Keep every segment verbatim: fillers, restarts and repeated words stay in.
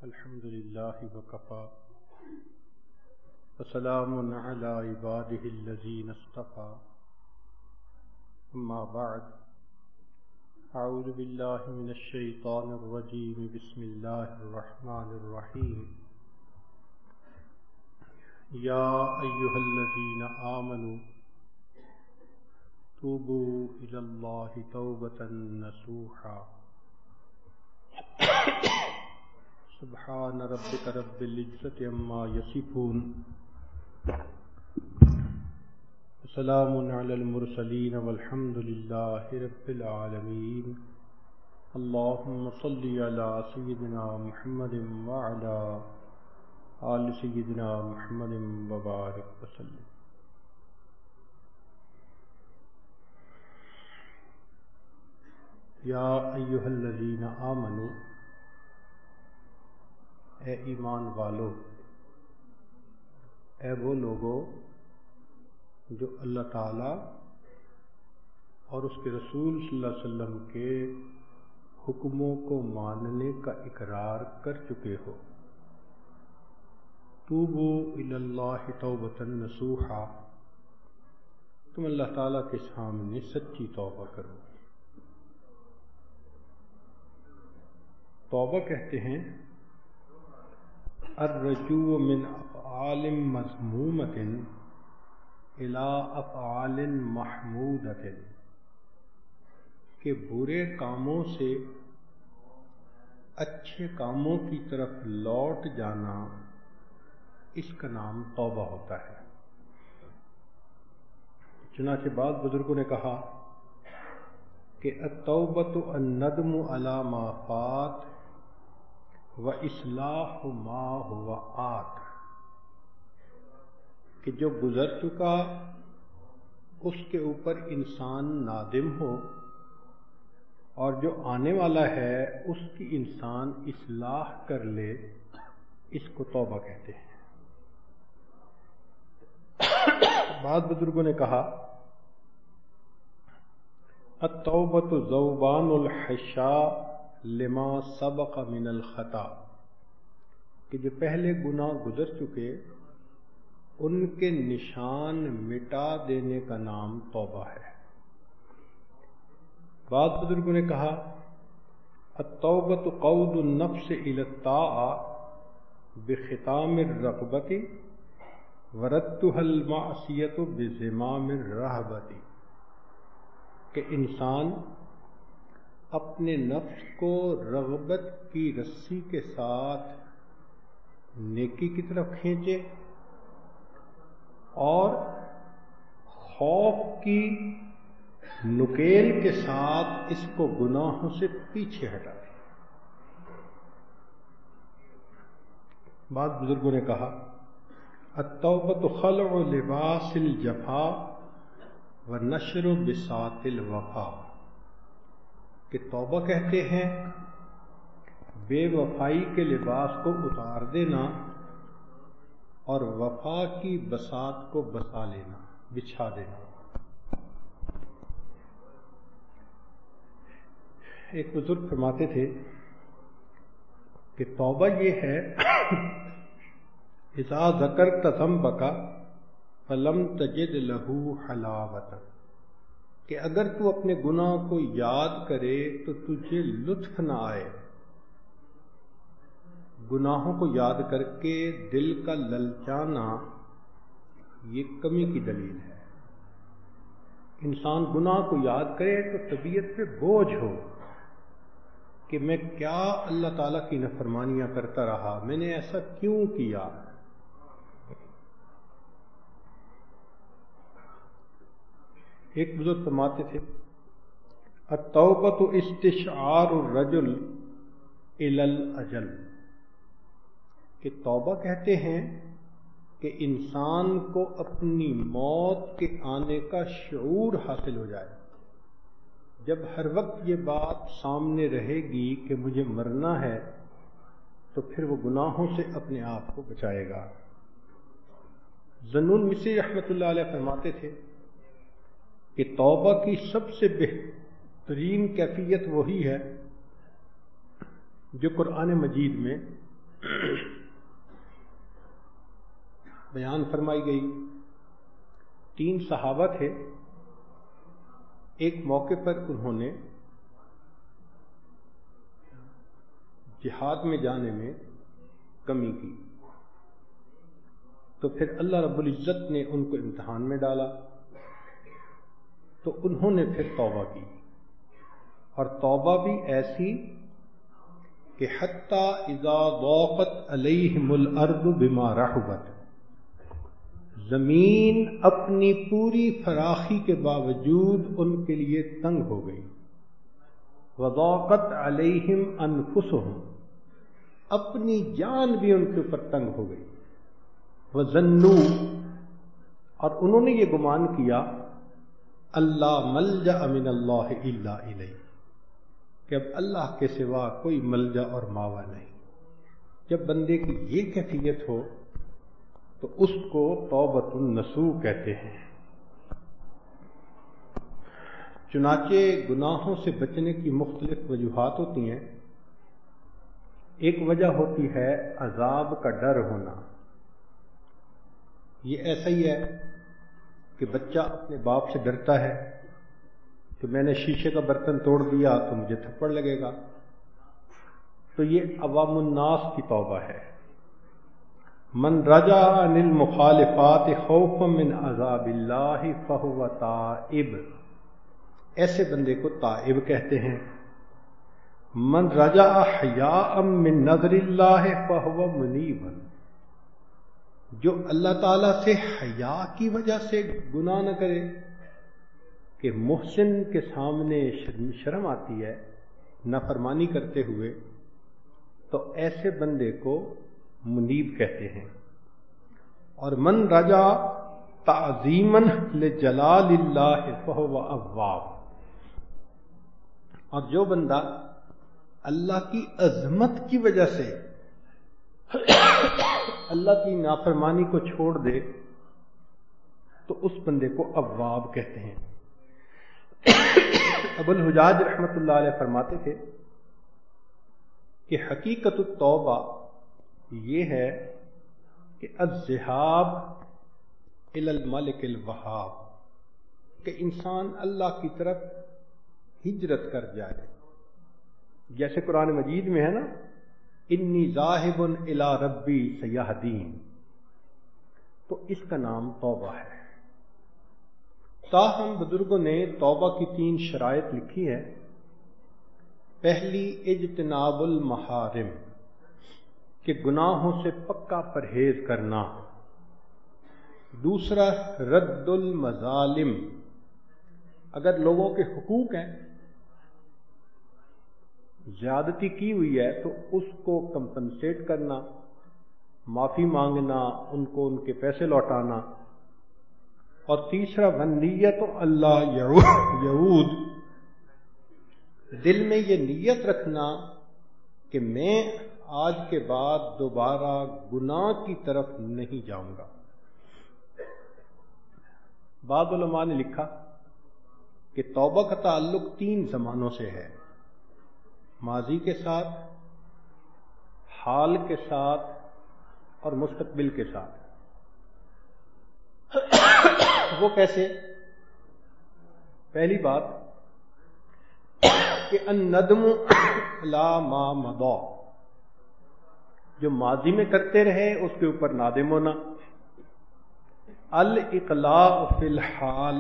الحمد لله وكفى وسلام على عباده الذين اصطفى أما بعد أعوذ بالله من الشيطان الرجيم بسم الله الرحمن الرحيم يا أيها الذين آمنوا توبوا إلى الله توبة نصوحا سبحان ربك رب العزة عما يصفون وسلام على المرسلين والحمد لله رب العالمين اللهم صل على سيدنا محمد وعلى آل سيدنا محمد وبارك وسلم. یا ایھا الذین آمنوا، اے ایمان والو، اے وہ لوگو جو اللہ تعالی اور اس کے رسول صلی اللہ علیہ وسلم کے حکموں کو ماننے کا اقرار کر چکے ہو، توبوا الی اللہ توبۃ نصوحا، تم اللہ تعالیٰ کے سامنے سچی توبہ کرو. توبہ کہتے ہیں الرجوع من افعال مذمومۃ الی افعال محمودۃ، کہ برے کاموں سے اچھے کاموں کی طرف لوٹ جانا، اس کا نام توبہ ہوتا ہے. چنانچہ بعض بزرگوں نے کہا کہ التوبۃ الندم علی ما فات و اصلاح ما ہوا آت، کہ جو گزر چکا اس کے اوپر انسان نادم ہو، اور جو آنے والا ہے اس کی انسان اصلاح کر لے، اس کو توبہ کہتے ہیں. بعض بزرگوں نے کہا التوبۃ ذوبان الحشاء لما سبق من الخطا، کہ جو پہلے گناہ گزر چکے ان کے نشان مٹا دینے کا نام توبہ ہے. بعض بزرگوں نے کہا التوبۃ قود النفس الی الطاعۃ بختام الرغبۃ وردها المعصیۃ بزمام الرہبۃ، کہ انسان اپنے نفس کو رغبت کی رسی کے ساتھ نیکی کی طرف کھینچے اور خوف کی نکیل کے ساتھ اس کو گناہوں سے پیچھے ہٹا دے. بعض بزرگوں نے کہا التوبۃ خلع لباس الجفا ونشر بساط الوفا، کہ توبہ کہتے ہیں بے وفائی کے لباس کو اتار دینا اور وفا کی بساط کو بسا لینا، بچھا دینا. ایک بزرگ فرماتے تھے کہ توبہ یہ ہے اذا ذکرت ذنبک فلم تجد لہ حلاوۃ، کہ اگر تو اپنے گناہ کو یاد کرے تو تجھے لطف نہ آئے. گناہوں کو یاد کر کے دل کا للچانا یہ کمی کی دلیل ہے. انسان گناہ کو یاد کرے تو طبیعت پہ بوجھ ہو کہ میں کیا اللہ تعالیٰ کی نافرمانیاں کرتا رہا، میں نے ایسا کیوں کیا. ایک بزرگ فرماتے تھے التوبۃ استشعار الرجل الی الاجل، کہ توبہ کہتے ہیں کہ انسان کو اپنی موت کے آنے کا شعور حاصل ہو جائے. جب ہر وقت یہ بات سامنے رہے گی کہ مجھے مرنا ہے تو پھر وہ گناہوں سے اپنے آپ کو بچائے گا. ذنون مصری رحمۃ اللہ علیہ فرماتے تھے کہ توبہ کی سب سے بہترین کیفیت وہی ہے جو قرآن مجید میں بیان فرمائی گئی، تین صحابہ تھے، ایک موقع پر انہوں نے جہاد میں جانے میں کمی کی، تو پھر اللہ رب العزت نے ان کو امتحان میں ڈالا، تو انہوں نے پھر توبہ کی، اور توبہ بھی ایسی کہ حتیٰ اذا ضاقت علیہم الارض بما رحبت، زمین اپنی پوری فراخی کے باوجود ان کے لیے تنگ ہو گئی، وضاقت علیہم انفسہم، اپنی جان بھی ان کے اوپر تنگ ہو گئی، وظنوا، اور انہوں نے یہ گمان کیا، اللہ ملجأ من اللہ الا الیہ، کہ اب اللہ کے سوا کوئی ملجا اور ماوا نہیں۔ جب بندے کی یہ کیفیت ہو تو اس کو توبۃ النصوح کہتے ہیں۔ چنانچہ گناہوں سے بچنے کی مختلف وجوہات ہوتی ہیں۔ ایک وجہ ہوتی ہے عذاب کا ڈر ہونا، یہ ایسا ہی ہے کہ بچہ اپنے باپ سے ڈرتا ہے کہ میں نے شیشے کا برتن توڑ دیا تو مجھے تھپڑ لگے گا، تو یہ عوام الناس کی توبہ ہے۔ من رجع عن المخالفات خوفا من عذاب اللہ فہو تائب، ایسے بندے کو تائب کہتے ہیں۔ من رجع حیاء من نظر اللہ فہو منیب، جو اللہ تعالیٰ سے حیا کی وجہ سے گناہ نہ کرے، کہ محسن کے سامنے شرم شرم آتی ہے نافرمانی کرتے ہوئے، تو ایسے بندے کو منیب کہتے ہیں۔ اور من رجع تعظیما لجلال اللہ فہو اواب، اور جو بندہ اللہ کی عظمت کی وجہ سے اللہ کی نافرمانی کو چھوڑ دے تو اس بندے کو اواب کہتے ہیں۔ ابو الحجاج رحمۃ اللہ علیہ فرماتے تھے کہ حقیقت التوبہ یہ ہے کہ الذہاب الی الملک الوہاب، کہ انسان اللہ کی طرف ہجرت کر جائے، جیسے قرآن مجید میں ہے نا، انی ذاہب الی ربی سیہدین، تو اس کا نام توبہ ہے۔ تاہم بزرگوں نے توبہ کی تین شرائط لکھی ہے۔ پہلی اجتناب المحارم، کہ گناہوں سے پکا پرہیز کرنا۔ دوسرا رد المظالم، اگر لوگوں کے حقوق ہیں، زیادتی کی ہوئی ہے تو اس کو کمپنسیٹ کرنا، معافی مانگنا، ان کو ان کے پیسے لوٹانا۔ اور تیسرا ونیت اللہ یعود، دل میں یہ نیت رکھنا کہ میں آج کے بعد دوبارہ گناہ کی طرف نہیں جاؤں گا۔ بعض علماء نے لکھا کہ توبہ کا تعلق تین زمانوں سے ہے، ماضی کے ساتھ، حال کے ساتھ، اور مستقبل کے ساتھ۔ وہ کیسے؟ پہلی بات کہ الندم علی ما مضی، جو ماضی میں کرتے رہے اس کے اوپر نادم ہونا۔ الاقلاع فی الحال،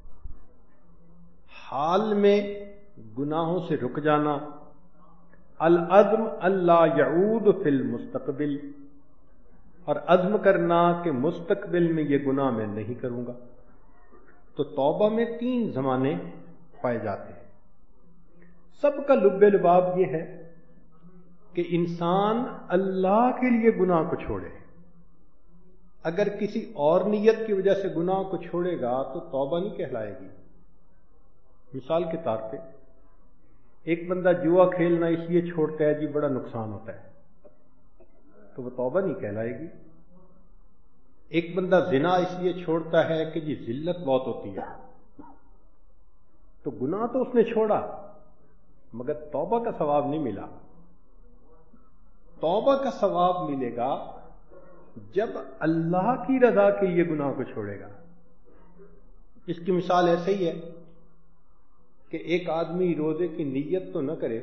حال میں گناہوں سے رک جانا۔ العزم اللہ یعود فی المستقبل، اور عزم کرنا کہ مستقبل میں یہ گناہ میں نہیں کروں گا۔ تو توبہ میں تین زمانے پائے جاتے ہیں۔ سب کا لب لباب یہ ہے کہ انسان اللہ کے لیے گناہ کو چھوڑے۔ اگر کسی اور نیت کی وجہ سے گناہ کو چھوڑے گا تو توبہ نہیں کہلائے گی۔ مثال کے طور پہ ایک بندہ جوا کھیلنا اس لیے چھوڑتا ہے جی بڑا نقصان ہوتا ہے، تو وہ توبہ نہیں کہلائے گی۔ ایک بندہ زنا اس لیے چھوڑتا ہے کہ جی ذلت بہت ہوتی ہے، تو گناہ تو اس نے چھوڑا مگر توبہ کا ثواب نہیں ملا۔ توبہ کا ثواب ملے گا جب اللہ کی رضا کے لیے گناہ کو چھوڑے گا. اس کی مثال ایسے ہی ہے کہ ایک آدمی روزے کی نیت تو نہ کرے,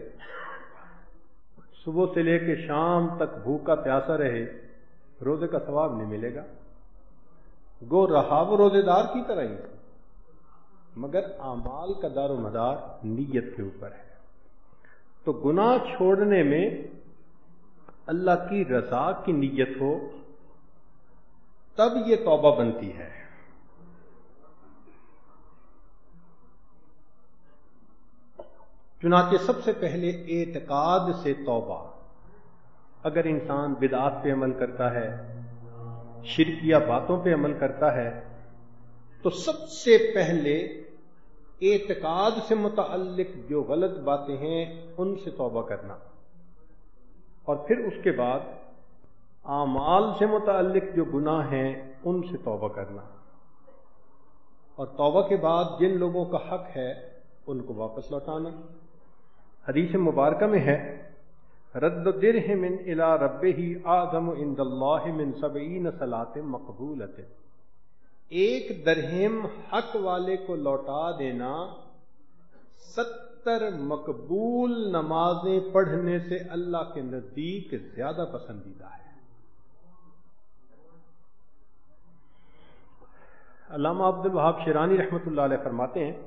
صبح سے لے کے شام تک بھوکا پیاسا رہے, روزے کا ثواب نہیں ملے گا. گو رہا وہ روزے دار کی طرح ہی, مگر اعمال کا دار و مدار نیت کے اوپر ہے. تو گناہ چھوڑنے میں اللہ کی رضا کی نیت ہو تب یہ توبہ بنتی ہے. چنانچہ سب سے پہلے اعتقاد سے توبہ. اگر انسان بدعات پہ عمل کرتا ہے, شرکیہ باتوں پہ عمل کرتا ہے, تو سب سے پہلے اعتقاد سے متعلق جو غلط باتیں ہیں ان سے توبہ کرنا, اور پھر اس کے بعد اعمال سے متعلق جو گناہ ہیں ان سے توبہ کرنا, اور توبہ کے بعد جن لوگوں کا حق ہے ان کو واپس لوٹانا. حدیث مبارکہ میں ہے رد درہم الی ربہ اعظم عند اللہ من سبعین صلاۃ مقبولۃ. ایک درہم حق والے کو لوٹا دینا ستر مقبول نمازیں پڑھنے سے اللہ کے نزدیک زیادہ پسندیدہ ہے. علامہ عبد الوہاب شیرانی رحمۃ اللہ علیہ فرماتے ہیں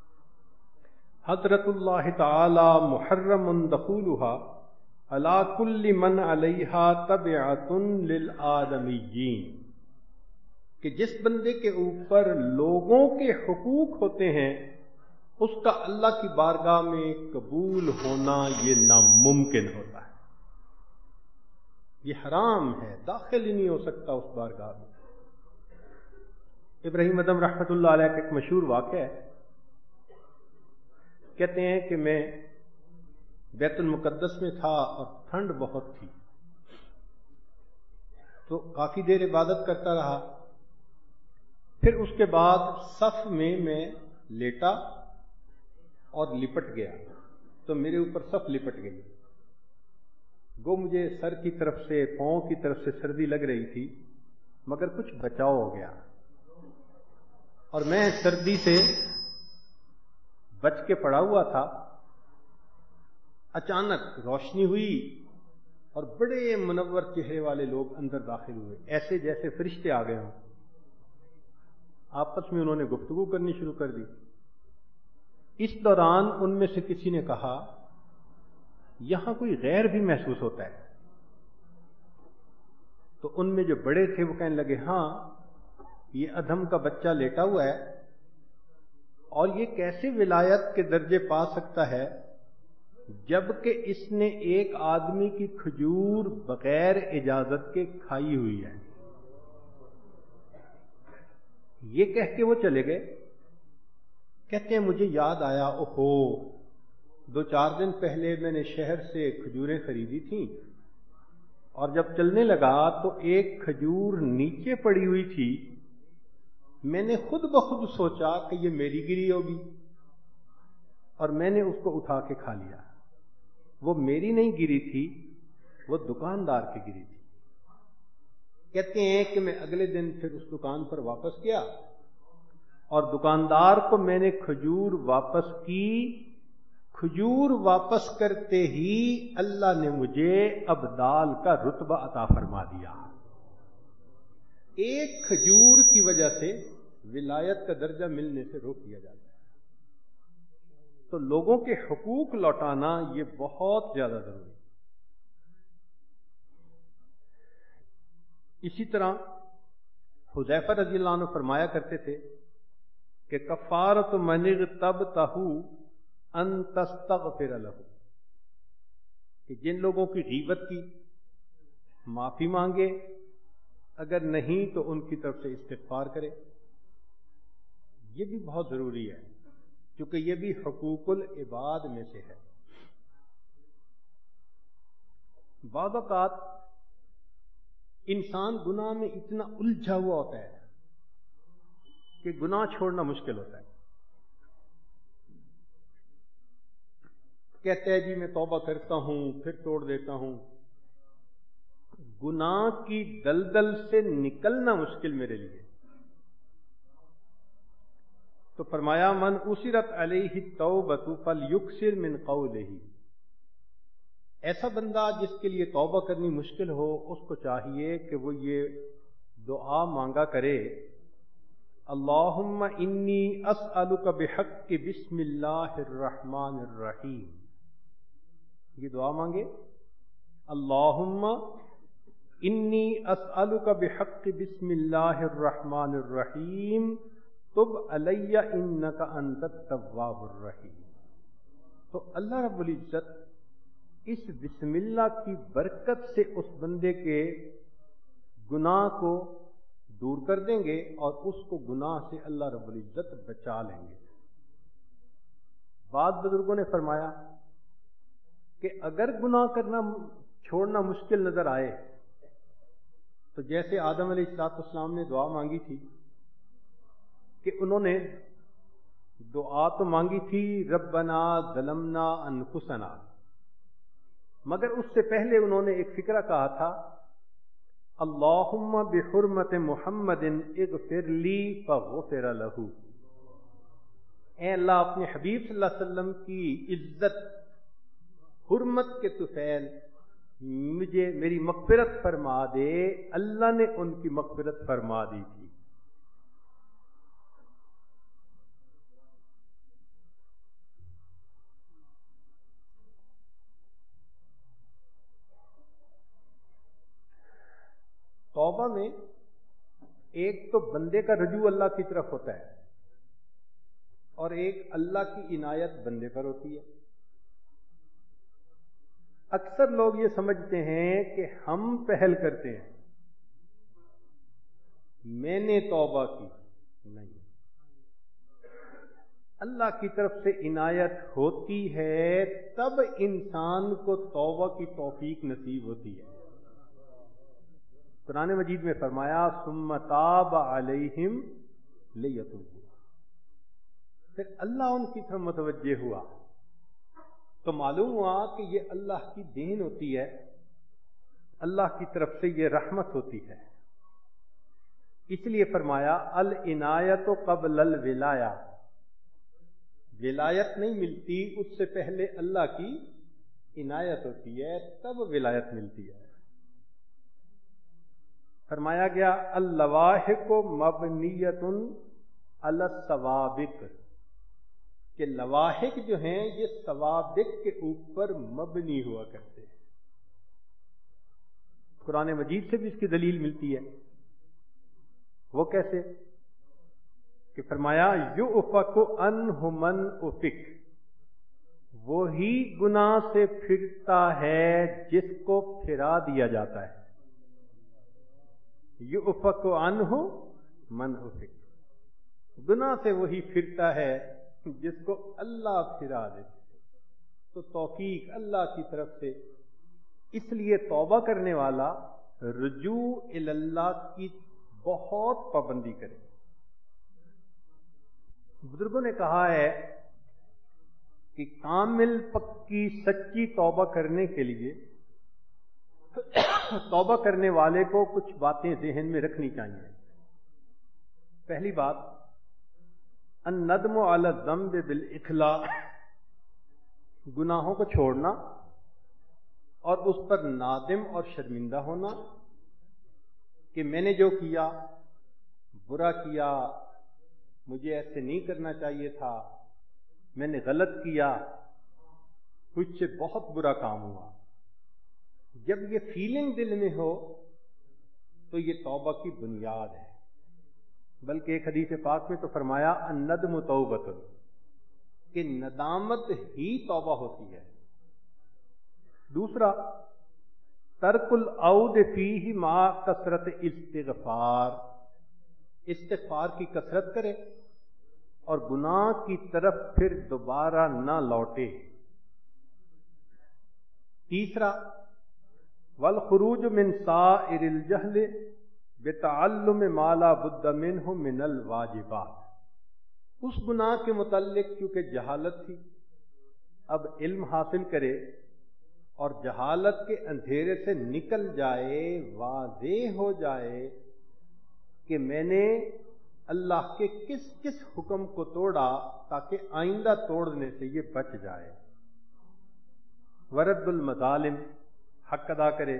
حضرت اللہ تعالی محرم دخولها علی کل من علیہا تبعۃ للآدمیین, کہ جس بندے کے اوپر لوگوں کے حقوق ہوتے ہیں اس کا اللہ کی بارگاہ میں قبول ہونا یہ ناممکن ہوتا ہے. یہ حرام ہے, داخل ہی نہیں ہو سکتا اس بارگاہ میں. ابراہیم ادم رحمۃ اللہ علیہ کا ایک مشہور واقعہ ہے. کہتے ہیں کہ میں بیت المقدس میں تھا اور ٹھنڈ بہت تھی, تو کافی دیر عبادت کرتا رہا. پھر اس کے بعد صف میں میں لیٹا اور لپٹ گیا, تو میرے اوپر صف لپٹ گئی. گو مجھے سر کی طرف سے پاؤں کی طرف سے سردی لگ رہی تھی, مگر کچھ بچاؤ ہو گیا, اور میں سردی سے بچ کے پڑا ہوا تھا. اچانک روشنی ہوئی اور بڑے منور چہرے والے لوگ اندر داخل ہوئے, ایسے جیسے فرشتے آ گئے ہوں. آپس میں انہوں نے گفتگو کرنی شروع کر دی. اس دوران ان میں سے کسی نے کہا یہاں کوئی غیر بھی محسوس ہوتا ہے. تو ان میں جو بڑے تھے وہ کہنے لگے ہاں, یہ ادھم کا بچہ لیٹا ہوا ہے, اور یہ کیسے ولایت کے درجے پا سکتا ہے جبکہ اس نے ایک آدمی کی کھجور بغیر اجازت کے کھائی ہوئی ہے. یہ کہہ کے وہ چلے گئے. کہتے ہیں مجھے یاد آیا, اوہو دو چار دن پہلے میں نے شہر سے کھجوریں خریدی تھیں, اور جب چلنے لگا تو ایک کھجور نیچے پڑی ہوئی تھی. میں نے خود بخود سوچا کہ یہ میری گری ہوگی, اور میں نے اس کو اٹھا کے کھا لیا. وہ میری نہیں گری تھی, وہ دکاندار کی گری تھی. کہتے ہیں کہ میں اگلے دن پھر اس دکان پر واپس گیا, اور دکاندار کو میں نے کھجور واپس کی. کھجور واپس کرتے ہی اللہ نے مجھے ابدال کا رتبہ عطا فرما دیا. ایک کھجور کی وجہ سے ولایت کا درجہ ملنے سے روک دیا جاتا ہے. تو لوگوں کے حقوق لوٹانا یہ بہت زیادہ ضروری ہے. اسی طرح حذیفہ رضی اللہ عنہ فرمایا کرتے تھے کہ کفارۃ من اغتبتہ ان تستغفر لہ, کہ جن لوگوں کی غیبت کی معافی مانگے, اگر نہیں تو ان کی طرف سے استغفار کرے. یہ بھی بہت ضروری ہے کیونکہ یہ بھی حقوق العباد میں سے ہے. بعض اوقات انسان گناہ میں اتنا الجھا ہوا ہوتا ہے کہ گناہ چھوڑنا مشکل ہوتا ہے. کہتا ہے جی میں توبہ کرتا ہوں پھر توڑ دیتا ہوں, گناہ کی دلدل سے نکلنا مشکل میرے لیے. تو فرمایا من اسرت علیہ التوبۃ فلیکثر من قولہ، ایسا بندہ جس کے لیے توبہ کرنی مشکل ہو اس کو چاہیے کہ وہ یہ دعا مانگا کرے، اللہم انی اسألک بحق بسم اللہ الرحمن الرحیم. یہ دعا مانگے، اللہم انی اسألک بحق بسم اللہ الرحمن الرحیم تب علی انک انت التواب الرحیم. تو اللہ رب العزت اس بسم اللہ کی برکت سے اس بندے کے گناہ کو دور کر دیں گے اور اس کو گناہ سے اللہ رب العزت بچا لیں گے. بعض بزرگوں نے فرمایا کہ اگر گناہ کرنا چھوڑنا مشکل نظر آئے تو جیسے آدم علیہ الصلوۃ والسلام نے دعا مانگی تھی کہ انہوں نے دعا تو مانگی تھی ربنا ظلمنا انفسنا، مگر اس سے پہلے انہوں نے ایک فکرہ کہا تھا اللہم بحرمت محمد اغفر لی فغفر لہ. اے اللہ اپنے حبیب صلی اللہ علیہ وسلم کی عزت حرمت کے طفیل مجھے میری مغفرت فرما دے. اللہ نے ان کی مغفرت فرما دی تھی. توبہ میں ایک تو بندے کا رجوع اللہ کی طرف ہوتا ہے اور ایک اللہ کی عنایت بندے پر ہوتی ہے. اکثر لوگ یہ سمجھتے ہیں کہ ہم پہل کرتے ہیں، میں نے توبہ کی. نہیں، اللہ کی طرف سے عنایت ہوتی ہے تب انسان کو توبہ کی توفیق نصیب ہوتی ہے. قرآن مجید میں فرمایا ثم تاب علیہم لیتوبوا، پھر اللہ ان کی طرف متوجہ ہوا تو معلوم ہوا کہ یہ اللہ کی دین ہوتی ہے، اللہ کی طرف سے یہ رحمت ہوتی ہے. اس لیے فرمایا العنایت قبل الولایہ، ولایت نہیں ملتی اس سے پہلے اللہ کی عنایت ہوتی ہے تب ولایت ملتی ہے. فرمایا گیا اللواحق مبنیۃ علی السوابق، کہ لواحق جو ہیں یہ سوابق کے اوپر مبنی ہوا کرتے ہیں. قرآن مجید سے بھی اس کی دلیل ملتی ہے. وہ کیسے؟ کہ فرمایا یؤفک عنہ من افک، وہی گناہ سے پھرتا ہے جس کو پھرا دیا جاتا ہے. یؤفک عنہ من افک، گناہ سے وہی پھرتا ہے جس کو اللہ پھرا دیتے. تو توفیق اللہ کی طرف سے. اس لیے توبہ کرنے والا رجوع الی اللہ کی بہت پابندی کرے. بزرگوں نے کہا ہے کہ کامل پکی سچی توبہ کرنے کے لیے توبہ کرنے والے کو کچھ باتیں ذہن میں رکھنی چاہیے. پہلی بات الندم علی الذنب بالاخلاء، گناہوں کو چھوڑنا اور اس پر نادم اور شرمندہ ہونا کہ میں نے جو کیا برا کیا، مجھے ایسے نہیں کرنا چاہیے تھا، میں نے غلط کیا، مجھ سے بہت برا کام ہوا. جب یہ فیلنگ دل میں ہو تو یہ توبہ کی بنیاد ہے. بلکہ ایک حدیث پاک میں تو فرمایا الندم توبۃ، کہ ندامت ہی توبہ ہوتی ہے. دوسرا ترک العود فیہ مع کثرت استغفار، استغفار کی کثرت کرے اور گناہ کی طرف پھر دوبارہ نہ لوٹے. تیسرا والخروج من سائر الجہل بتعلم ما لا بد منہ من الواجبات، اس گناہ کے متعلق کیونکہ جہالت تھی اب علم حاصل کرے اور جہالت کے اندھیرے سے نکل جائے، واضح ہو جائے کہ میں نے اللہ کے کس کس حکم کو توڑا، تاکہ آئندہ توڑنے سے یہ بچ جائے۔ ورد المظالم، حق ادا کرے۔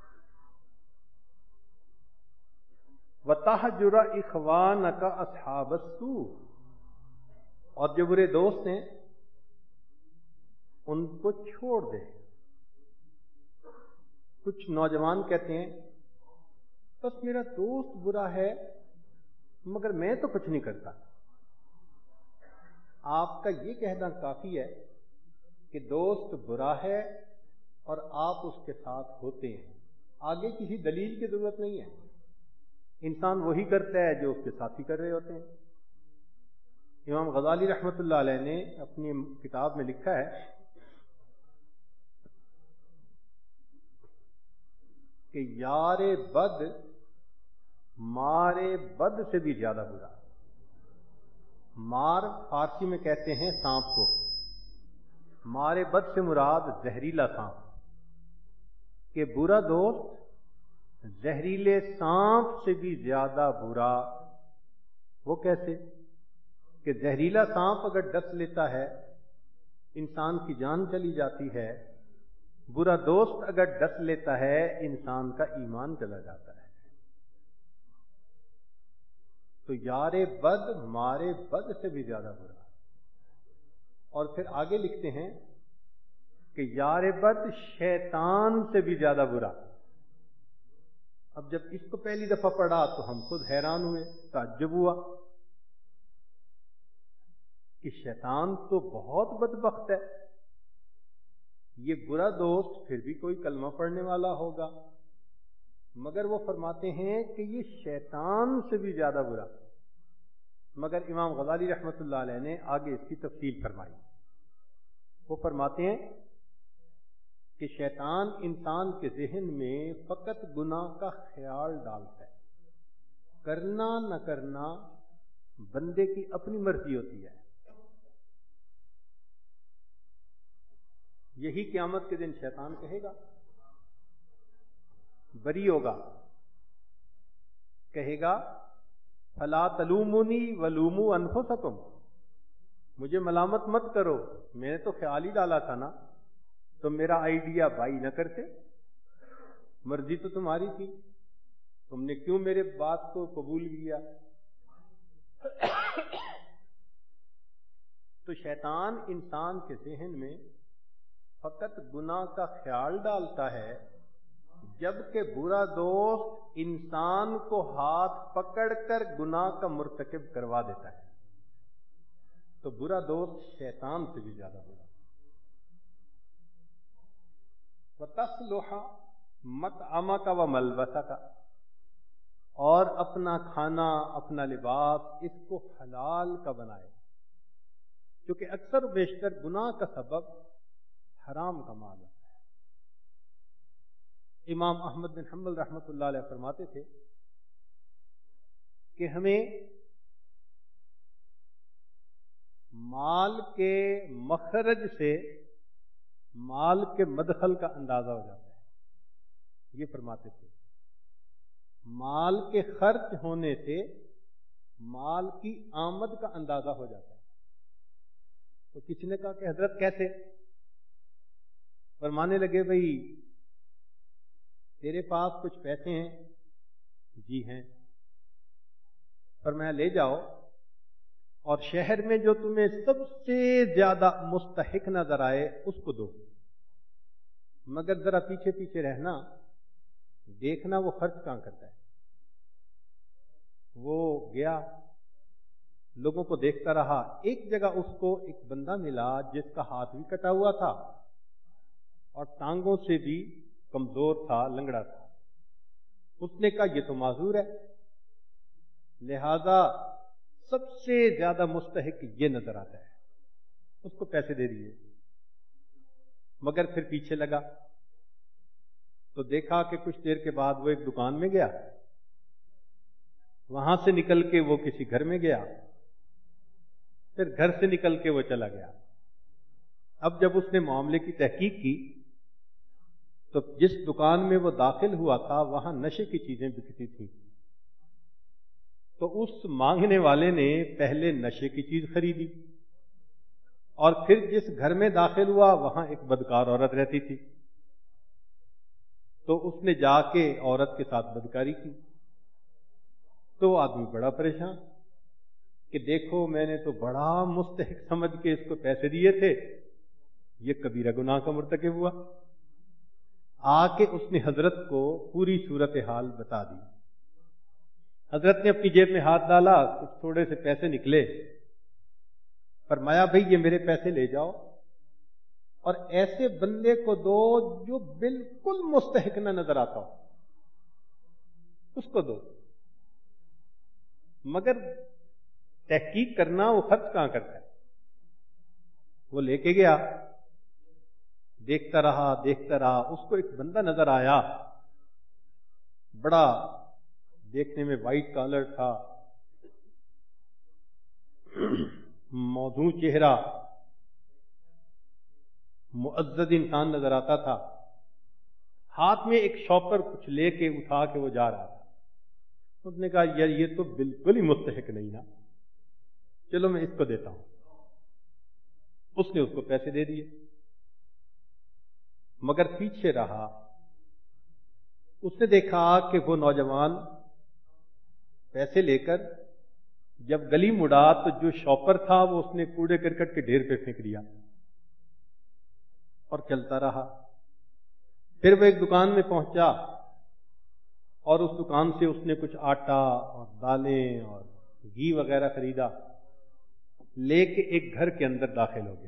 وَتَحْجُرَ إِخْوَانَكَ أَصْحَابَ السُّوءِ، اور جو برے دوست ہیں ان کو چھوڑ دے۔ کچھ نوجوان کہتے ہیں بس میرا دوست برا ہے مگر میں تو کچھ نہیں کرتا۔ آپ کا یہ کہنا کافی ہے کہ دوست برا ہے اور آپ اس کے ساتھ ہوتے ہیں، آگے کسی دلیل کی ضرورت نہیں ہے۔ انسان وہی کرتا ہے جو اس کے ساتھی کر رہے ہوتے ہیں۔ امام غزالی رحمۃ اللہ علیہ نے اپنی کتاب میں لکھا ہے کہ یار بد مارے بد سے بھی زیادہ برا۔ مار فارسی میں کہتے ہیں سانپ کو، مارے بد سے مراد زہریلا سانپ، کہ برا دوست زہریلے سانپ سے بھی زیادہ برا۔ وہ کیسے؟ کہ زہریلا سانپ اگر ڈس لیتا ہے انسان کی جان چلی جاتی ہے، برا دوست اگر ڈس لیتا ہے انسان کا ایمان چلا جاتا ہے۔ تو یار بد مارے بد سے بھی زیادہ برا۔ اور پھر آگے لکھتے ہیں کہ یار بد شیطان سے بھی زیادہ برا۔ اب جب اس کو پہلی دفعہ پڑھا تو ہم خود حیران ہوئے، تعجب ہوا کہ شیطان تو بہت بدبخت ہے، یہ برا دوست پھر بھی کوئی کلمہ پڑھنے والا ہوگا، مگر وہ فرماتے ہیں کہ یہ شیطان سے بھی زیادہ برا۔ مگر امام غزالی رحمۃ اللہ علیہ نے آگے اس کی تفصیل فرمائی۔ وہ فرماتے ہیں کہ شیطان انسان کے ذہن میں فقط گناہ کا خیال ڈالتا ہے، کرنا نہ کرنا بندے کی اپنی مرضی ہوتی ہے۔ یہی قیامت کے دن شیطان کہے گا، بری ہوگا، کہے گا فلا تلومونی ولوموا انفسکم، مجھے ملامت مت کرو، میں نے تو خیال ہی ڈالا تھا نا، تم میرا آئیڈیا بائی نہ کرتے، مرضی تو تمہاری تھی، تم نے کیوں میرے بات کو قبول کیا؟ تو شیطان انسان کے ذہن میں فقط گناہ کا خیال ڈالتا ہے، جبکہ برا دوست انسان کو ہاتھ پکڑ کر گناہ کا مرتکب کروا دیتا ہے۔ تو برا دوست شیطان سے بھی زیادہ برا۔ وَتَصْلُحَ مَطْعَمَكَ وَمَلْبَسَكَ، اور اپنا کھانا اپنا لباس اس کو حلال کا بنائے، کیونکہ اکثر و بیشتر گناہ کا سبب حرام کا مال ہوتا ہے۔ امام احمد بن حنبل رحمۃ اللہ علیہ فرماتے تھے کہ ہمیں مال کے مخرج سے مال کے مدخل کا اندازہ ہو جاتا ہے۔ یہ فرماتے تھے مال کے خرچ ہونے سے مال کی آمد کا اندازہ ہو جاتا ہے۔ تو کسی نے کہا کہ حضرت کیسے؟ فرمانے لگے بھئی تیرے پاس کچھ پیسے ہیں؟ جی ہیں۔ فرمایا لے جاؤ اور شہر میں جو تمہیں سب سے زیادہ مستحق نظر آئے اس کو دو، مگر ذرا پیچھے پیچھے رہنا، دیکھنا وہ خرچ کہاں کرتا ہے۔ وہ گیا، لوگوں کو دیکھتا رہا، ایک جگہ اس کو ایک بندہ ملا جس کا ہاتھ بھی کٹا ہوا تھا اور ٹانگوں سے بھی کمزور تھا، لنگڑا تھا۔ اس نے کہا یہ تو معذور ہے، لہذا سب سے زیادہ مستحق یہ نظر آتا ہے، اس کو پیسے دے دیے۔ مگر پھر پیچھے لگا تو دیکھا کہ کچھ دیر کے بعد وہ ایک دکان میں گیا، وہاں سے نکل کے وہ کسی گھر میں گیا، پھر گھر سے نکل کے وہ چلا گیا۔ اب جب اس نے معاملے کی تحقیق کی تو جس دکان میں وہ داخل ہوا تھا وہاں نشے کی چیزیں بکتی تھیں، تو اس مانگنے والے نے پہلے نشے کی چیز خریدی، اور پھر جس گھر میں داخل ہوا وہاں ایک بدکار عورت رہتی تھی، تو اس نے جا کے عورت کے ساتھ بدکاری کی۔ تو وہ آدمی بڑا پریشان کہ دیکھو میں نے تو بڑا مستحق سمجھ کے اس کو پیسے دیے تھے، یہ کبیرہ گناہ کا مرتکب ہوا۔ آ کے اس نے حضرت کو پوری صورتحال بتا دی۔ حضرت نے اپنی جیب میں ہاتھ ڈالا، کچھ تھوڑے سے پیسے نکلے، فرمایا بھئی یہ میرے پیسے لے جاؤ اور ایسے بندے کو دو جو بالکل مستحق نہ نظر آتا ہو، اس کو دو، مگر تحقیق کرنا وہ خرچ کہاں کرتا ہے۔ وہ لے کے گیا، دیکھتا رہا دیکھتا رہا، اس کو ایک بندہ نظر آیا، بڑا دیکھنے میں وائٹ کالر تھا، موزوں چہرہ، معزز انسان نظر آتا تھا، ہاتھ میں ایک شاپر کچھ لے کے اٹھا کے وہ جا رہا تھا۔ اس نے کہا یار یہ تو بالکل ہی مستحق نہیں نا، چلو میں اس کو دیتا ہوں۔ اس نے اس کو پیسے دے دیے، مگر پیچھے رہا۔ اس نے دیکھا کہ وہ نوجوان پیسے لے کر جب گلی مڑا تو جو شاپر تھا وہ اس نے کوڑے کرکٹ کے ڈھیر پہ پھینک دیا اور چلتا رہا۔ پھر وہ ایک دکان میں پہنچا اور اس دکان سے اس نے کچھ آٹا اور دالیں اور گھی وغیرہ خریدا، لے کے ایک گھر کے اندر داخل ہو گیا۔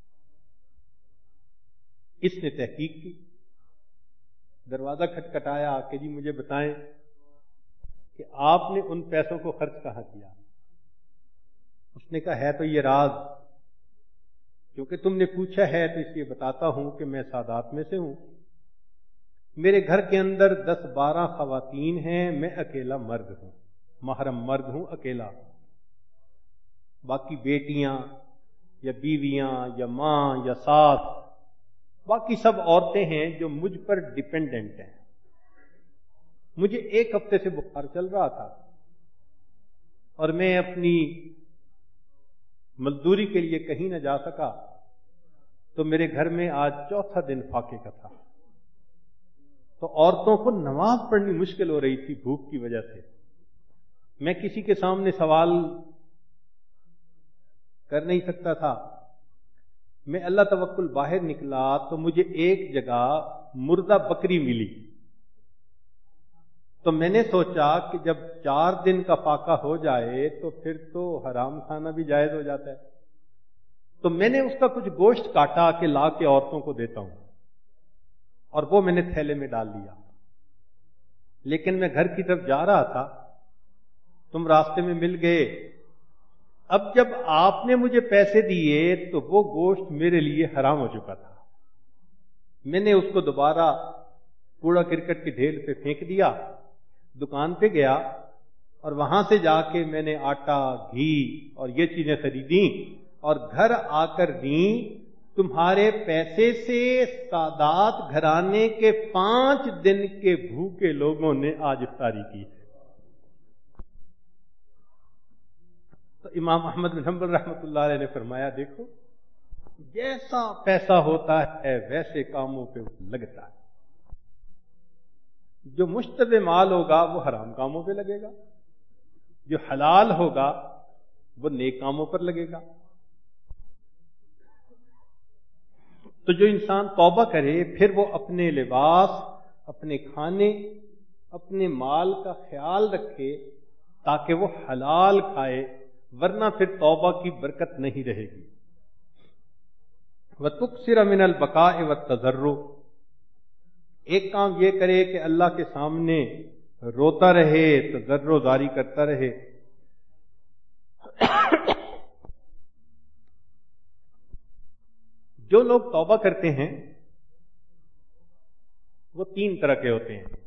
اس نے تحقیق کی، دروازہ کھٹکھٹایا کہ جی مجھے بتائیں کہ آپ نے ان پیسوں کو خرچ کہاں کیا۔ اس نے کہا ہے تو یہ راز، کیونکہ تم نے پوچھا ہے تو اس لیے بتاتا ہوں کہ میں سادات میں سے ہوں۔ میرے گھر کے اندر دس بارہ خواتین ہیں، میں اکیلا مرد ہوں، محرم مرد ہوں اکیلا، باقی بیٹیاں یا بیویاں یا ماں یا ساس، باقی سب عورتیں ہیں جو مجھ پر ڈیپینڈنٹ ہیں۔ مجھے ایک ہفتے سے بخار چل رہا تھا اور میں اپنی مزدوری کے لیے کہیں نہ جا سکا، تو میرے گھر میں آج چوتھا دن فاقے کا تھا، تو عورتوں کو نماز پڑھنی مشکل ہو رہی تھی بھوک کی وجہ سے۔ میں کسی کے سامنے سوال کر نہیں سکتا تھا۔ میں اللہ توکل باہر نکلا تو مجھے ایک جگہ مردہ بکری ملی، تو میں نے سوچا کہ جب چار دن کا فاقہ ہو جائے تو پھر تو حرام کھانا بھی جائز ہو جاتا ہے، تو میں نے اس کا کچھ گوشت کاٹا کہ لا کے عورتوں کو دیتا ہوں، اور وہ میں نے تھیلے میں ڈال دیا۔ لیکن میں گھر کی طرف جا رہا تھا، تم راستے میں مل گئے۔ اب جب آپ نے مجھے پیسے دیے تو وہ گوشت میرے لیے حرام ہو چکا تھا، میں نے اس کو دوبارہ کوڑا کرکٹ کے ڈھیر پہ پھینک دیا۔ دکان پہ گیا اور وہاں سے جا کے میں نے آٹا، گھی اور یہ چیزیں خریدیں اور گھر آ کر دیں۔ تمہارے پیسے سے سادات گھرانے کے پانچ دن کے بھوکے لوگوں نے آج افطاری کی ہے۔ تو امام احمد بن حنبل رحمۃ اللہ علیہ نے فرمایا دیکھو، جیسا پیسہ ہوتا ہے ویسے کاموں پہ لگتا ہے۔ جو مشتبہ مال ہوگا وہ حرام کاموں پہ لگے گا، جو حلال ہوگا وہ نیک کاموں پر لگے گا۔ تو جو انسان توبہ کرے پھر وہ اپنے لباس، اپنے کھانے، اپنے مال کا خیال رکھے تاکہ وہ حلال کھائے، ورنہ پھر توبہ کی برکت نہیں رہے گی۔ وَتُكْثِرَ مِنَ الْبَكَاءِ وَالتَّضَرُّعِ، ایک کام یہ کرے کہ اللہ کے سامنے روتا رہے، تضرع زاری کرتا رہے۔ جو لوگ توبہ کرتے ہیں وہ تین طرح کے ہوتے ہیں۔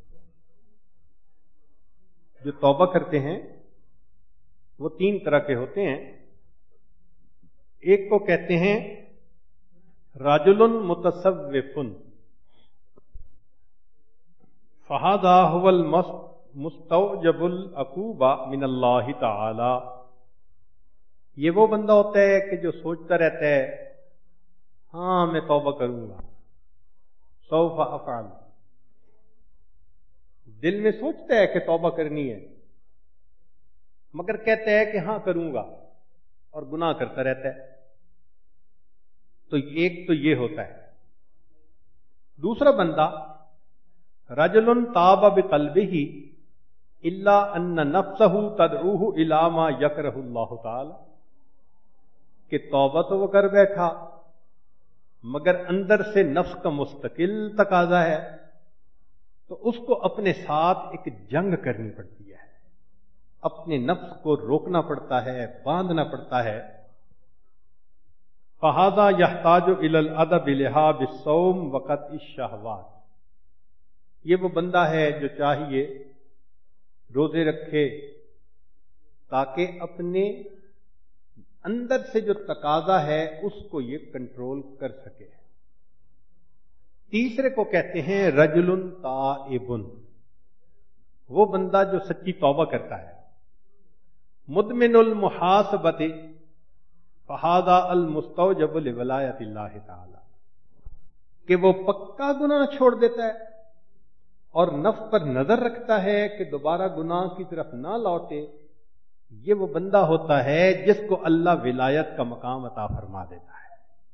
جو توبہ کرتے ہیں وہ تین طرح کے ہوتے ہیں۔ ایک کو کہتے ہیں رجل متصوف، فہذا هو المستوجب العقوبہ من اللہ تعالی، یہ وہ بندہ ہوتا ہے کہ جو سوچتا رہتا ہے ہاں میں توبہ کروں گا، سوف افعل، دل میں سوچتا ہے کہ توبہ کرنی ہے مگر کہتا ہے کہ ہاں کروں گا اور گناہ کرتا رہتا ہے۔ تو ایک تو یہ ہوتا ہے۔ دوسرا بندہ رجل تاب بقلبہ الا ان نفسہ تدعوہ الی ما یکرہ اللہ تعالی، کہ توبہ تو وہ کر بیٹھا مگر اندر سے نفس کا مستقل تقاضا ہے، تو اس کو اپنے ساتھ ایک جنگ کرنی پڑتی ہے، اپنے نفس کو روکنا پڑتا ہے، باندھنا پڑتا ہے۔ فہذا یحتاج الی الادب لہا بالصوم وقت الشہوات، یہ وہ بندہ ہے جو چاہیے روزے رکھے تاکہ اپنے اندر سے جو تقاضا ہے اس کو یہ کنٹرول کر سکے۔ تیسرے کو کہتے ہیں رجل تائب، وہ بندہ جو سچی توبہ کرتا ہے، مدمن المحاسبۃ، فہذا المستوجب لولایت اللہ تعالی، کہ وہ پکا گناہ چھوڑ دیتا ہے اور نفس پر نظر رکھتا ہے کہ دوبارہ گناہ کی طرف نہ لوٹے، یہ وہ بندہ ہوتا ہے جس کو اللہ ولایت کا مقام عطا فرما دیتا ہے۔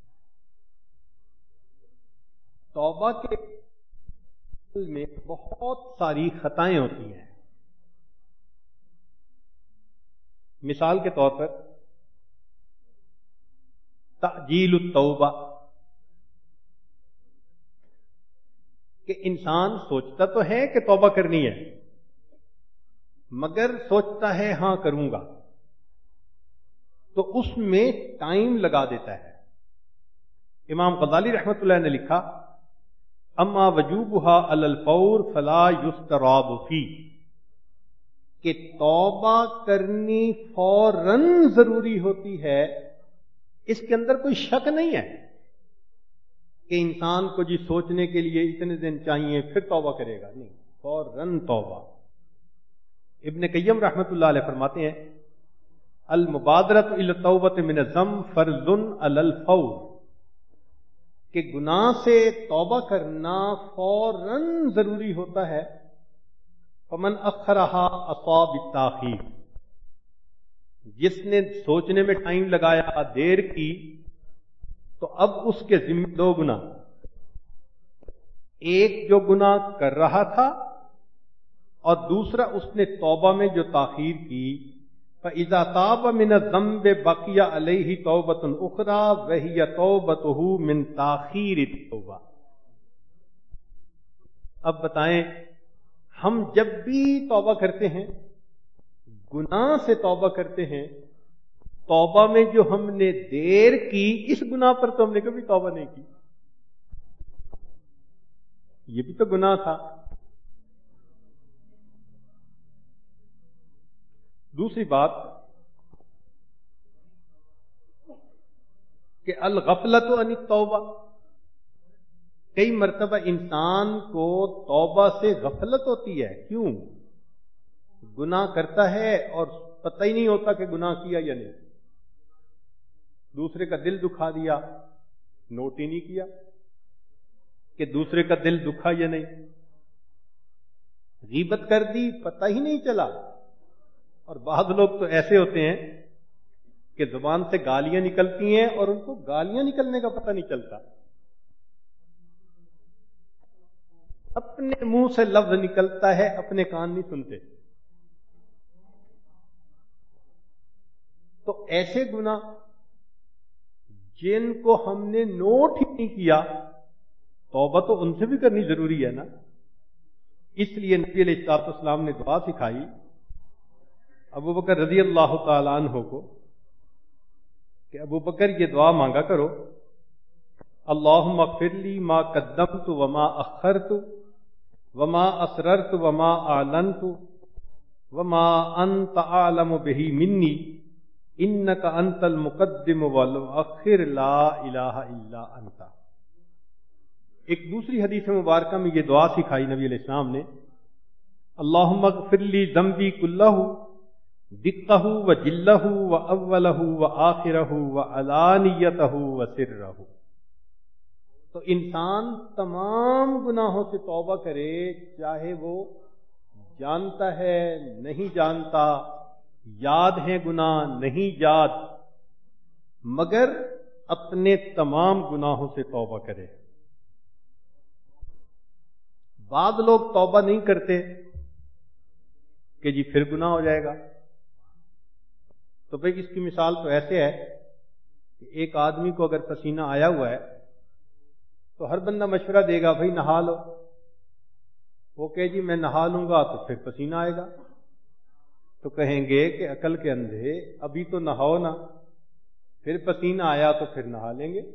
توبہ کے میں بہت ساری خطائیں ہوتی ہیں۔ مثال کے طور پر تعجیل التوبہ، کہ انسان سوچتا تو ہے کہ توبہ کرنی ہے مگر سوچتا ہے ہاں کروں گا، تو اس میں ٹائم لگا دیتا ہے۔ امام غزالی رحمۃ اللہ نے لکھا اما وجوبها علی الفور فلا یستراب فی، کہ توبہ کرنی فوراً ضروری ہوتی ہے، اس کے اندر کوئی شک نہیں ہے کہ انسان کو جی سوچنے کے لیے اتنے دن چاہیے پھر توبہ کرے گا، نہیں، فوراً توبہ۔ ابن قیم رحمۃ اللہ علیہ فرماتے ہیں المبادرۃ الی التوبۃ من الذنب فرض علی الفور، کہ گناہ سے توبہ کرنا فوراً ضروری ہوتا ہے۔ فمن اخرھا اصاب التاخیر، جس نے سوچنے میں ٹائم لگایا، دیر کی، تو اب اس کے ذمہ دو گناہ، ایک جو گناہ کر رہا تھا اور دوسرا اس نے توبہ میں جو تاخیر کی۔ فَإِذَا تَابَ مِنَ الذَّنبِ بَقِيَ عَلَيْهِ تَوْبَةٌ أُخْرَى وَهِيَ تَوْبَتُهُ مِنْ تَأْخِيرِ التَّوْبَةِ۔ اب بتائیں، ہم جب بھی توبہ کرتے ہیں، گناہ سے توبہ کرتے ہیں، توبہ میں جو ہم نے دیر کی، اس گناہ پر تو ہم نے کبھی توبہ نہیں کی، یہ بھی تو گناہ تھا۔ دوسری بات کہ الغفلۃ عن التوبہ، کئی مرتبہ انسان کو توبہ سے غفلت ہوتی ہے۔ کیوں؟ گناہ کرتا ہے اور پتہ ہی نہیں ہوتا کہ گناہ کیا یا نہیں، دوسرے کا دل دکھا دیا، نوٹ ہی نہیں کیا کہ دوسرے کا دل دکھا یا نہیں، غیبت کر دی، پتہ ہی نہیں چلا۔ اور بعض لوگ تو ایسے ہوتے ہیں کہ زبان سے گالیاں نکلتی ہیں اور ان کو گالیاں نکلنے کا پتہ نہیں چلتا، اپنے منہ سے لفظ نکلتا ہے، اپنے کان نہیں سنتے۔ تو ایسے گناہ جن کو ہم نے نوٹ ہی نہیں کیا، توبہ تو ان سے بھی کرنی ضروری ہے نا۔ اس لیے نبی علیہ الصلوۃ والسلام نے دعا سکھائی ابو بکر رضی اللہ تعالیٰ عنہ کو کہ ابو بکر یہ دعا مانگا کرو، اللہم اغفر لی ما قدمت وما اخرت وما اسررت وما اعلنت وما انت اعلم به منی انک انت المقدم والمؤخر لا الہ الا انت۔ ایک دوسری حدیث مبارکہ میں یہ دعا سکھائی نبی علیہ السلام نے اللہم اغفر لی ذنبی کلہ دقہ و جلہ و اولہ و آخرہ و علانیتہ و سرہ. تو انسان تمام گناہوں سے توبہ کرے، چاہے وہ جانتا ہے نہیں جانتا، یاد ہے گناہ نہیں یاد، مگر اپنے تمام گناہوں سے توبہ کرے. بعض لوگ توبہ نہیں کرتے کہ جی پھر گناہ ہو جائے گا. تو بھئی اس کی مثال تو ایسے ہے کہ ایک آدمی کو اگر پسینہ آیا ہوا ہے تو ہر بندہ مشورہ دے گا بھئی نہا لو. وہ کہے جی میں نہا لوں گا تو پھر پسینہ آئے گا. تو کہیں گے کہ عقل کے اندھے ابھی تو نہاؤ نا، پھر پسینہ آیا تو پھر نہا لیں گے.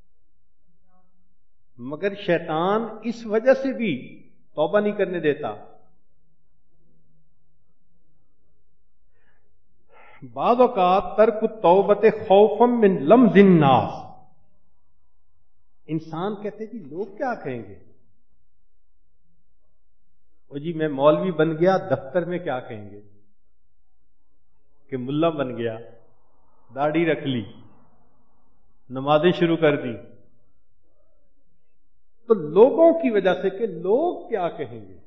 مگر شیطان اس وجہ سے بھی توبہ نہیں کرنے دیتا. بعض اوقات ترک التوبۃ خوفا من لمز الناس. انسان کہتے جی لوگ کیا کہیں گے، او جی میں مولوی بن گیا، دفتر میں کیا کہیں گے کہ ملا بن گیا، داڑھی رکھ لی، نمازیں شروع کر دی. تو لوگوں کی وجہ سے کہ لوگ کیا کہیں گے.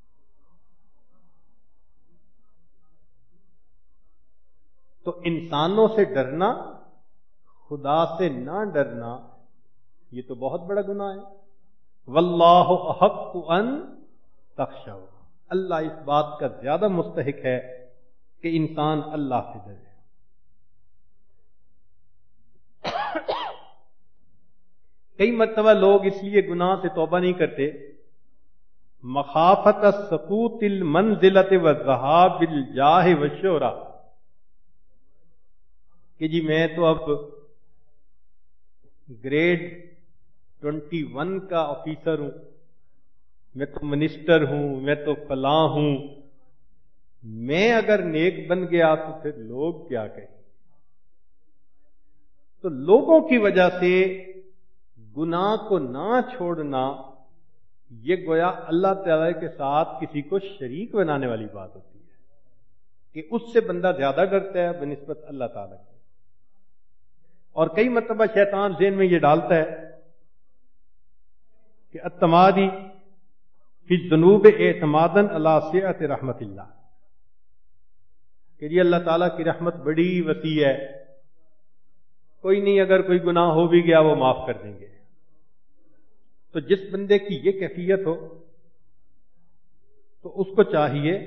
تو انسانوں سے ڈرنا، خدا سے نہ ڈرنا، یہ تو بہت بڑا گناہ ہے. واللہ احق ان تخشوا. اللہ اس بات کا زیادہ مستحق ہے کہ انسان اللہ سے ڈرے. کئی مرتبہ لوگ اس لیے گناہ سے توبہ نہیں کرتے مخافت سقوط المنزلۃ وذہاب الجاہ والشہرۃ، کہ جی میں تو اب گریڈ ٹوینٹی ون کا آفیسر ہوں، میں تو منسٹر ہوں، میں تو فلاں ہوں، میں اگر نیک بن گیا تو پھر لوگ کیا کہیں. تو لوگوں کی وجہ سے گناہ کو نہ چھوڑنا یہ گویا اللہ تعالی کے ساتھ کسی کو شریک بنانے والی بات ہوتی ہے کہ اس سے بندہ زیادہ ڈرتا ہے بنسبت اللہ تعالی کے. اور کئی مرتبہ شیطان ذہن میں یہ ڈالتا ہے کہ اعتمادی فی الذنوب اعتمادا علی سعۃ رحمت اللہ، کہ جی اللہ تعالیٰ کی رحمت بڑی وسیع ہے، کوئی نہیں اگر کوئی گناہ ہو بھی گیا وہ معاف کر دیں گے. تو جس بندے کی یہ کیفیت ہو تو اس کو چاہیے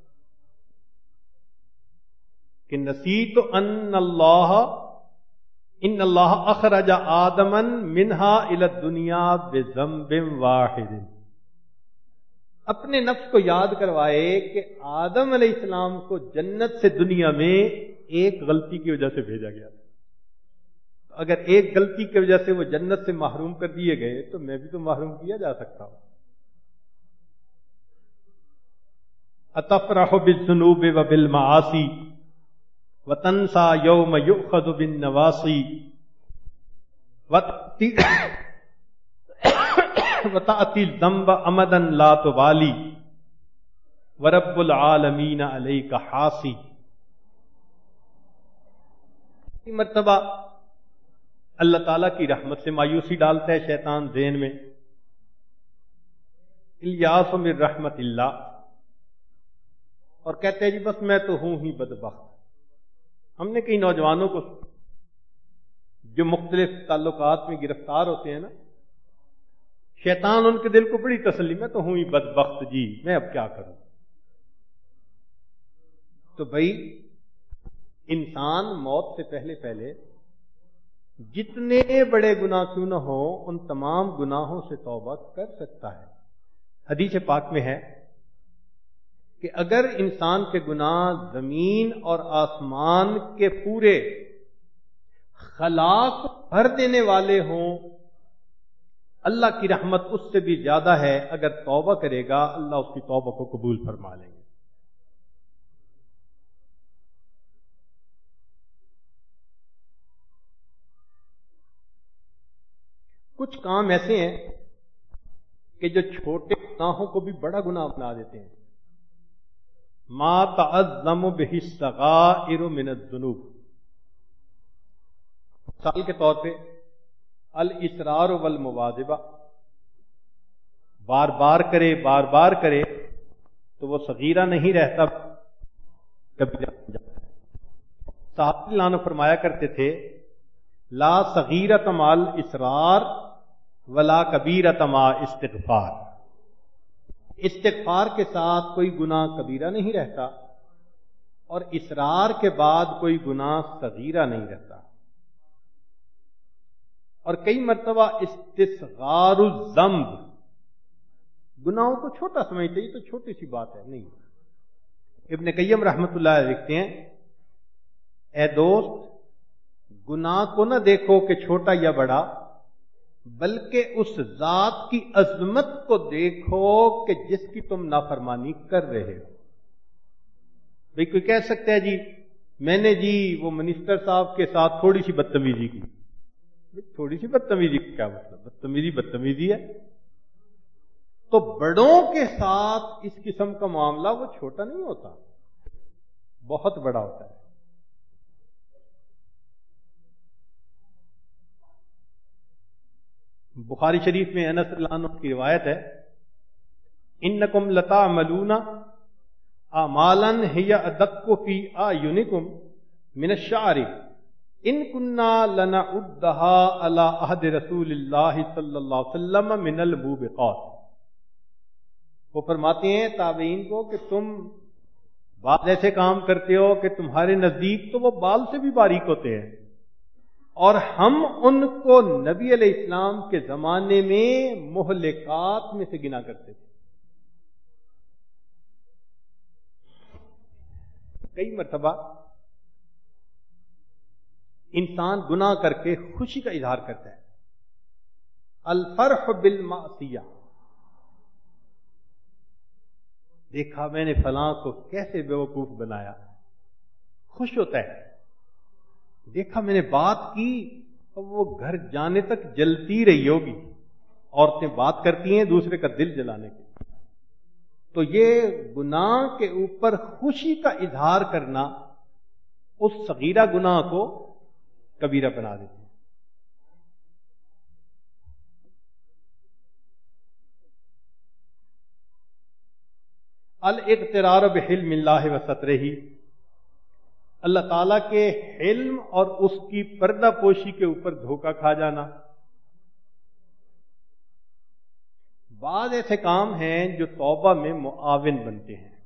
کہ نسیت ان اللہ ان اللہ اخرج آدما منہا الی الدنیا بذنب واحد. اپنے نفس کو یاد کروائے کہ آدم علیہ السلام کو جنت سے دنیا میں ایک غلطی کی وجہ سے بھیجا گیا. اگر ایک غلطی کی وجہ سے وہ جنت سے محروم کر دیے گئے تو میں بھی تو محروم کیا جا سکتا ہوں. اتفرح بالذنوب وبالمعاصی وتنسى یوم یؤخذ بالنواصی وتأتی الذنب عمدا لا تبالی ورب العالمین علیک حاصی. مرتبہ اللہ تعالیٰ کی رحمت سے مایوسی ڈالتا ہے شیطان ذہن میں، الیاس من رحمت اللہ، اور کہتے ہیں جی بس میں تو ہوں ہی بدبخت. ہم نے کئی نوجوانوں کو جو مختلف تعلقات میں گرفتار ہوتے ہیں نا، شیطان ان کے دل کو بڑی تسلی، میں تو ہوں ہی بدبخت جی، میں اب کیا کروں. تو بھائی انسان موت سے پہلے پہلے جتنے بڑے گناہ کیوں نہ ہو ان تمام گناہوں سے توبہ کر سکتا ہے. حدیث پاک میں ہے کہ اگر انسان کے گناہ زمین اور آسمان کے پورے خلا کو بھر دینے والے ہوں، اللہ کی رحمت اس سے بھی زیادہ ہے. اگر توبہ کرے گا اللہ اس کی توبہ کو قبول فرما لیں گے. کچھ کام ایسے ہیں کہ جو چھوٹے گناہوں کو بھی بڑا گناہ بنا دیتے ہیں. ما تعظم به الصغائر من الذنوب. مثال کے طور پہ الاصرار والمواظبہ، بار بار کرے بار بار کرے تو وہ صغیرہ نہیں رہتا، کبیرہ بن جاتا ہے. صحابہ اللہ عنہ فرمایا کرتے تھے لا صغیرۃ مع الاصرار ولا کبیرۃ مع استغفار. استغفار کے ساتھ کوئی گناہ کبیرہ نہیں رہتا اور اصرار کے بعد کوئی گناہ صغیرہ نہیں رہتا. اور کئی مرتبہ استصغار الذنب، گناہوں کو چھوٹا سمجھتے یہ تو چھوٹی سی بات ہے، نہیں. ابن قیم رحمۃ اللہ علیہ لکھتے ہیں اے دوست گناہ کو نہ دیکھو کہ چھوٹا یا بڑا، بلکہ اس ذات کی عظمت کو دیکھو کہ جس کی تم نافرمانی کر رہے ہو. بھئی کوئی کہہ سکتا ہے جی میں نے جی وہ منسٹر صاحب کے ساتھ تھوڑی سی بدتمیزی کی. تھوڑی سی بدتمیزی کیا مطلب؟ بدتمیزی بدتمیزی ہے. تو بڑوں کے ساتھ اس قسم کا معاملہ وہ چھوٹا نہیں ہوتا، بہت بڑا ہوتا ہے. بخاری شریف میں انس رضی اللہ عنہ کی روایت ہے انکم لتعملون اعمالا ہی ادق فی اعینکم من الشعر ان کننا لنعدها علی عہد رسول اللہ صلی اللہ علیہ وسلم من الموبقات. وہ فرماتے ہیں تابعین کو کہ تم بعض ایسے کام کرتے ہو کہ تمہارے نزدیک تو وہ بال سے بھی باریک ہوتے ہیں، اور ہم ان کو نبی علیہ السلام کے زمانے میں مہلکات میں سے گنا کرتے تھے. کئی مرتبہ انسان گناہ کر کے خوشی کا اظہار کرتا ہے. الفرح بالمعصیہ، دیکھا میں نے فلاں کو کیسے بیوقوف بنایا، خوش ہوتا ہے. دیکھا میں نے بات کی اور وہ گھر جانے تک جلتی رہی ہوگی. عورتیں بات کرتی ہیں دوسرے کا دل جلانے کے. تو یہ گناہ کے اوپر خوشی کا اظہار کرنا اس صغیرہ گناہ کو کبیرہ بنا دیتے ہیں. الاغترار بحلم اللہ وسترہ، اللہ تعالیٰ کے حلم اور اس کی پردہ پوشی کے اوپر دھوکہ کھا جانا. بعض ایسے کام ہیں جو توبہ میں معاون بنتے ہیں.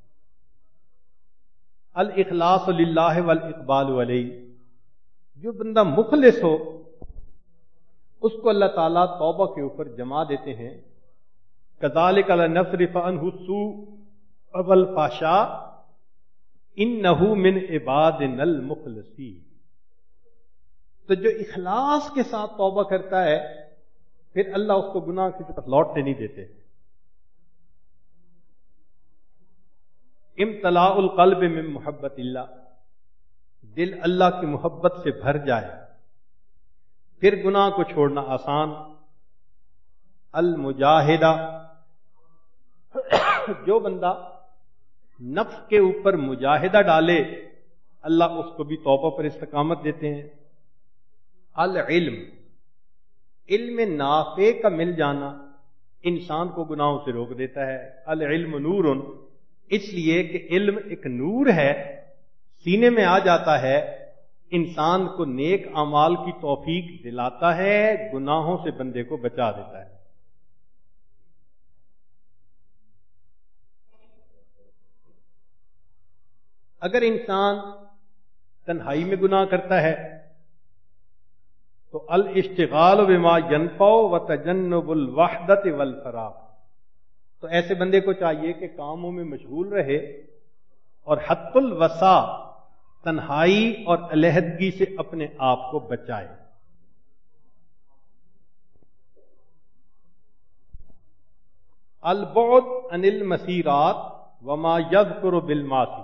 الاخلاص للہ والاقبال علیہ، جو بندہ مخلص ہو اس کو اللہ تعالیٰ توبہ کے اوپر جما دیتے ہیں. کذالک لنصرف عنہ السوء والفحشاء انہ من عبادنا المخلصین. تو جو اخلاص کے ساتھ توبہ کرتا ہے پھر اللہ اس کو گناہ کی طرف لوٹنے نہیں دیتے. امتلاء القلب من محبت اللہ، دل اللہ کی محبت سے بھر جائے پھر گناہ کو چھوڑنا آسان. المجاہدہ، جو بندہ نفس کے اوپر مجاہدہ ڈالے اللہ اس کو بھی توبہ پر استقامت دیتے ہیں. العلم، علم نافع کا مل جانا انسان کو گناہوں سے روک دیتا ہے. العلم نور، اس لیے کہ علم ایک نور ہے، سینے میں آ جاتا ہے، انسان کو نیک اعمال کی توفیق دلاتا ہے، گناہوں سے بندے کو بچا دیتا ہے. اگر انسان تنہائی میں گناہ کرتا ہے تو الاشتغال بما ينفع وتجنب الوحدۃ والفراق، تو ایسے بندے کو چاہیے کہ کاموں میں مشغول رہے اور حد الوسع تنہائی اور علیحدگی سے اپنے آپ کو بچائے. البعد عن المسیرات وما یذکر بالمعصیہ،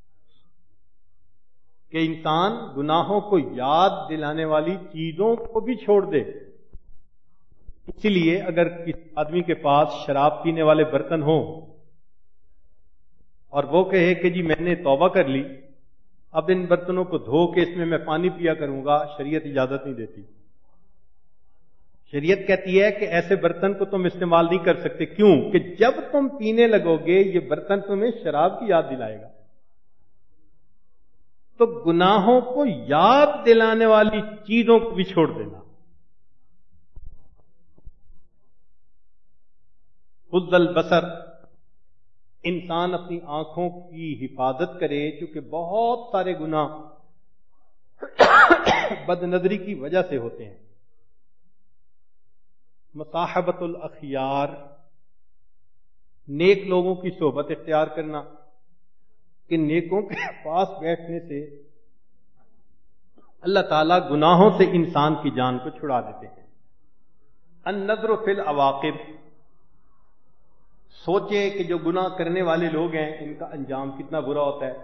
کہ انسان گناہوں کو یاد دلانے والی چیزوں کو بھی چھوڑ دے. اسی لیے اگر کسی آدمی کے پاس شراب پینے والے برتن ہوں اور وہ کہے کہ جی میں نے توبہ کر لی، اب ان برتنوں کو دھو کے اس میں میں پانی پیا کروں گا، شریعت اجازت نہیں دیتی۔ شریعت کہتی ہے کہ ایسے برتن کو تم استعمال نہیں کر سکتے۔ کیوں؟ کہ جب تم پینے لگو گے یہ برتن تمہیں شراب کی یاد دلائے گا۔ تو گناہوں کو یاد دلانے والی چیزوں کو بھی چھوڑ دینا۔ غض البصر، انسان اپنی آنکھوں کی حفاظت کرے، چونکہ بہت سارے گناہ بد نظری کی وجہ سے ہوتے ہیں۔ مصاحبت الاخیار، نیک لوگوں کی صحبت اختیار کرنا، کہ نیکوں کے پاس بیٹھنے سے اللہ تعالیٰ گناہوں سے انسان کی جان کو چھڑا دیتے ہیں۔ النظر فی العواقب، سوچے کہ جو گناہ کرنے والے لوگ ہیں ان کا انجام کتنا برا ہوتا ہے۔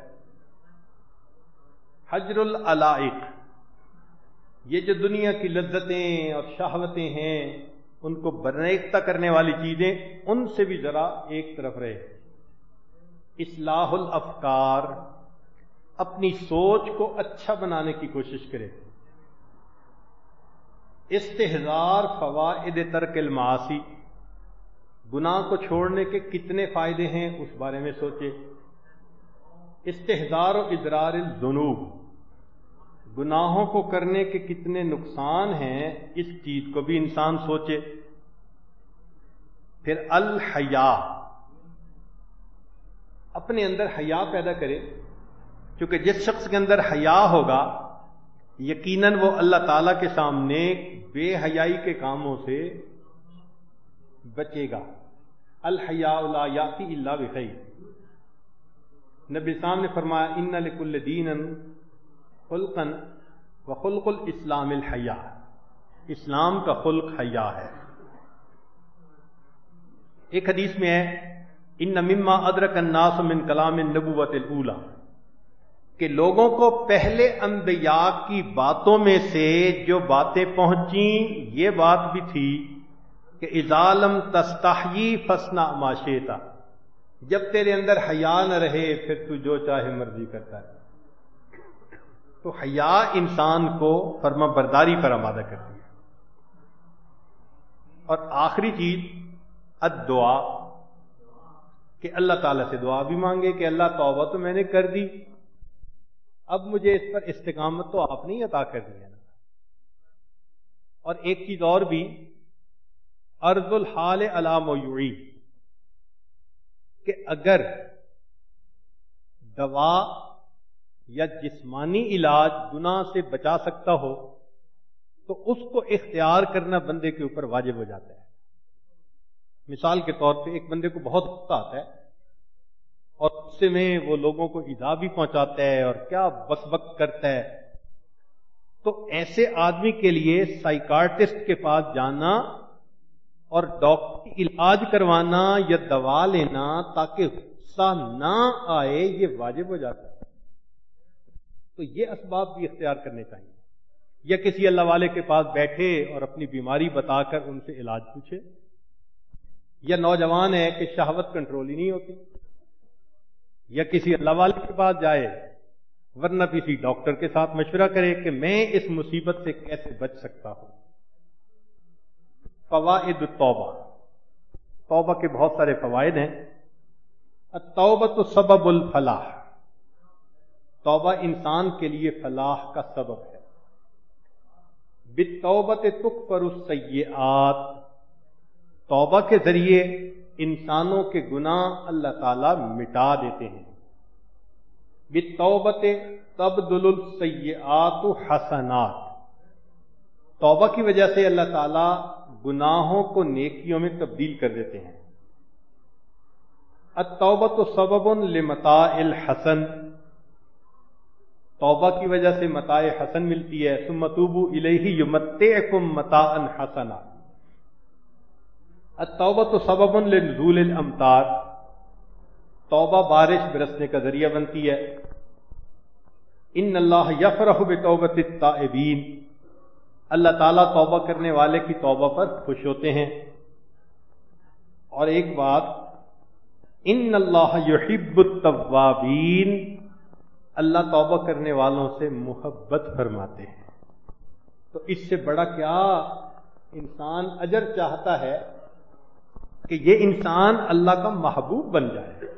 حجر العلائق، یہ جو دنیا کی لذتیں اور شہوتیں ہیں ان کو برنیختہ کرنے والی چیزیں، ان سے بھی ذرا ایک طرف رہے۔ اصلاح الافکار، اپنی سوچ کو اچھا بنانے کی کوشش کرے۔ استحضار فوائد ترک المعاصی، گناہ کو چھوڑنے کے کتنے فائدے ہیں اس بارے میں سوچے۔ استحضار و اضرار الذنوب، گناہوں کو کرنے کے کتنے نقصان ہیں اس چیز کو بھی انسان سوچے۔ پھر الحیا، اپنے اندر حیا پیدا کرے، کیونکہ جس شخص کے اندر حیا ہوگا یقیناً وہ اللہ تعالیٰ کے سامنے بے حیائی کے کاموں سے بچے گا۔ الحیاء لا یاتی الا بخیر، نبی صاحب نے فرمایا ان لکل دین خلقا وخلق الاسلام الحیاء، اسلام کا خلق حیا ہے۔ ایک حدیث میں ہے ان مما ادرک الناس من کلام النبوۃ الاولی، کہ لوگوں کو پہلے انبیاء کی باتوں میں سے جو باتیں پہنچیں یہ بات بھی تھی کہ اذا لم تستحیی فاصنع ما شئت، جب تیرے اندر حیا نہ رہے پھر تو جو چاہے مرضی کرتا ہے۔ تو حیا انسان کو فرما برداری پر آمادہ کرتی ہے۔ اور آخری چیز الدعا، کہ اللہ تعالیٰ سے دعا بھی مانگے کہ اللہ توبہ تو میں نے کر دی، اب مجھے اس پر استقامت تو آپ نے ہی عطا کر دی ہے نا۔ اور ایک چیز اور بھی، عرض الحال علی مویوعی، کہ اگر دوا یا جسمانی علاج گناہ سے بچا سکتا ہو تو اس کو اختیار کرنا بندے کے اوپر واجب ہو جاتا ہے۔ مثال کے طور پہ ایک بندے کو بہت غصہ آتا ہے اور غصے میں وہ لوگوں کو ایذا بھی پہنچاتا ہے اور کیا بک بک کرتا ہے، تو ایسے آدمی کے لیے سائیکارٹسٹ کے پاس جانا اور ڈاکٹری علاج کروانا یا دوا لینا تاکہ غصہ نہ آئے یہ واجب ہو جاتا ہے۔ تو یہ اسباب بھی اختیار کرنے چاہیے۔ یا کسی اللہ والے کے پاس بیٹھے اور اپنی بیماری بتا کر ان سے علاج پوچھے، یا نوجوان ہے کہ شہوت کنٹرول ہی نہیں ہوتی، یا کسی اللہ والے کے پاس جائے، ورنہ کسی ڈاکٹر کے ساتھ مشورہ کرے کہ میں اس مصیبت سے کیسے بچ سکتا ہوں۔ فوائد التوبہ، توبہ کے بہت سارے فوائد ہیں۔ التوبۃ سبب الفلاح، توبہ انسان کے لیے فلاح کا سبب ہے۔ بالتوبۃ تکفر السیئات، توبہ کے ذریعے انسانوں کے گناہ اللہ تعالی مٹا دیتے ہیں۔ بالتوبۃ تبدل السیئات حسنات، توبہ کی وجہ سے اللہ تعالی گناہوں کو نیکیوں میں تبدیل کر دیتے ہیں۔ التوبۃ سبب لمتاع الحسن، توبہ کی وجہ سے متاع حسن ملتی ہے۔ ثم توبوا الیہ یمتعکم متاعا حسنا۔ التوبۃ سبب لنزول الامطار، توبہ بارش برسنے کا ذریعہ بنتی ہے۔ ان اللہ یفرح بتوبۃ التائبین، اللہ تعالیٰ توبہ کرنے والے کی توبہ پر خوش ہوتے ہیں۔ اور ایک بات، ان اللہ یحب التوابین، اللہ توبہ کرنے والوں سے محبت فرماتے ہیں۔ تو اس سے بڑا کیا انسان اجر چاہتا ہے کہ یہ انسان اللہ کا محبوب بن جائے۔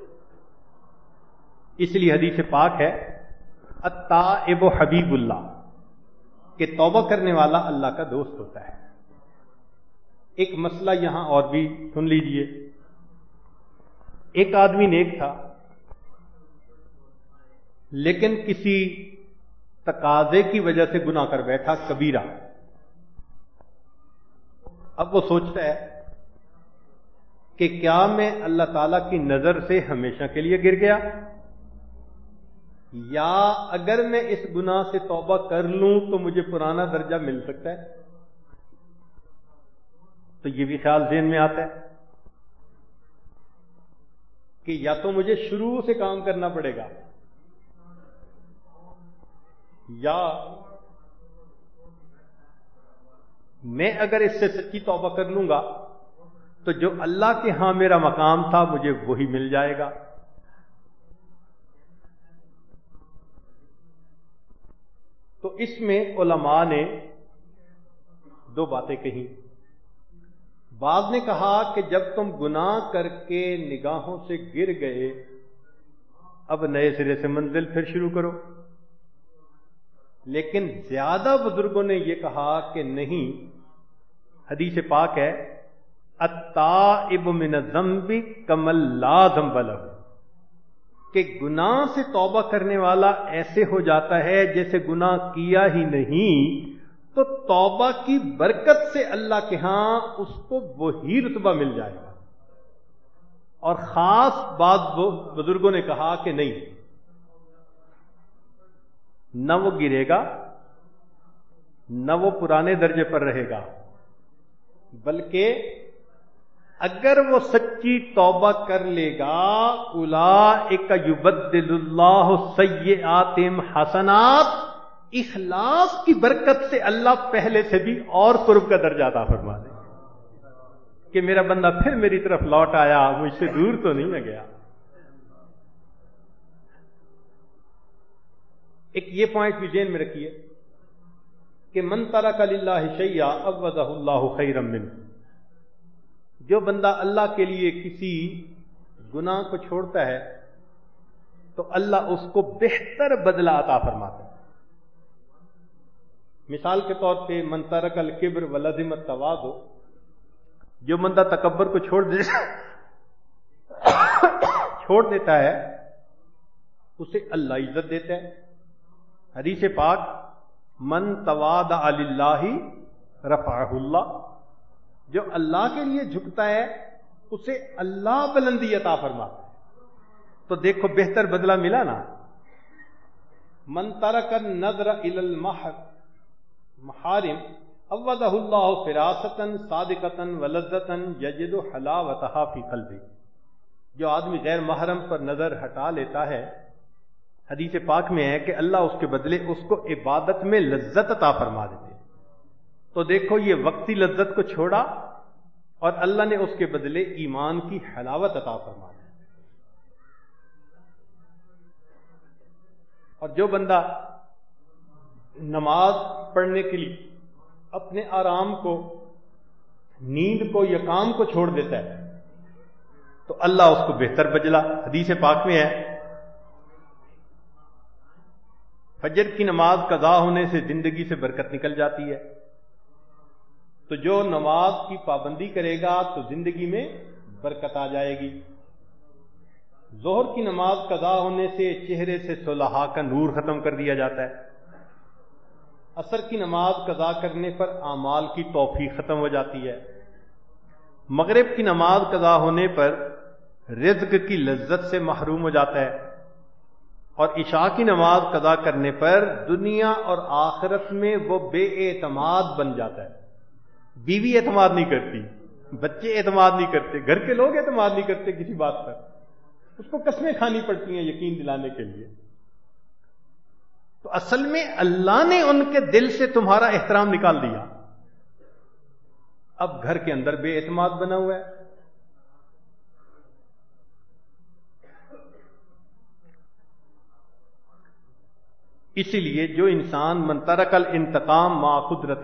اس لیے حدیث پاک ہے التائب حبیب اللہ، کہ توبہ کرنے والا اللہ کا دوست ہوتا ہے۔ ایک مسئلہ یہاں اور بھی سن لیجئے۔ ایک آدمی نیک تھا، لیکن کسی تقاضے کی وجہ سے گناہ کر بیٹھا کبیرہ۔ اب وہ سوچتا ہے کہ کیا میں اللہ تعالی کی نظر سے ہمیشہ کے لیے گر گیا، یا اگر میں اس گناہ سے توبہ کر لوں تو مجھے پرانا درجہ مل سکتا ہے۔ تو یہ بھی خیال ذہن میں آتا ہے کہ یا تو مجھے شروع سے کام کرنا پڑے گا، یا میں اگر اس سے سچی توبہ کر لوں گا تو جو اللہ کے ہاں میرا مقام تھا مجھے وہی مل جائے گا۔ تو اس میں علماء نے دو باتیں کہیں۔ بعض نے کہا کہ جب تم گناہ کر کے نگاہوں سے گر گئے، اب نئے سرے سے منزل پھر شروع کرو۔ لیکن زیادہ بزرگوں نے یہ کہا کہ نہیں، حدیث پاک ہے التائب من الذنب کمن لا ذنب لہ، کہ گناہ سے توبہ کرنے والا ایسے ہو جاتا ہے جیسے گناہ کیا ہی نہیں، تو توبہ کی برکت سے اللہ کے ہاں اس کو وہی رتبہ مل جائے گا۔ اور خاص بات بزرگوں نے کہا کہ نہیں، نہ وہ گرے گا، نہ وہ پرانے درجے پر رہے گا، بلکہ اگر وہ سچی توبہ کر لے گا، اولئک یبدل اللہ سیئاتہم حسنات، اخلاص کی برکت سے اللہ پہلے سے بھی اور قرب کا درجہ عطا فرما دے کہ میرا بندہ پھر میری طرف لوٹ آیا، مجھ سے دور تو نہیں نہ گیا۔ ایک یہ پوائنٹ بھی ذہن میں رکھیے کہ من ترک للہ شیئا عوضہ اللہ خیرا منہ، جو بندہ اللہ کے لیے کسی گناہ کو چھوڑتا ہے تو اللہ اس کو بہتر بدلہ عطا فرماتا ہے۔ مثال کے طور پہ من ترک الکبر ولزم التواضع، جو بندہ تکبر کو چھوڑ دے چھوڑ دیتا ہے اسے اللہ عزت دیتا ہے۔ حدیث پاک من تواضع للہ رفعہ اللہ، جو اللہ کے لیے جھکتا ہے اسے اللہ بلندی عطا فرماتا ہے۔ تو دیکھو بہتر بدلہ ملا نا۔ من ترک النظر الی المحرم محارم عوضہ اللہ فراستاً صادقتاً ولذتاً یجد حلاوتہا فی قلبہ، جو آدمی غیر محرم پر نظر ہٹا لیتا ہے، حدیث پاک میں ہے کہ اللہ اس کے بدلے اس کو عبادت میں لذت عطا فرما دیتے۔ تو دیکھو یہ وقتی لذت کو چھوڑا اور اللہ نے اس کے بدلے ایمان کی حلاوت عطا فرما دی۔ اور جو بندہ نماز پڑھنے کے لیے اپنے آرام کو، نیند کو یا کام کو چھوڑ دیتا ہے تو اللہ اس کو بہتر بدلہ، حدیث پاک میں ہے فجر کی نماز قضا ہونے سے زندگی سے برکت نکل جاتی ہے۔ تو جو نماز کی پابندی کرے گا تو زندگی میں برکت آ جائے گی۔ ظہر کی نماز قضا ہونے سے چہرے سے صلحاء کا نور ختم کر دیا جاتا ہے۔ عصر کی نماز قضا کرنے پر اعمال کی توفیق ختم ہو جاتی ہے۔ مغرب کی نماز قضا ہونے پر رزق کی لذت سے محروم ہو جاتا ہے، اور عشاء کی نماز قضا کرنے پر دنیا اور آخرت میں وہ بے اعتماد بن جاتا ہے۔ بیوی اعتماد نہیں کرتی، بچے اعتماد نہیں کرتے، گھر کے لوگ اعتماد نہیں کرتے کسی بات پر، اس کو قسمیں کھانی پڑتی ہیں یقین دلانے کے لیے۔ تو اصل میں اللہ نے ان کے دل سے تمہارا احترام نکال دیا، اب گھر کے اندر بے اعتماد بنا ہوا ہے۔ اسی لیے جو انسان من ترک الانتقام مع قدرتہ،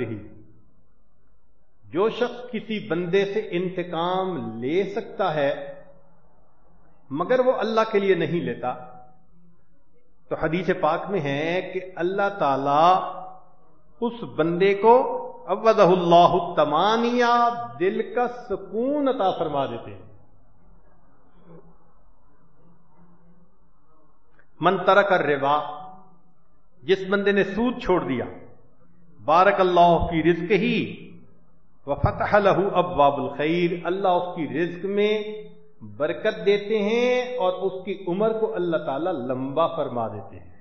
جو شخص کسی بندے سے انتقام لے سکتا ہے مگر وہ اللہ کے لیے نہیں لیتا، تو حدیث پاک میں ہے کہ اللہ تعالی اس بندے کو عوضہ اللہ الطمانیہ، دل کا سکون عطا فرما دیتے ہیں۔ من ترک الربا، جس بندے نے سود چھوڑ دیا، بارک اللہ فی رزقہ وفتح لہ ابواب الخیر، اللہ اس کی رزق میں برکت دیتے ہیں اور اس کی عمر کو اللہ تعالی لمبا فرما دیتے ہیں۔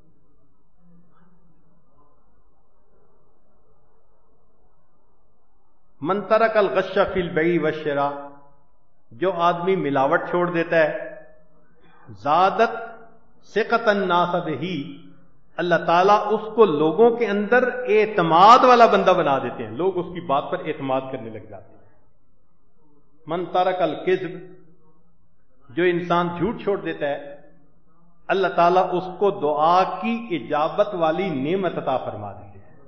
من ترک الغش فی البیع والشراء، جو آدمی ملاوٹ چھوڑ دیتا ہے، زادت ثقۃ الناس بہ، اللہ تعالیٰ اس کو لوگوں کے اندر اعتماد والا بندہ بنا دیتے ہیں، لوگ اس کی بات پر اعتماد کرنے لگ جاتے ہیں۔ من ترک الکذب، جو انسان جھوٹ چھوڑ دیتا ہے، اللہ تعالیٰ اس کو دعا کی اجابت والی نعمت عطا فرما دیتے ہیں۔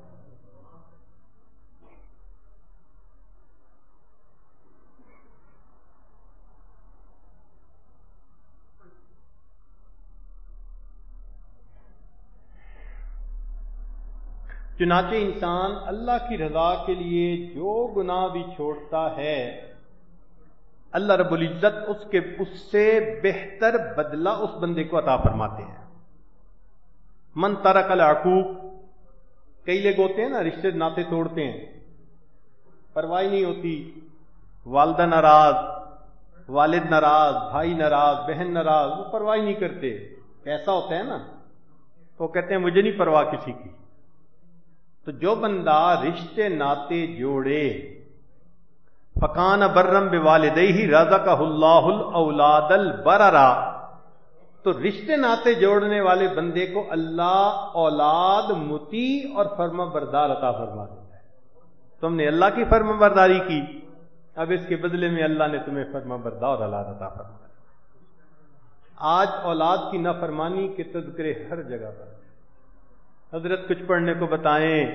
چنانچہ انسان اللہ کی رضا کے لیے جو گناہ بھی چھوڑتا ہے، اللہ رب العزت اس کے اس سے بہتر بدلہ اس بندے کو عطا فرماتے ہیں۔ من ترک العقوق، کئی لوگ ہوتے ہیں نا رشتے ناطے توڑتے ہیں، پرواہ نہیں ہوتی، والدہ ناراض، والد ناراض، بھائی ناراض، بہن ناراض، وہ پرواہ نہیں کرتے، ایسا ہوتا ہے نا، تو کہتے ہیں مجھے نہیں پرواہ کسی کی۔ تو جو بندہ رشتے ناطے جوڑے، فکان برم بوالدیہ رزقہ اللہ الاولاد البررا، تو رشتے ناطے جوڑنے والے بندے کو اللہ اولاد مطیع اور فرما بردار عطا فرما دیتا ہے۔ تم نے اللہ کی فرما برداری کی، اب اس کے بدلے میں اللہ نے تمہیں فرما بردار اولاد عطا فرما دی۔ آج اولاد کی نافرمانی کے تذکرے ہر جگہ پر، حضرت کچھ پڑھنے کو بتائیں،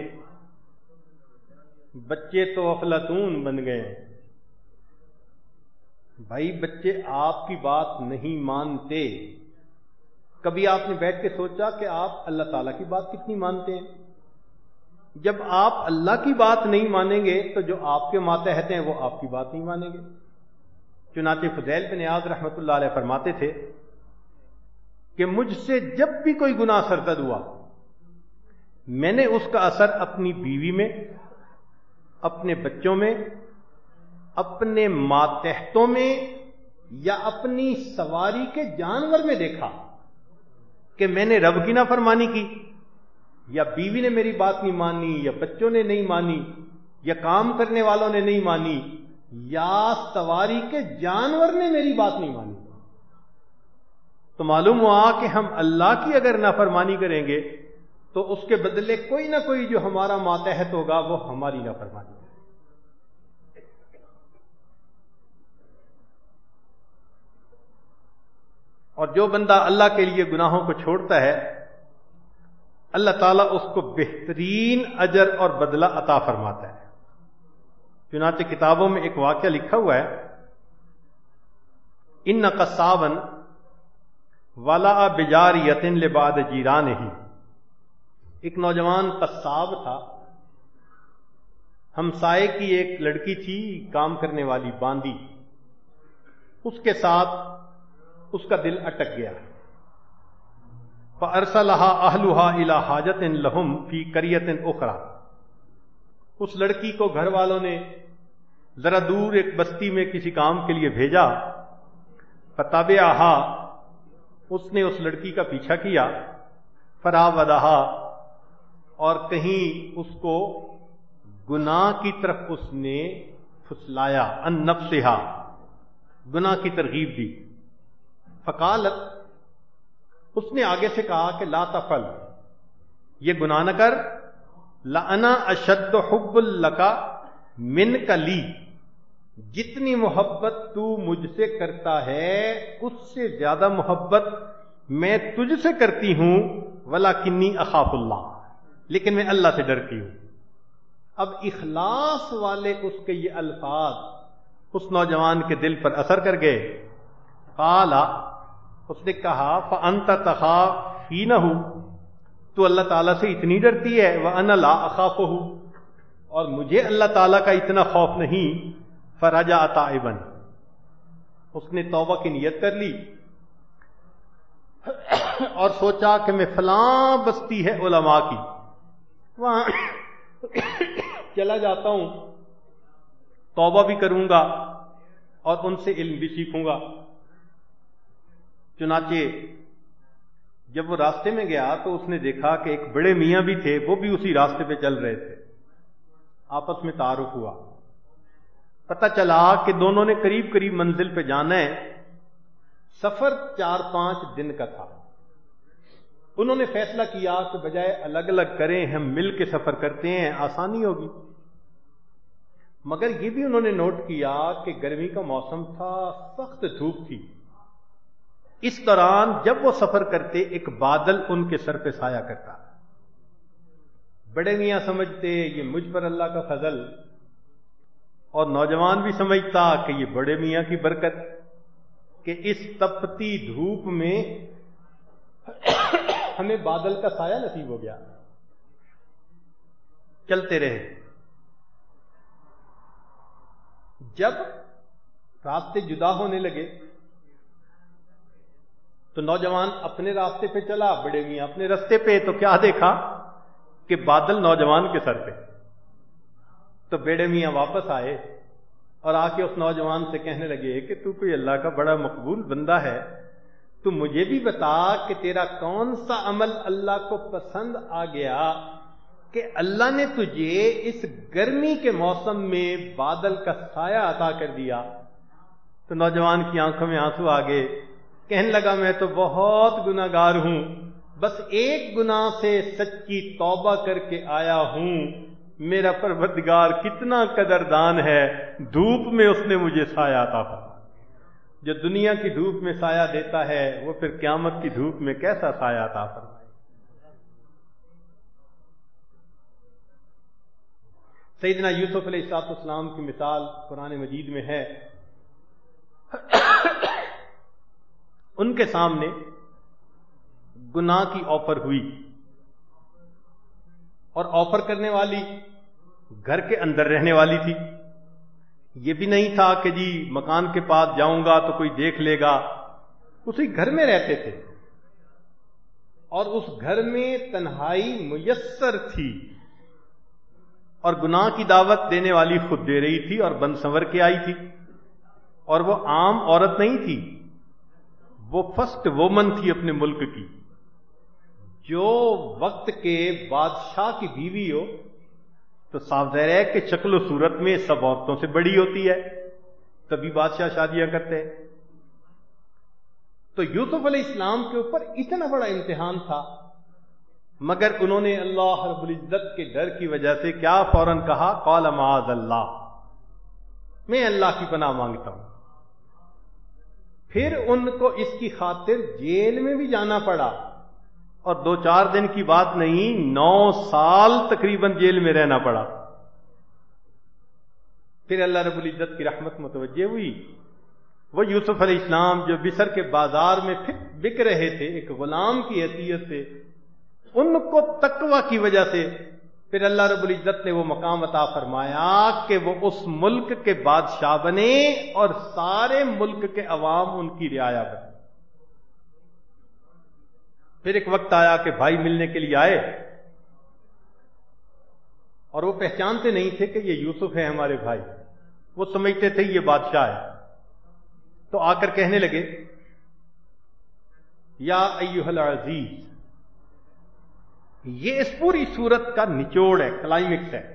بچے تو افلاطون بن گئے۔ بھائی بچے آپ کی بات نہیں مانتے، کبھی آپ نے بیٹھ کے سوچا کہ آپ اللہ تعالیٰ کی بات کتنی مانتے ہیں؟ جب آپ اللہ کی بات نہیں مانیں گے تو جو آپ کے ماتحت ہیں وہ آپ کی بات نہیں مانیں گے۔ چنانچہ فضیل بن عیاض رحمۃ اللہ علیہ فرماتے تھے کہ مجھ سے جب بھی کوئی گناہ سرزد ہوا، میں نے اس کا اثر اپنی بیوی میں، اپنے بچوں میں، اپنے ماتحتوں میں یا اپنی سواری کے جانور میں دیکھا کہ میں نے رب کی نافرمانی کی، یا بیوی نے میری بات نہیں مانی، یا بچوں نے نہیں مانی، یا کام کرنے والوں نے نہیں مانی، یا سواری کے جانور نے میری بات نہیں مانی۔ تو معلوم ہوا کہ ہم اللہ کی اگر نافرمانی کریں گے تو اس کے بدلے کوئی نہ کوئی جو ہمارا ماتحت ہوگا وہ ہماری نافرمانی ہے۔ اور جو بندہ اللہ کے لیے گناہوں کو چھوڑتا ہے، اللہ تعالیٰ اس کو بہترین اجر اور بدلہ عطا فرماتا ہے۔ چنانچہ کتابوں میں ایک واقعہ لکھا ہوا ہے، ان قصابا ولا بجاریۃ لبعض جیرانہ، ایک نوجوان قصاب تھا، ہمسائے کی ایک لڑکی تھی کام کرنے والی باندی، اس کے ساتھ اس کا دل اٹک گیا، فَأَرْسَلَهَا أَهْلُهَا إِلَى حَاجَةٍ لَهُمْ فِي قَرْيَةٍ أُخْرَى، اس لڑکی کو گھر والوں نے ذرا دور ایک بستی میں کسی کام کے لیے بھیجا، فَتَبِعَهَا، اس نے اس لڑکی کا پیچھا کیا، فَرَاوَدَهَا، اور کہیں اس کو گناہ کی طرف اس نے پھسلایا، ان نفسها، گناہ کی ترغیب دی، فقالت، اس نے آگے سے کہا کہ لا تفعل، یہ گناہ نہ کر، لَأَنَا أَشَدُّ حُبًّا لَكَ مِنْكَ لِي، جتنی محبت تو مجھ سے کرتا ہے اس سے زیادہ محبت میں تجھ سے کرتی ہوں، وَلَكِنِّي أَخَافُ اللَّهَ، لیکن میں اللہ سے ڈرتی ہوں۔ اب اخلاص والے اس کے یہ الفاظ اس نوجوان کے دل پر اثر کر گئے۔ قال، اس نے کہا فَأَنْتَ تَخَافِينَهُ، تو اللہ تعالیٰ سے اتنی ڈرتی ہے، وَأَنَا لَا أَخَافُهُ، اور مجھے اللہ تعالیٰ کا اتنا خوف نہیں۔ فَرَجَعَ تَائِبًا، اس نے توبہ کی نیت کر لی اور سوچا کہ میں فلاں بستی ہے علماء کی، وہاں چلا جاتا ہوں، توبہ بھی کروں گا اور ان سے علم بھی سیکھوں گا۔ چنانچہ جب وہ راستے میں گیا تو اس نے دیکھا کہ ایک بڑے میاں بھی تھے، وہ بھی اسی راستے پہ چل رہے تھے۔ آپس میں تعارف ہوا، پتہ چلا کہ دونوں نے قریب قریب منزل پہ جانا ہے۔ سفر چار پانچ دن کا تھا۔ انہوں نے فیصلہ کیا کہ بجائے الگ الگ کریں ہم مل کے سفر کرتے ہیں، آسانی ہوگی۔ مگر یہ بھی انہوں نے نوٹ کیا کہ گرمی کا موسم تھا، سخت دھوپ تھی۔ اس دوران جب وہ سفر کرتے ایک بادل ان کے سر پہ سایہ کرتا۔ بڑے میاں سمجھتے یہ مجھ پر اللہ کا فضل، اور نوجوان بھی سمجھتا کہ یہ بڑے میاں کی برکت کہ اس تپتی دھوپ میں ہمیں بادل کا سایہ نصیب ہو گیا۔ چلتے رہے۔ جب راستے جدا ہونے لگے تو نوجوان اپنے راستے پہ چلا، بڑے میاں اپنے راستے پہ، تو کیا دیکھا کہ بادل نوجوان کے سر پہ۔ تو بڑے میاں واپس آئے اور آ کے اس نوجوان سے کہنے لگے کہ تو کوئی اللہ کا بڑا مقبول بندہ ہے، تو مجھے بھی بتا کہ تیرا کون سا عمل اللہ کو پسند آ گیا کہ اللہ نے تجھے اس گرمی کے موسم میں بادل کا سایہ عطا کر دیا۔ تو نوجوان کی آنکھوں میں آنسو آ گئے، کہنے لگا میں تو بہت گناہگار ہوں، بس ایک گناہ سے سچی توبہ کر کے آیا ہوں، میرا پروردگار کتنا قدردان ہے، دھوپ میں اس نے مجھے سایہ عطا فرمایا۔ جو دنیا کی دھوپ میں سایہ دیتا ہے وہ پھر قیامت کی دھوپ میں کیسا سایہ عطا فرمائے۔ سیدنا یوسف علیہ السلام کی مثال قرآن مجید میں ہے۔ ان کے سامنے گناہ کی آفر ہوئی، اور آفر کرنے والی گھر کے اندر رہنے والی تھی۔ یہ بھی نہیں تھا کہ جی مکان کے پاس جاؤں گا تو کوئی دیکھ لے گا، اسی گھر میں رہتے تھے، اور اس گھر میں تنہائی میسر تھی، اور گناہ کی دعوت دینے والی خود دے رہی تھی اور بن سنور کے آئی تھی، اور وہ عام عورت نہیں تھی، وہ فرسٹ وومن تھی اپنے ملک کی۔ جو وقت کے بادشاہ کی بیوی ہو تو صاف ظاہر ہے کہ شکل و صورت میں سب عورتوں سے بڑی ہوتی ہے، تبھی بادشاہ شادیاں کرتے ہیں۔ تو یوسف علیہ السلام کے اوپر اتنا بڑا امتحان تھا، مگر انہوں نے اللہ رب العزت کے ڈر کی وجہ سے کیا فوراً کہا، قال معاذ اللہ، میں اللہ کی پناہ مانگتا ہوں۔ پھر ان کو اس کی خاطر جیل میں بھی جانا پڑا، اور دو چار دن کی بات نہیں، نو سال تقریباً جیل میں رہنا پڑا۔ پھر اللہ رب العزت کی رحمت متوجہ ہوئی۔ وہ یوسف علیہ السلام جو مصر کے بازار میں بک رہے تھے ایک غلام کی حیثیت سے، ان کو تقوی کی وجہ سے پھر اللہ رب العزت نے وہ مقام عطا فرمایا کہ وہ اس ملک کے بادشاہ بنے اور سارے ملک کے عوام ان کی رعایا بنے۔ پھر ایک وقت آیا کہ بھائی ملنے کے لیے آئے، اور وہ پہچانتے نہیں تھے کہ یہ یوسف ہے ہمارے بھائی، وہ سمجھتے تھے یہ بادشاہ ہے۔ تو آ کر کہنے لگے، یا ایھا العزیز، یہ اس پوری صورت کا نچوڑ ہے، کلائمیکس ہے۔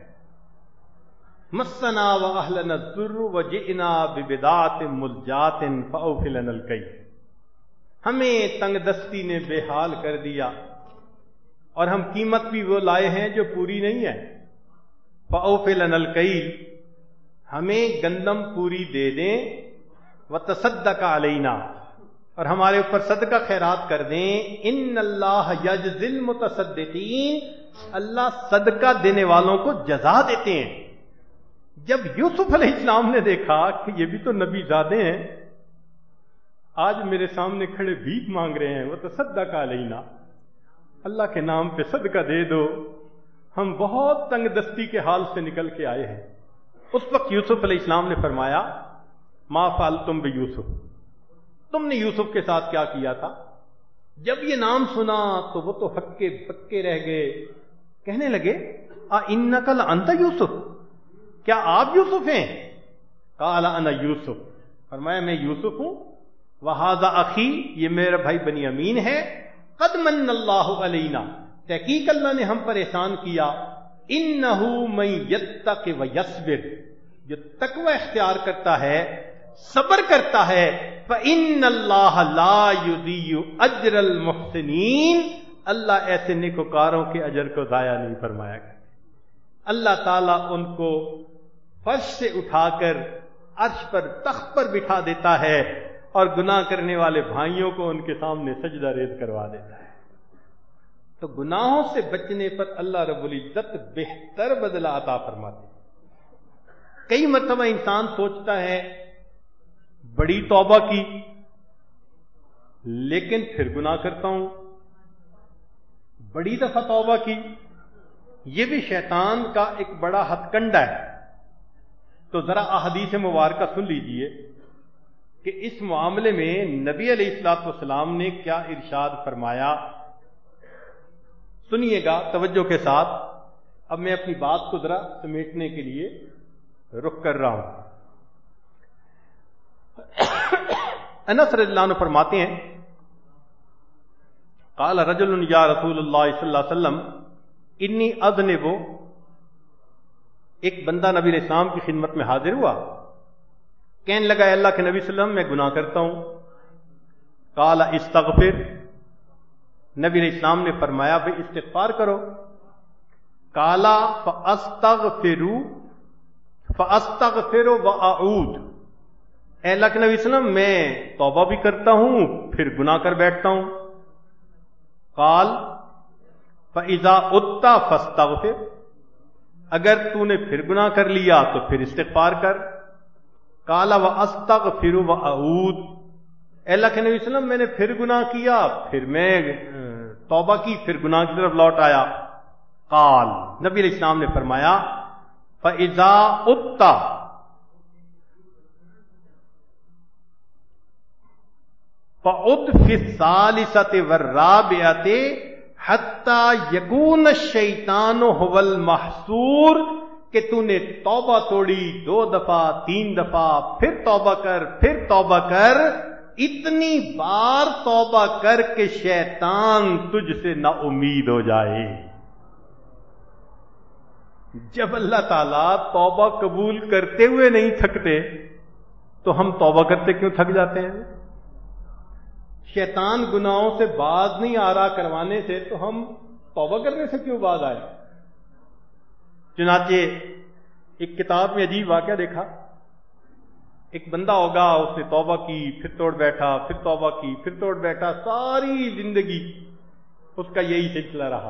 مسنا واہلنا الضر وجئنا ببضاعۃ مزجاۃ فاوف لنا الکیل، ہمیں تنگ دستی نے بے حال کر دیا، اور ہم قیمت بھی وہ لائے ہیں جو پوری نہیں ہے۔ فاوف لنا الکیل، ہمیں گندم پوری دے دیں، وتصدق علینا، اور ہمارے اوپر صدقہ خیرات کر دیں. ان اللہ یجزی المتصدقین، اللہ صدقہ دینے والوں کو جزا دیتے ہیں. جب یوسف علیہ السلام نے دیکھا کہ یہ بھی تو نبی زادے ہیں، آج میرے سامنے کھڑے بھیک مانگ رہے ہیں، وہ تو صدقہ علینا، اللہ کے نام پہ صدقہ دے دو، ہم بہت تنگ دستی کے حال سے نکل کے آئے ہیں. اس وقت یوسف علیہ السلام نے فرمایا ما فعلتم بیوسف، تم نے یوسف کے ساتھ کیا کیا تھا؟ جب یہ نام سنا تو وہ تو ہکے بکے رہ گئے، کہنے لگے آ انک لانت یوسف، کیا آپ یوسف ہیں؟ قال انا یوسف، فرمایا میں یوسف ہوں. وہذا اخی، یہ میرا بھائی بنیامین ہے. قد من اللہ علینا، تحقیق اللہ نے ہم پر احسان کیا. انہ من یتق ویصبر، جو تقوی اختیار کرتا ہے، صبر کرتا ہے، فإن اللہ لا یضیع اجر المحسنین، اللہ ایسے نیکوکاروں کے اجر کو ضائع نہیں فرمایا کرتا. اللہ تعالیٰ ان کو فرش سے اٹھا کر عرش پر تخت پر بٹھا دیتا ہے اور گناہ کرنے والے بھائیوں کو ان کے سامنے سجدہ ریز کروا دیتا ہے. تو گناہوں سے بچنے پر اللہ رب العزت بہتر بدلہ عطا فرماتے ہیں. کئی مرتبہ انسان سوچتا ہے بڑی توبہ کی، لیکن پھر گناہ کرتا ہوں. بڑی دفعہ توبہ کی، یہ بھی شیطان کا ایک بڑا ہتھ کنڈا ہے. تو ذرا احادیث مبارکہ سن لیجئے کہ اس معاملے میں نبی علیہ الصلوۃ والسلام نے کیا ارشاد فرمایا. سنیے گا توجہ کے ساتھ. اب میں اپنی بات کو ذرا سمیٹنے کے لیے رخ کر رہا ہوں. انس رضی اللہ عنہ فرماتے ہیں قال رجل یا رسول اللہ صلی اللہ علیہ وسلم انی اذنب، ایک بندہ نبی علیہ السلام کی خدمت میں حاضر ہوا، کہنے لگا اللہ کے نبی صلی اللہ علیہ وسلم میں گناہ کرتا ہوں. قال استغفر، نبی علیہ السلام نے فرمایا بھئی استغفار کرو. قال فاستغفر فاستغفر واعود، اے اللہ کے نبی صلی اللہ علیہ وسلم میں توبہ بھی کرتا ہوں پھر گناہ کر بیٹھتا ہوں. قال فاذا عدت فاستغفر، اگر تو نے پھر گناہ کر لیا تو پھر استغفار کر. قال واستغفر واعود، اے اللہ کے نبی صلی اللہ علیہ وسلم میں نے پھر گناہ کیا پھر میں توبہ کی پھر گناہ کی طرف لوٹ آیا. قال، نبی علیہ السلام نے فرمایا فاذا عدت فعد فی الثالثۃ والرابعۃ حتی یکون الشیطان هو المحصور، کہ تو نے توبہ توڑی دو دفعہ تین دفعہ پھر توبہ کر پھر توبہ کر، اتنی بار توبہ کر کہ شیطان تجھ سے نا امید ہو جائے. جب اللہ تعالیٰ توبہ قبول کرتے ہوئے نہیں تھکتے تو ہم توبہ کرتے کیوں تھک جاتے ہیں؟ شیطان گناہوں سے باز نہیں آ رہا کروانے سے تو ہم توبہ کرنے سے کیوں باز آئے؟ چنانچہ ایک کتاب میں عجیب واقعہ دیکھا. ایک بندہ ہوگا، اس نے توبہ کی پھر توڑ بیٹھا پھر توبہ کی پھر توڑ بیٹھا، ساری زندگی اس کا یہی سلسلہ رہا.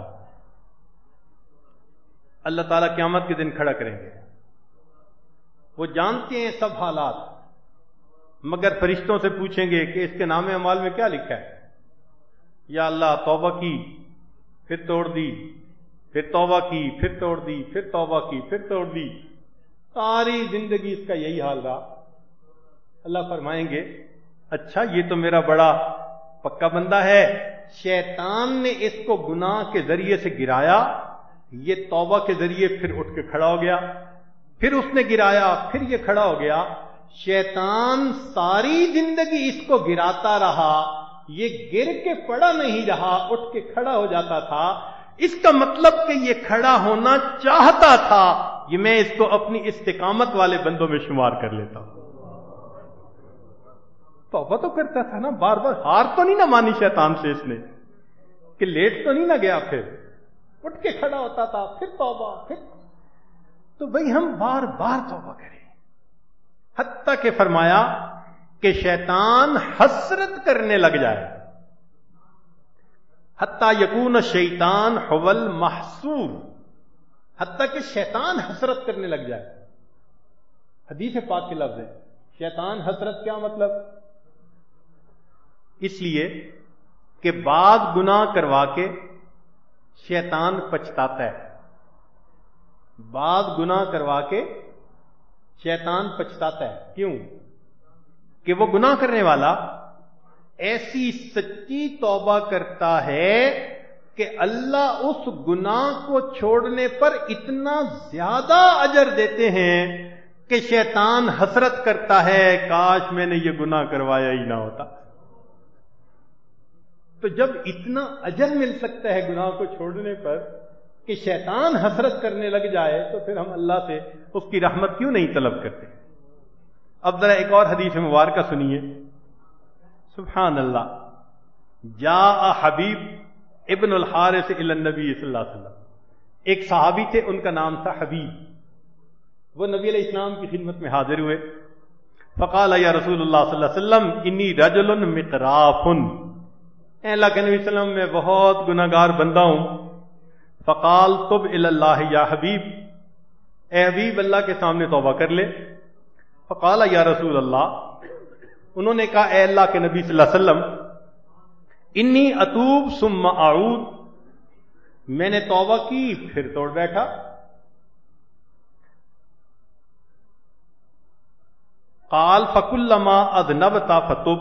اللہ تعالیٰ قیامت کے دن کھڑا کریں گے، وہ جانتے ہیں سب حالات، مگر فرشتوں سے پوچھیں گے کہ اس کے نام اعمال میں کیا لکھا ہے؟ یا اللہ توبہ کی پھر توڑ دی پھر توبہ کی پھر توڑ دی پھر توبہ کی پھر توڑ دی، ساری زندگی اس کا یہی حال رہا. اللہ فرمائیں گے اچھا یہ تو میرا بڑا پکا بندہ ہے، شیطان نے اس کو گناہ کے ذریعے سے گرایا، یہ توبہ کے ذریعے پھر اٹھ کے کھڑا ہو گیا، پھر اس نے گرایا پھر یہ کھڑا ہو گیا. شیطان ساری زندگی اس کو گراتا رہا، یہ گر کے پڑا نہیں رہا، اٹھ کے کھڑا ہو جاتا تھا. اس کا مطلب کہ یہ کھڑا ہونا چاہتا تھا، یہ میں اس کو اپنی استقامت والے بندوں میں شمار کر لیتا ہوں. توبہ تو کرتا تھا نا، بار بار ہار تو نہیں نہ مانی شیطان سے اس نے کہ لیٹ تو نہیں نہ گیا، پھر اٹھ کے کھڑا ہوتا تھا پھر توبہ پھر. تو بھئی ہم بار بار توبہ کریں. حتیٰ کہ فرمایا کہ شیطان حسرت کرنے لگ جائے، حتیٰ یکون شیطان حول محسور، حتیٰ کہ شیطان حسرت کرنے لگ جائے. حدیث پاک کے لفظ ہے. شیطان حسرت کیا مطلب؟ اس لیے کہ بعض گناہ کروا کے شیطان پچھتاتا ہے. بعض گناہ کروا کے شیطان پچھتاتا ہے. کیوں؟ کہ وہ گناہ کرنے والا ایسی سچی توبہ کرتا ہے کہ اللہ اس گناہ کو چھوڑنے پر اتنا زیادہ اجر دیتے ہیں کہ شیطان حسرت کرتا ہے کاش میں نے یہ گناہ کروایا ہی نہ ہوتا. تو جب اتنا اجر مل سکتا ہے گناہ کو چھوڑنے پر کہ شیطان حسرت کرنے لگ جائے، تو پھر ہم اللہ سے اس کی رحمت کیوں نہیں طلب کرتے؟ اب ذرا ایک اور حدیث مبارکہ سنیے. سبحان اللہ. جاء حبیب ابن الحارث الی النبی صلی اللہ علیہ وسلم. ایک صحابی تھے، ان کا نام تھا حبیب. وہ نبی علیہ السلام کی خدمت میں حاضر ہوئے. فقال یا رسول اللہ صلی اللہ علیہ وسلم انی رجل مقراف، اے اللہ کے نبی صلی اللہ علیہ وسلم میں بہت گناہگار بندہ ہوں. فقال تب الی اللہ یا حبیب، اے حبیب اللہ کے سامنے توبہ کر لے. فقال یا رسول اللہ، انہوں نے کہا اے اللہ کے نبی صلی اللہ علیہ وسلم انی اتوب ثم اعود، میں نے توبہ کی پھر توڑ بیٹھا. قال فکلما اذنبت فتب،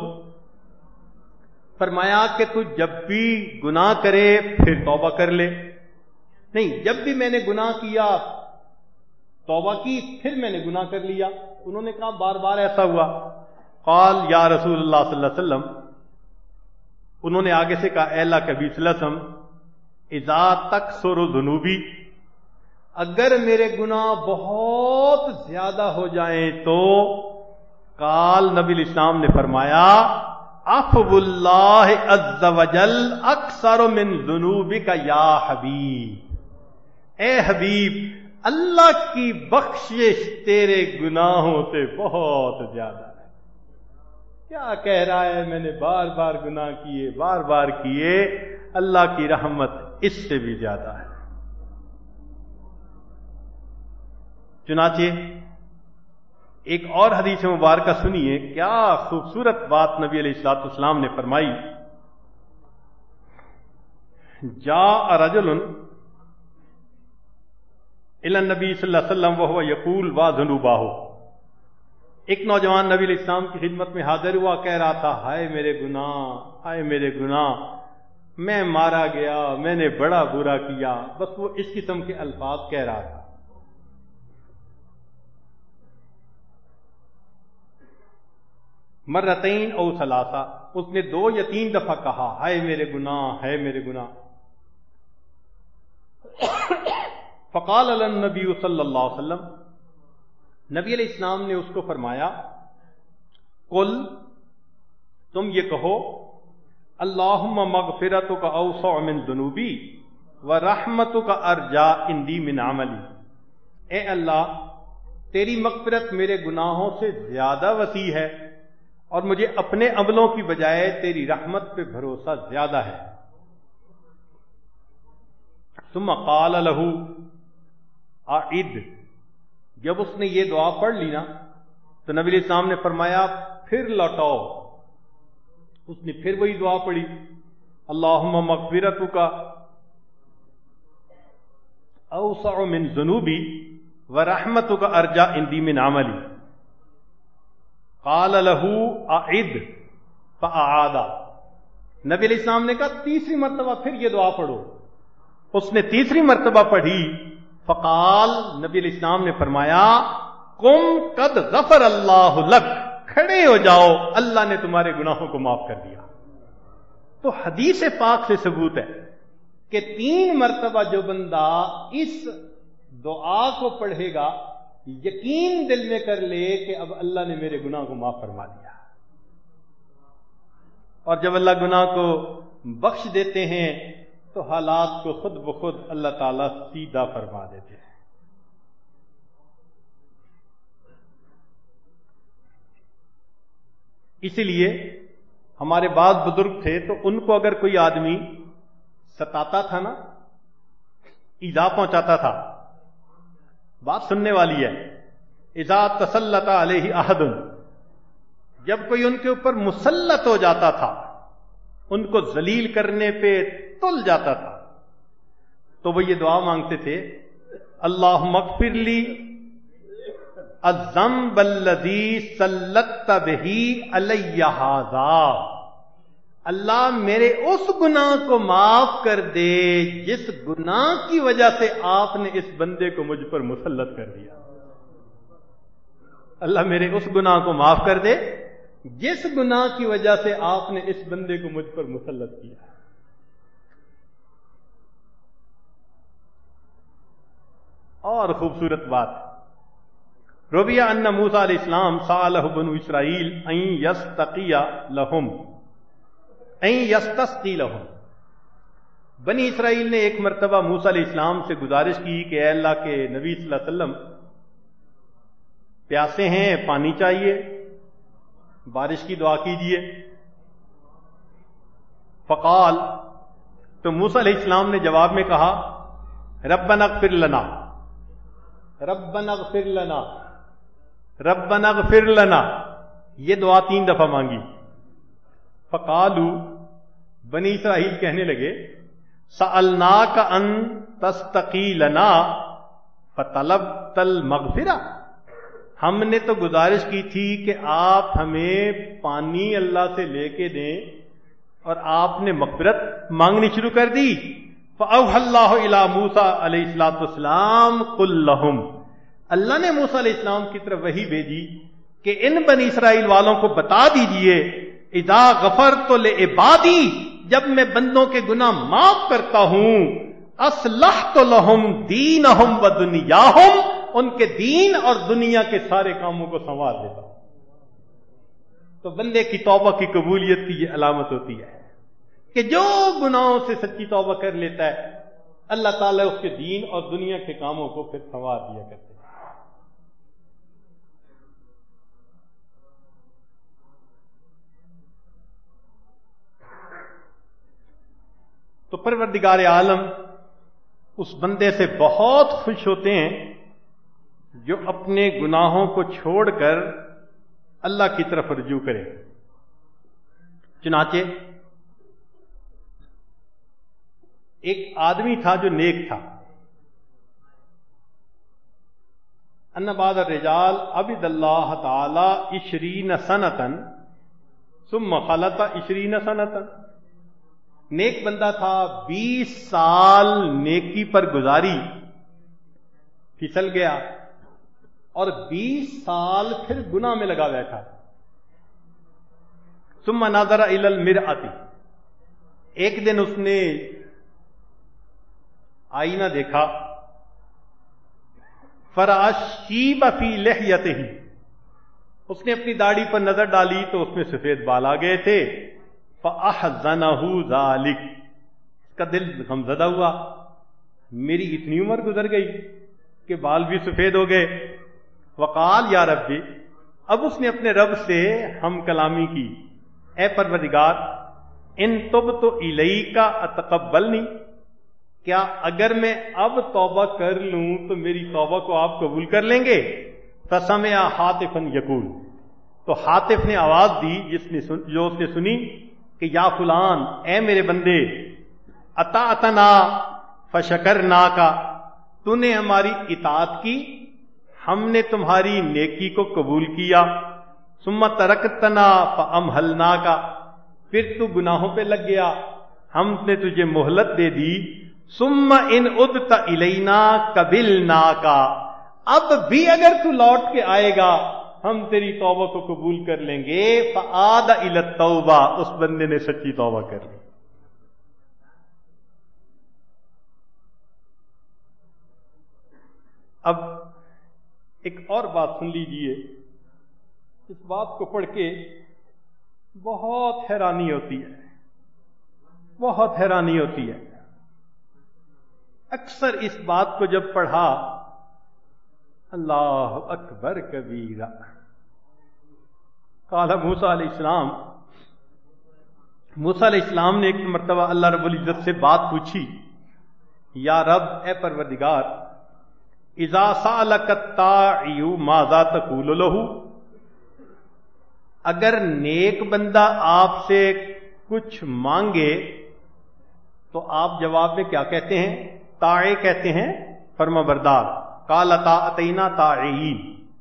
فرمایا کہ تو جب بھی گناہ کرے پھر توبہ کر لے. نہیں، جب بھی میں نے گناہ کیا توبہ کی پھر میں نے گناہ کر لیا. انہوں نے کہا بار بار ایسا ہوا. قال یا رسول اللہ صلی اللہ علیہ وسلم، انہوں نے آگے سے کہا اے اللہ کے نبی صلی اللہ علیہ وسلم اذا تکثر ذنوبی، اگر میرے گناہ بہت زیادہ ہو جائیں تو قال نبی الاسلام نے فرمایا عفو اللہ عز وجل اکثر من ذنوبک یا حبیب، اے حبیب اللہ کی بخشش تیرے گناہوں سے بہت زیادہ ہے. کیا کہہ رہا ہے؟ میں نے بار بار گناہ کیے، بار بار کیے، اللہ کی رحمت اس سے بھی زیادہ ہے. چنانچہ ایک اور حدیث مبارکہ سنیے، کیا خوبصورت بات نبی علیہ الصلوۃ والسلام نے فرمائی. جاء رجل الی النبی صلی اللہ علیہ وسلم وهو یقول وذنوبہ، ایک نوجوان نبی علیہ السلام کی خدمت میں حاضر ہوا، کہہ رہا تھا ہائے میرے گناہ، ہائے میرے گناہ، میں مارا گیا، میں نے بڑا برا کیا. بس وہ اس قسم کے الفاظ کہہ رہا تھا. مرتین او ثلاثہ، اس نے دو یا تین دفعہ کہا ہائے میرے گناہ، ہائے میرے گناہ. فقال النبی صلی اللہ علیہ وسلم، نبی علیہ السلام نے اس کو فرمایا قل، تم یہ کہو اللہم مغفرتک اوسع من ذنوبی ورحمتک ارجا عندی من عملی، اے اللہ تیری مغفرت میرے گناہوں سے زیادہ وسیع ہے اور مجھے اپنے عملوں کی بجائے تیری رحمت پہ بھروسہ زیادہ ہے. ثم قال له اعد، جب اس نے یہ دعا پڑھ لی نا تو نبی علیہ السلام نے فرمایا پھر لوٹاؤ. اس نے پھر وہی دعا پڑھی اللہم مغفرتک اوسع من ذنوبی ورحمتک ارجا عندی من عملی. قال له اعد فاعاد، نبی علیہ السلام نے کہا تیسری مرتبہ پھر یہ دعا پڑھو. اس نے تیسری مرتبہ پڑھی. فقال، نبی علیہ السلام نے فرمایا قم قد غفر اللہ لک، کھڑے ہو جاؤ اللہ نے تمہارے گناہوں کو معاف کر دیا. تو حدیث پاک سے ثبوت ہے کہ تین مرتبہ جو بندہ اس دعا کو پڑھے گا یقین دل میں کر لے کہ اب اللہ نے میرے گناہ کو معاف فرما دیا. اور جب اللہ گناہ کو بخش دیتے ہیں تو حالات کو خود بخود اللہ تعالیٰ سیدھا فرما دیتے ہیں. اسی لیے ہمارے بعض بزرگ تھے تو ان کو اگر کوئی آدمی ستاتا تھا نا، ایذا پہنچاتا تھا، بات سننے والی ہے، اذا تسلط علیہ احد، جب کوئی ان کے اوپر مسلط ہو جاتا تھا، ان کو ذلیل کرنے پہ تل جاتا تھا، تو وہ یہ دعا مانگتے تھے، اللہم اغفر لی الذنب الذی سلطت بہ علی ھذا، اللہ میرے اس گناہ کو معاف کر دے جس گناہ کی وجہ سے آپ نے اس بندے کو مجھ پر مسلط کر دیا۔ اللہ میرے اس گناہ کو معاف کر دے جس گناہ کی وجہ سے آپ نے اس بندے کو مجھ پر مسلط کیا۔ اور خوبصورت بات، رویہ ان موسیٰ علیہ السلام سألہ بنو اسرائیل ان یستقی لہم این یستسقی لہم، بنی اسرائیل نے ایک مرتبہ موسیٰ علیہ السلام سے گزارش کی کہ اے اللہ کے نبی صلی اللہ علیہ وسلم، پیاسے ہیں، پانی چاہیے، بارش کی دعا کیجیے۔ فقال، تو موسیٰ علیہ السلام نے جواب میں کہا، ربنا اغفر لنا، ربنا اغفر لنا، ربنا اغفر لنا، یہ دعا تین دفعہ مانگی۔ فقالو، بنی اسرائیل کہنے لگے، سألناک ان تستقی لنا فطلبت المغفرہ، ہم نے تو گزارش کی تھی کہ آپ ہمیں پانی اللہ سے لے کے دیں اور آپ نے مغفرت مانگنی شروع کر دی۔ فأوحى اللہ الی موسیٰ علیہ الصلوۃ والسلام قل لہم، اللہ نے موسیٰ علیہ السلام کی طرف وحی بھیجی کہ ان بنی اسرائیل والوں کو بتا دیجئے، اذا غفرت لعبادی، جب میں بندوں کے گناہ معاف کرتا ہوں، اصلحت لہم دینہم و دنیاہم، ان کے دین اور دنیا کے سارے کاموں کو سنوار دیتا ہوں۔ تو بندے کی توبہ کی قبولیت کی یہ علامت ہوتی ہے کہ جو گناہوں سے سچی توبہ کر لیتا ہے، اللہ تعالیٰ اس کے دین اور دنیا کے کاموں کو پھر سنوار دیا کرتے ہیں۔ تو پروردگار عالم اس بندے سے بہت خوش ہوتے ہیں جو اپنے گناہوں کو چھوڑ کر اللہ کی طرف رجوع کرے۔ چنانچہ ایک آدمی تھا جو نیک تھا، ان بعض الرجال عبد اللہ تعالی عشرین سنتن ثم خلط عشرین سنتن، نیک بندہ تھا، بیس سال نیکی پر گزاری، پھسل گیا اور بیس سال پھر گناہ میں لگا بیٹھا۔ ثم نظر الی المرأۃ، ایک دن اس نے آئینہ دیکھا، فرأى الشیب فی لحیتہ، اس نے اپنی داڑھی پر نظر ڈالی تو اس میں سفید بال آ گئے تھے۔ فَأَحْزَنَهُ ذَلِكَ، اس کا دل غمزدہ ہوا، میری اتنی عمر گزر گئی کہ بال بھی سفید ہو گئے۔ وقال یا ربی، اب اس نے اپنے رب سے ہم کلامی کی، اے پروردگار، ان تبت الیک اتقبلنی، کیا اگر میں اب توبہ کر لوں تو میری توبہ کو آپ قبول کر لیں گے؟ فسمع حاطفا یقول، تو حاطف نے آواز دی جس نے سن جو اس نے سنی کہ یا فلان، اے میرے بندے، اطاعتنا فشکرناک، تو نے ہماری اطاعت کی، ہم نے تمہاری نیکی کو قبول کیا، ثم ترکتنا فامہلناک، پھر تو گناہوں پہ لگ گیا، ہم نے تجھے مہلت دے دی، ثم ان عدت الینا قبلناک، اب بھی اگر تو لوٹ کے آئے گا ہم تیری توبہ کو قبول کر لیں گے۔ فعاد الی التوبہ، اس بندے نے سچی توبہ کر لی۔ اب ایک اور بات سن لیجئے، اس بات کو پڑھ کے بہت حیرانی ہوتی ہے، بہت حیرانی ہوتی ہے۔ اکثر اس بات کو جب پڑھا، اللہ اکبر کبیرہ، قال موسیٰ علیہ السلام، موسیٰ علیہ السلام نے ایک مرتبہ اللہ رب العزت سے بات پوچھی، یا رب، اے پروردگار، اذا سألک الطاعی ماذا تقول لہ، اگر نیک بندہ آپ سے کچھ مانگے تو آپ جواب میں کیا کہتے ہیں؟ طاعی کہتے ہیں، فرما بردار۔ قال اطعنا طاعین،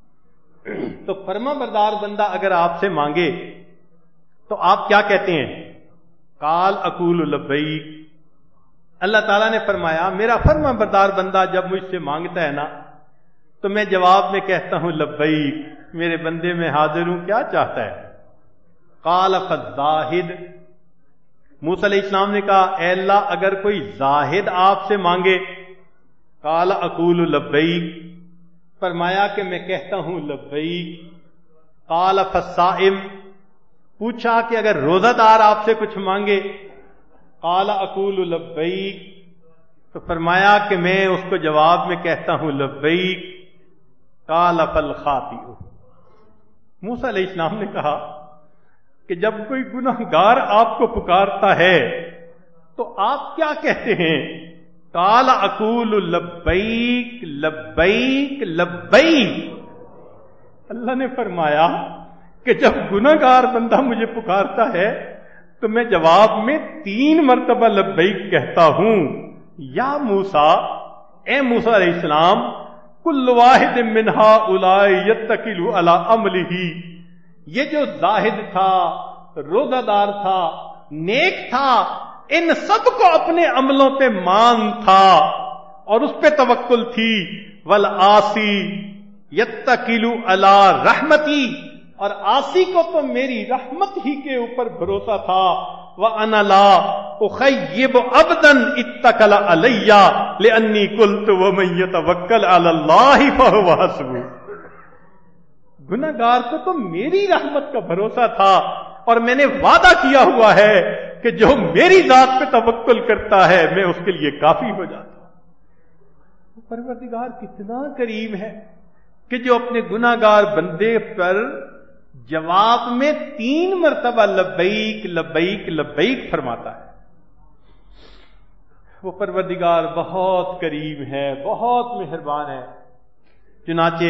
تو فرما بردار بندہ اگر آپ سے مانگے تو آپ کیا کہتے ہیں؟ قال اقول لبیک، اللہ تعالیٰ نے فرمایا میرا فرما بردار بندہ جب مجھ سے مانگتا ہے نا تو میں جواب میں کہتا ہوں لبیک، میرے بندے میں حاضر ہوں، کیا چاہتا ہے؟ قال فالزاہد، موسیٰ علیہ السلام نے کہا اے اللہ اگر کوئی زاہد آپ سے مانگے، قال اقول لبیک، فرمایا کہ میں کہتا ہوں لبیک۔ قال فالصائم، پوچھا کہ اگر روزہ دار آپ سے کچھ مانگے، قال اقول لبیک، تو فرمایا کہ میں اس کو جواب میں کہتا ہوں لبیک۔ قال فالخاطئ، موسیٰ علیہ السلام نے کہا کہ جب کوئی گناہگار آپ کو پکارتا ہے تو آپ کیا کہتے ہیں؟ قال اقول لبیک لبیک لبیک، اللہ نے فرمایا کہ جب گناہگار بندہ مجھے پکارتا ہے تو میں جواب میں تین مرتبہ لبیک کہتا ہوں۔ یا موسیٰ، اے موسیٰ علیہ السلام، کل واحد من ہؤلاء یتکل علی عملہ، یہ جو زاہد تھا، روزہ دار تھا، نیک تھا، ان سب کو اپنے عملوں پہ مان تھا اور اس پہ توکل تھی۔ والعاصی یتکل علی رحمتی، اور عاصی کو تو میری رحمت ہی کے اوپر بھروسہ تھا۔ وَأَنَا لَا أُخَيِّبُ عَبْدًا اتَّكَلَ عَلَيَّ لِأَنِّي قُلْتُ وَمَن يَتَوَكَّلْ عَلَى اللَّهِ فَهُوَ حَسْبُهُ، گناہگار کو تو میری رحمت کا بھروسہ تھا اور میں نے وعدہ کیا ہوا ہے کہ جو میری ذات پہ توکل کرتا ہے میں اس کے لیے کافی ہو جاتا ہوں۔ پروردگار کتنا کریم ہے کہ جو اپنے گناہگار بندے پر جواب میں تین مرتبہ لبیک لبیک لبیک فرماتا ہے۔ وہ پروردگار بہت کریم ہے، بہت مہربان ہے۔ چنانچہ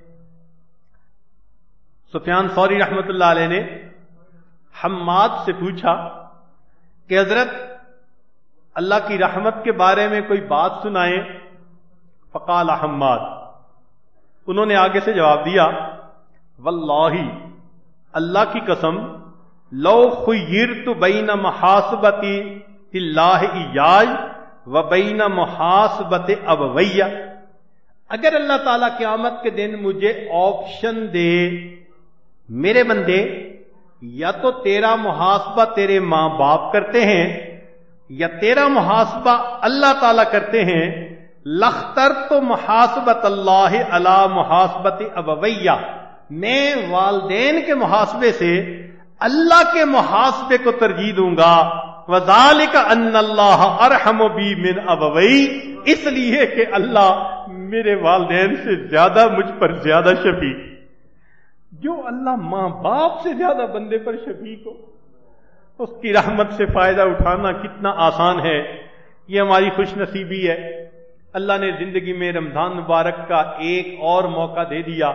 سفیان ثوری رحمۃ اللہ علیہ نے حماد سے پوچھا کہ حضرت اللہ کی رحمت کے بارے میں کوئی بات سنائیں۔ فقال حماد، انہوں نے آگے سے جواب دیا، واللہ، اللہ کی قسم، لو خیرت بین محاسبت اللہ ایاج و بین محاسبت ابویہ، اگر اللہ تعالیٰ قیامت کے دن مجھے آپشن دے، میرے بندے یا تو تیرا محاسبہ تیرے ماں باپ کرتے ہیں یا تیرا محاسبہ اللہ تعالیٰ کرتے ہیں، لخترت محاسبت اللہ علی محاسبت ابویہ، میں والدین کے محاسبے سے اللہ کے محاسبے کو ترجیح دوں گا۔ وذالک ان اللہ ارحم بی من ابوی، اس لیے کہ اللہ میرے والدین سے زیادہ مجھ پر زیادہ شفیق، جو اللہ ماں باپ سے زیادہ بندے پر شفیق ہو، اس کی رحمت سے فائدہ اٹھانا کتنا آسان ہے۔ یہ ہماری خوش نصیبی ہے، اللہ نے زندگی میں رمضان مبارک کا ایک اور موقع دے دیا۔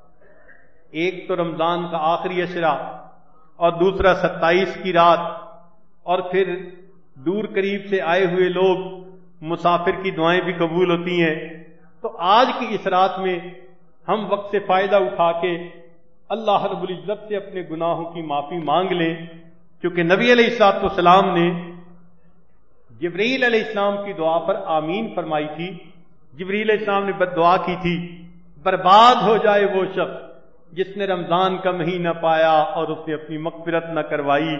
ایک تو رمضان کا آخری عشرہ اور دوسرا ستائیس کی رات، اور پھر دور قریب سے آئے ہوئے لوگ، مسافر کی دعائیں بھی قبول ہوتی ہیں۔ تو آج کی اس رات میں ہم وقت سے فائدہ اٹھا کے اللہ رب العزت سے اپنے گناہوں کی معافی مانگ لیں، کیونکہ نبی علیہ الصلوۃ والسلام نے جبرائیل علیہ السلام کی دعا پر آمین فرمائی تھی۔ جبرائیل علیہ السلام نے بد دعا کی تھی، برباد ہو جائے وہ شخص جس نے رمضان کا مہینہ پایا اور اس نے اپنی مغفرت نہ کروائی۔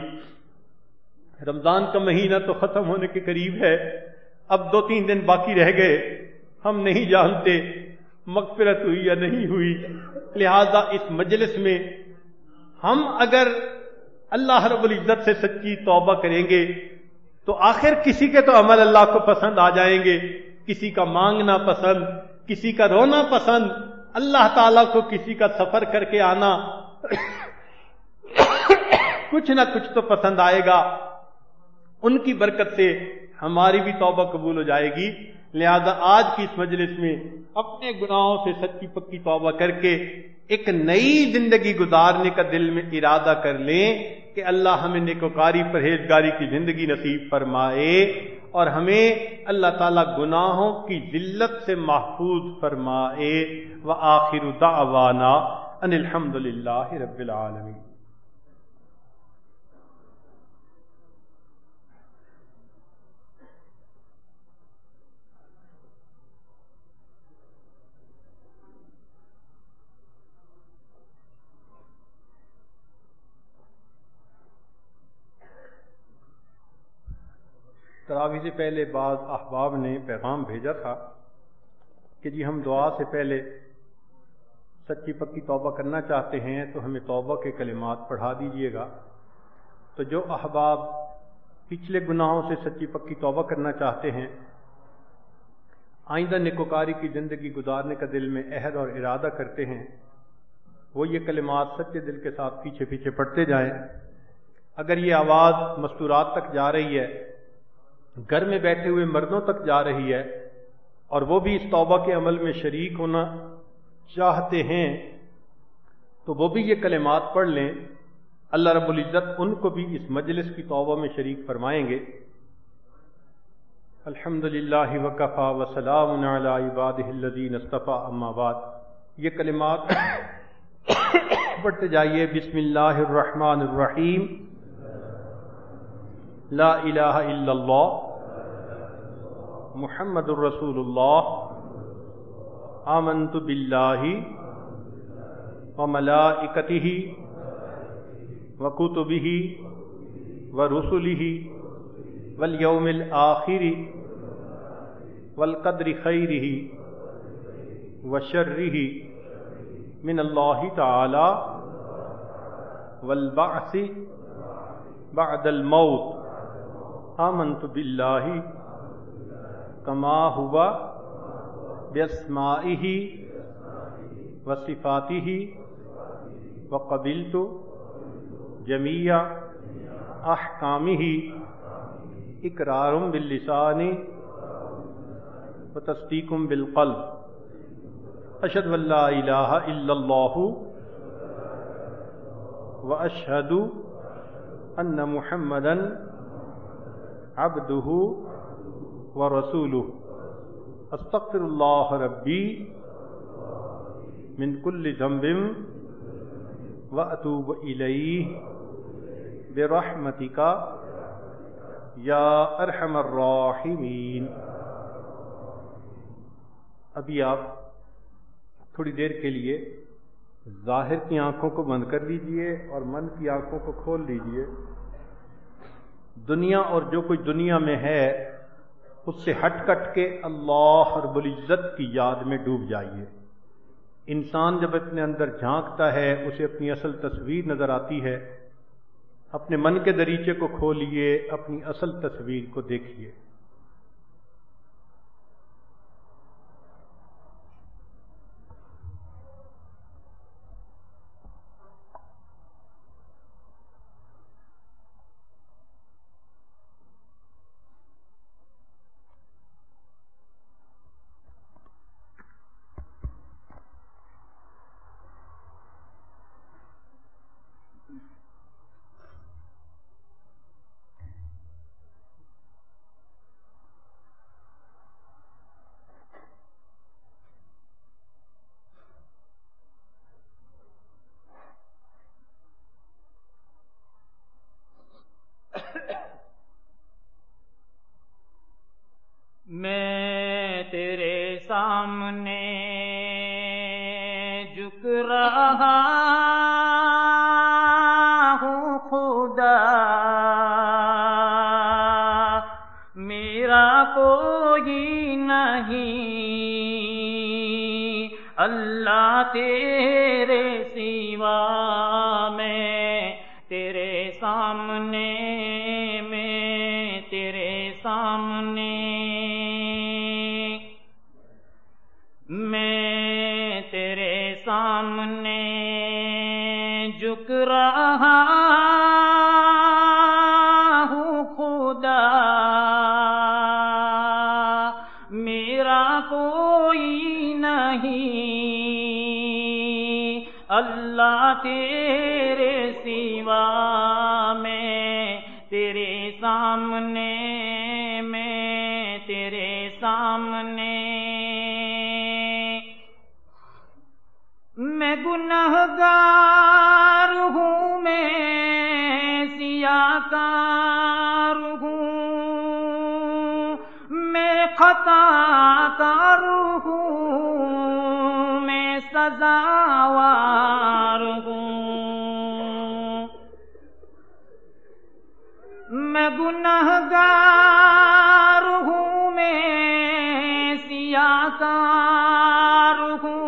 رمضان کا مہینہ تو ختم ہونے کے قریب ہے، اب دو تین دن باقی رہ گئے، ہم نہیں جانتے مغفرت ہوئی یا نہیں ہوئی۔ لہذا اس مجلس میں ہم اگر اللہ رب العزت سے سچی توبہ کریں گے تو آخر کسی کے تو عمل اللہ کو پسند آ جائیں گے، کسی کا مانگنا پسند، کسی کا رونا پسند، اللہ تعالیٰ کو کسی کا سفر کر کے آنا کچھ نہ کچھ تو پسند آئے گا، ان کی برکت سے ہماری بھی توبہ قبول ہو جائے گی۔ لہذا آج کی اس مجلس میں اپنے گناہوں سے سچی پکی توبہ کر کے ایک نئی زندگی گزارنے کا دل میں ارادہ کر لیں کہ اللہ ہمیں نیکوکاری پرہیزگاری کی زندگی نصیب فرمائے اور ہمیں اللہ تعالیٰ گناہوں کی ذلت سے محفوظ فرمائے۔ وآخر دعوانا ان الحمد للہ رب العالمین۔ تراویح سے پہلے بعض احباب نے پیغام بھیجا تھا کہ جی ہم دعا سے پہلے سچی پکی توبہ کرنا چاہتے ہیں تو ہمیں توبہ کے کلمات پڑھا دیجیے گا۔ تو جو احباب پچھلے گناہوں سے سچی پکی توبہ کرنا چاہتے ہیں، آئندہ نیکوکاری کی زندگی گزارنے کا دل میں عہد اور ارادہ کرتے ہیں، وہ یہ کلمات سچے دل کے ساتھ پیچھے پیچھے پڑھتے جائیں۔ اگر یہ آواز مستورات تک جا رہی ہے، گھر میں بیٹھے ہوئے مردوں تک جا رہی ہے، اور وہ بھی اس توبہ کے عمل میں شریک ہونا چاہتے ہیں، تو وہ بھی یہ کلمات پڑھ لیں۔ اللہ رب العزت ان کو بھی اس مجلس کی توبہ میں شریک فرمائیں گے۔ الحمد للہ وکفی وسلام علی عبادہ الذین اصطفی، اما بعد۔ یہ کلمات پڑھتے جائیے۔ بسم اللہ الرحمن الرحیم، لا الہ الا اللہ محمد الرسول اللہ، آمنت باللہ وملائکتہ وکتبہ ورسلہ والیوم الآخر والقدر خیرہ وشرہ من اللہ تعالی والبعث بعد الموت، آمنت باللہ کما ہوا باسمائہ وصفاتہ وقبلت جمیع احکامہ اقرار باللسان وتصدیق بالقلب، اشہد ان لا الہ الا اللہ واشہد ان محمدا عبدہ ورسولہ، استغفر اللہ ربی من کل ذنب واتوب الیہ برحمتک یا ارحم الراحمین۔ ابھی آپ تھوڑی دیر کے لیے ظاہر کی آنکھوں کو بند کر لیجئے اور من کی آنکھوں کو کھول لیجئے۔ دنیا اور جو کچھ دنیا میں ہے اس سے ہٹ کٹ کے اللہ رب العزت کی یاد میں ڈوب جائیے۔ انسان جب اپنے اندر جھانکتا ہے اسے اپنی اصل تصویر نظر آتی ہے۔ اپنے من کے دریچے کو کھولیے، اپنی اصل تصویر کو دیکھیے۔ میں تیرے سامنے جھک رہا ہوں خدا، میرا کوئی نہیں اللہ تیرے سوا، میں تیرے سامنے میں تیرے سامنے میں تیرے سامنے جھک رہا کوئی نہیں اللہ تیرے سوا میں، تیرے سامنے میں، تیرے سامنے میں گنہگار ہوں، میں سیاکار ہوں، میں خطا کار ہوں، میں سزاوار ہوں، میں گنہگار ہوں، میں سیاکار ہوں،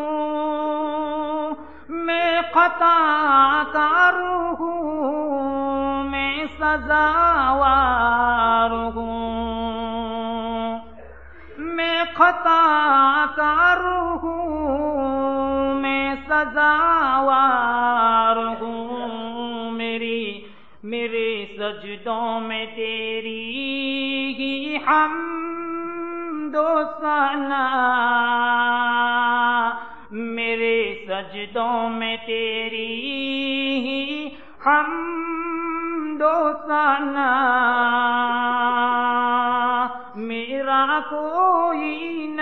میں خطا کار ہوں، میں سزاوار ہوں، میں خطا کار ہوں، میں سزاوار ہوں، میری میرے سجدوں میں تیری ہی حمد و ثنا، میرے سجدوں میں تیری ہی حمد و ثنا، میرا کوئی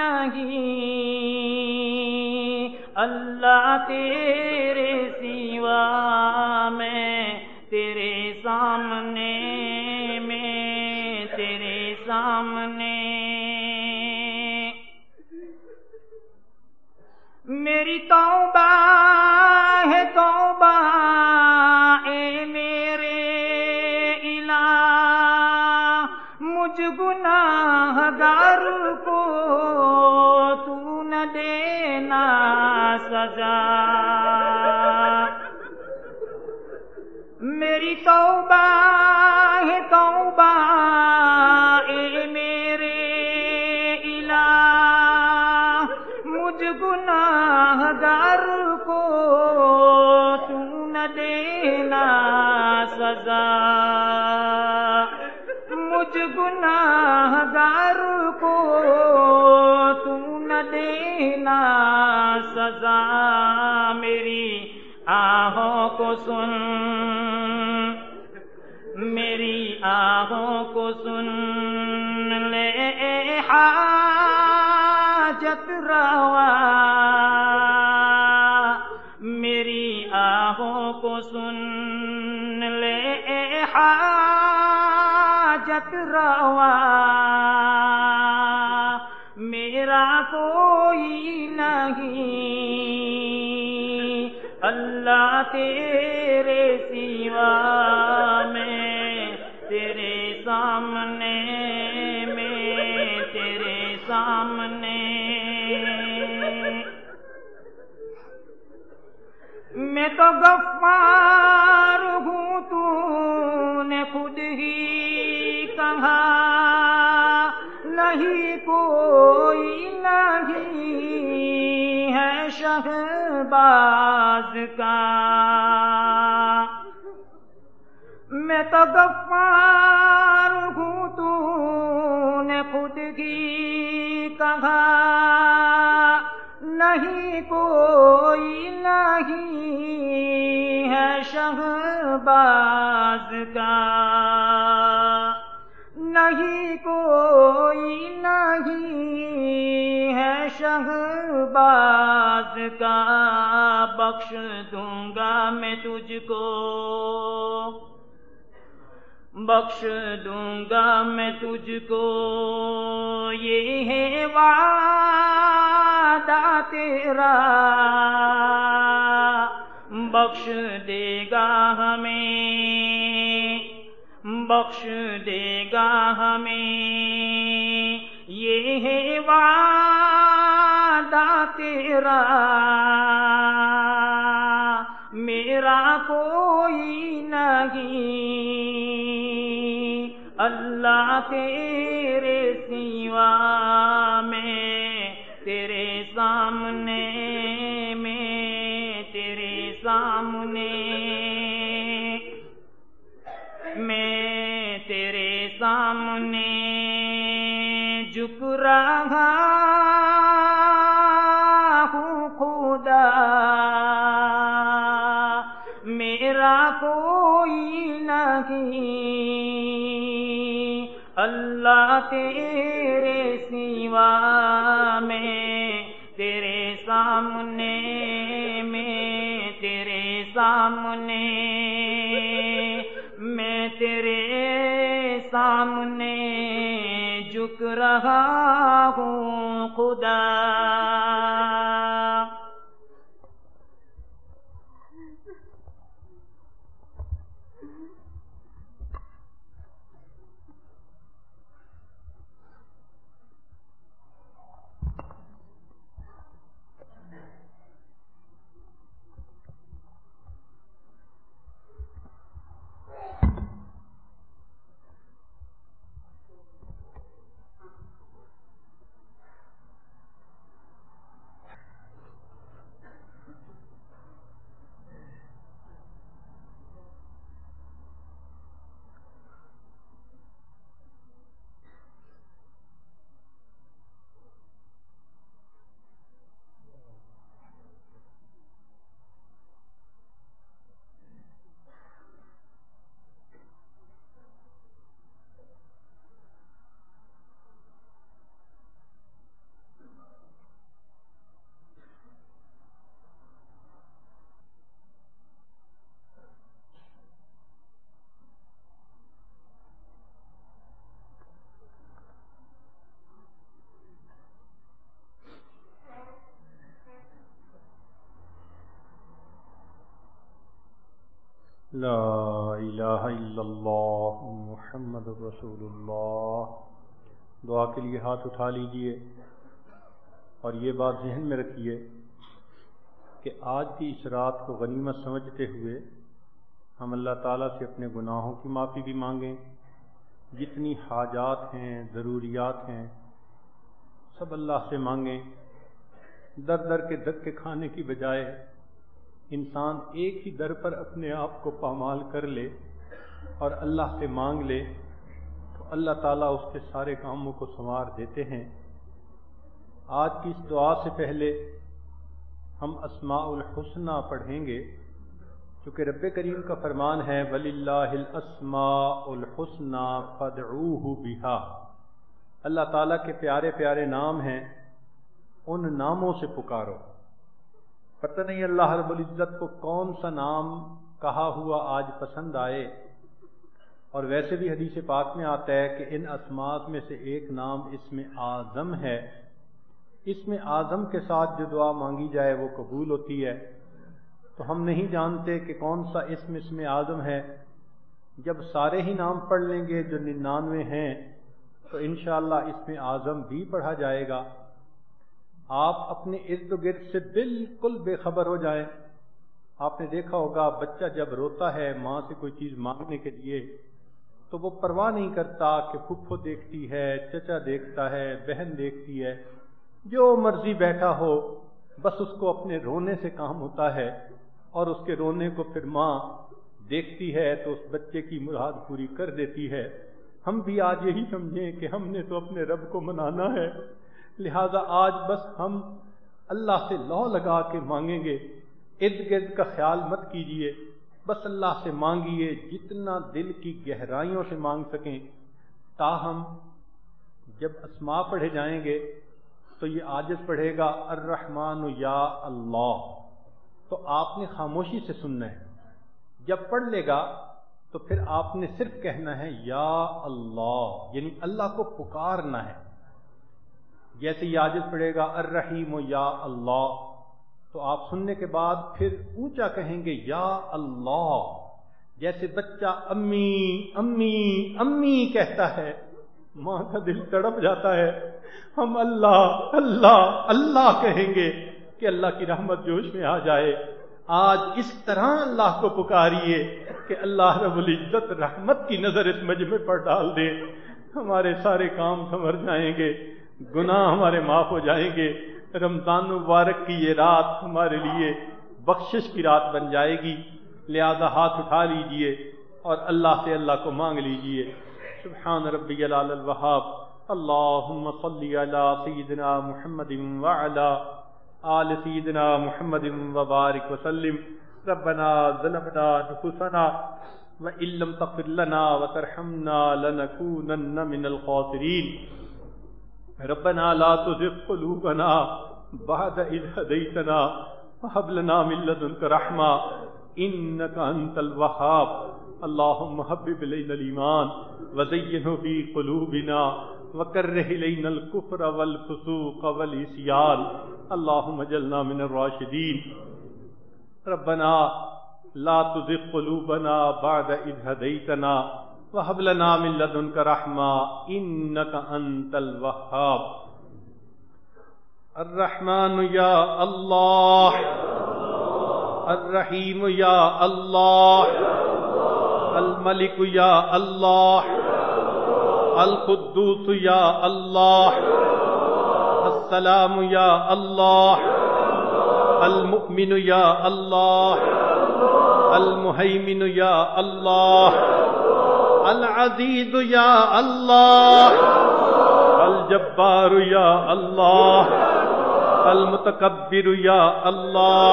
نہیں اللہ تیرے سوا میں، تیرے سامنے میں، تیرے سامنے میری توبہ ہے توبہ اے میرے الہ، مجھ گناہگار کو تو نہ دینا سزا، میری توبہ ہے توبہ اے میرے الہ، مجھ گناہگار کو تو نہ دینا سزا، مجھ گناہگار کو تو نہ دینا سزا، میری آہوں کو سن، میری آہوں کو سن لے حاجت روا، میری آہوں کو سن لے حاجت روا، میرا کوئی نہیں اللہ تیرے سوا میں، تیرے سامنے میں، تیرے سامنے میں تو غفار ہوں، تو نے خود ہی کہا نہیں کوئی نہیں ہے شہباز کا، میں تو غفار ہوں، تو نے خود ہی کہا نہیں کوئی نہیں ہے شہباز کا، نہیں کوئی نہیں ہے شہباز کا، بخش دوں گا میں تجھ کو، بخش دوں گا میں تجھ کو، یہ ہے وعدہ تیرا، بخش دے گا ہمیں، بخش دے گا ہمیں، یہ ہے وعدہ تیرا، میرا کوئی نہیں اللہ تیرے سوا میں، تیرے سامنے میں، تیرے سامنے میں، تیرے سامنے جھک رہا تیرے سوا میں، تیرے سامنے میں، تیرے سامنے میں، تیرے سامنے جھک رہا ہوں خدا۔ لا الہ الا اللہ محمد رسول اللہ۔ دعا کے لیے ہاتھ اٹھا لیجئے اور یہ بات ذہن میں رکھیے کہ آج کی اس رات کو غنیمت سمجھتے ہوئے ہم اللہ تعالیٰ سے اپنے گناہوں کی معافی بھی مانگیں، جتنی حاجات ہیں، ضروریات ہیں، سب اللہ سے مانگیں۔ در در کے دھکے کھانے کی بجائے انسان ایک ہی در پر اپنے آپ کو پامال کر لے اور اللہ سے مانگ لے تو اللہ تعالیٰ اس کے سارے کاموں کو سنوار دیتے ہیں۔ آج کی اس دعا سے پہلے ہم اسماء الحسنی پڑھیں گے، چونکہ رب کریم کا فرمان ہے وَلِلَّهِ الْأَسْمَاءُ الْحُسْنَى فَادْعُوهُ بِهَا، اللہ تعالیٰ کے پیارے پیارے نام ہیں، ان ناموں سے پکارو۔ پتہ نہیں اللہ رب العزت کو کون سا نام کہا ہوا آج پسند آئے، اور ویسے بھی حدیث پاک میں آتا ہے کہ ان اسماء میں سے ایک نام اسم اعظم ہے۔ اسم اعظم کے ساتھ جو دعا مانگی جائے وہ قبول ہوتی ہے، تو ہم نہیں جانتے کہ کون سا اسم اسم اعظم ہے۔ جب سارے ہی نام پڑھ لیں گے جو ننانوے ہیں تو انشاءاللہ اسم اعظم بھی پڑھا جائے گا۔ آپ اپنے ارد گرد سے بالکل بے خبر ہو جائیں۔ آپ نے دیکھا ہوگا بچہ جب روتا ہے ماں سے کوئی چیز مانگنے کے لیے تو وہ پرواہ نہیں کرتا کہ پھپھو دیکھتی ہے، چچا دیکھتا ہے، بہن دیکھتی ہے، جو مرضی بیٹھا ہو، بس اس کو اپنے رونے سے کام ہوتا ہے، اور اس کے رونے کو پھر ماں دیکھتی ہے تو اس بچے کی مراد پوری کر دیتی ہے۔ ہم بھی آج یہی سمجھیں کہ ہم نے تو اپنے رب کو منانا ہے، لہذا آج بس ہم اللہ سے لو لگا کے مانگیں گے۔ ارد گرد کا خیال مت کیجئے، بس اللہ سے مانگیے جتنا دل کی گہرائیوں سے مانگ سکیں۔ تاہم جب اسماء پڑھے جائیں گے تو یہ عاجز پڑھے گا الرحمن یا اللہ، تو آپ نے خاموشی سے سننا ہے۔ جب پڑھ لے گا تو پھر آپ نے صرف کہنا ہے یا اللہ، یعنی اللہ کو پکارنا ہے۔ جیسے یہ عاجز پڑھے گا الرحیم یا اللہ، تو آپ سننے کے بعد پھر اونچا کہیں گے یا اللہ، جیسے بچہ امی امی امی کہتا ہے، ماں کا دل تڑپ جاتا ہے۔ ہم اللہ اللہ اللہ کہیں گے کہ اللہ کی رحمت جوش میں آ جائے۔ آج اس طرح اللہ کو پکاریے کہ اللہ رب العزت رحمت کی نظر اس مجمع پر ڈال دے، ہمارے سارے کام سنور جائیں گے، گناہ ہمارے معاف ہو جائیں گے۔ رمضان مبارک کی یہ رات ہمارے لیے بخشش کی رات بن جائے گی، لہذا ہاتھ اٹھا لیجئے اور اللہ سے اللہ کو مانگ لیجئے۔ سبحان ربی العلی الوہاب، اللہم صلی علی سیدنا محمد وعلی آل سیدنا محمد وبارک وسلم۔ ربنا ظلمنا انفسنا وَإِن لَّمْ تَغْفِرْ لَنَا وَتَرْحَمْنَا لَنَكُونَنَّ مِنَ الْخَاسِرِينَ رَبَّنَا لَا تُزِغْ قُلُوبَنَا بَعْدَ إِذْ هَدَيْتَنَا وَهَبْ لَنَا مِن لَّدُنكَ رَحْمَةً إِنَّكَ أَنتَ الْوَهَّابُ اللهم حبب إلينا الإيمان وزينه في قلوبنا وكره إلينا الكفر والفسوق والعصيان اللهم اجعلنا من الراشدين ربنا لا تزغ قلوبنا بعد إذ هديتنا وهب لنا من لدنك رحمة إنك أنت الوهاب الرحمن يا الله الرحيم يا الله الملك يا الله القدوس يا الله السلام يا الله المؤمن يا الله المهيمن يا الله العزيز يا الله الجبار يا الله المتكبر يا الله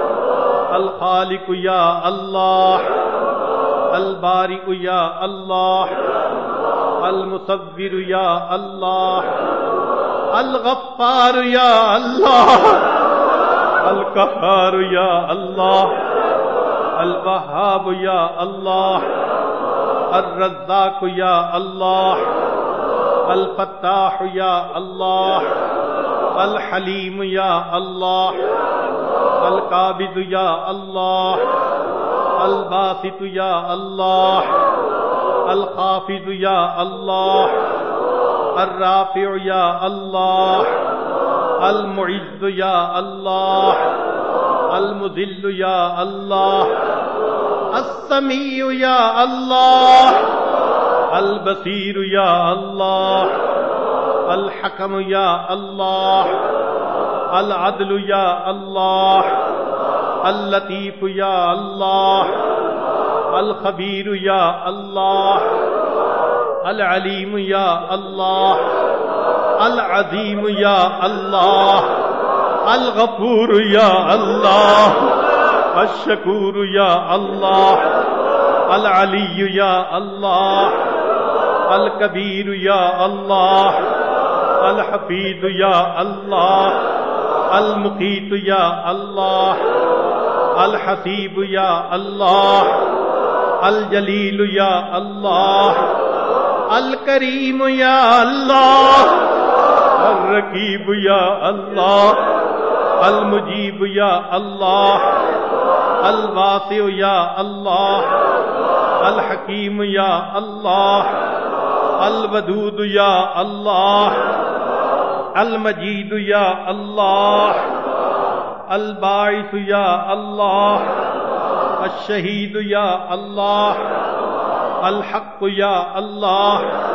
الخالق يا الله البارئ يا الله المصور يا الله الغفار يا الله القهار يا الله الوهاب يا الله الرزاق يا الله الفتاح يا الله الحليم يا الله القابض يا الله الباسط يا الله الخافض يا الله الرافع يا الله المعز يا الله المذل يا الله السميع يا الله البصير يا الله الحكم يا الله العدل يا الله اللطيف يا الله الخبير يا الله العليم يا الله العظيم يا الله الغفور يا الله الشكور يا الله العلي يا الله الكبير يا الله الحفيظ يا الله المقيت يا الله الحسيب يا الله الجليل يا الله الكريم يا الله الرقيب يا الله المجيب يا الله الواسع يا الله الحكيم يا الله الودود يا الله المجيد يا الله الباعث يا الله الشهيد يا الله الحق يا الله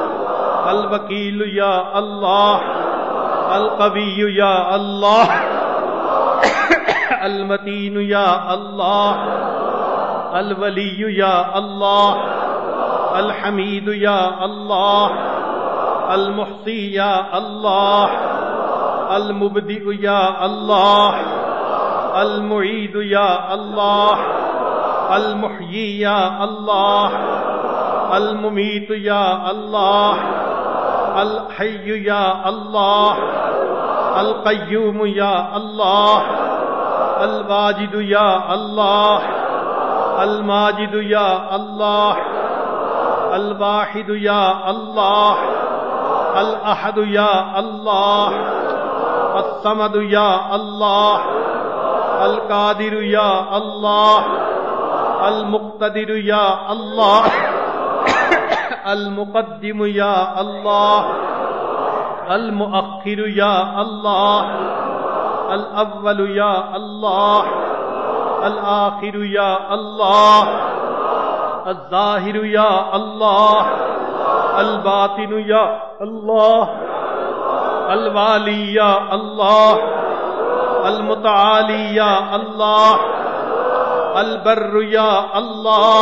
الوكيل يا الله القوي يا الله المتين يا الله الولي يا الله الحميد يا الله المحصي يا الله المبدئ يا الله المعيد يا الله المحيي يا الله المميت يا الله الحي يا الله القيوم يا الله الواجد يا الله الماجد يا الله الواحد يا الله الأحد يا الله الصمد يا الله القادر يا الله المقتدر يا الله المقدم يا الله المؤخر يا الله الأول يا الله الآخر يا الله الظاهر يا الله الباطن يا الله الوالي يا الله المتعالي يا الله البر يا الله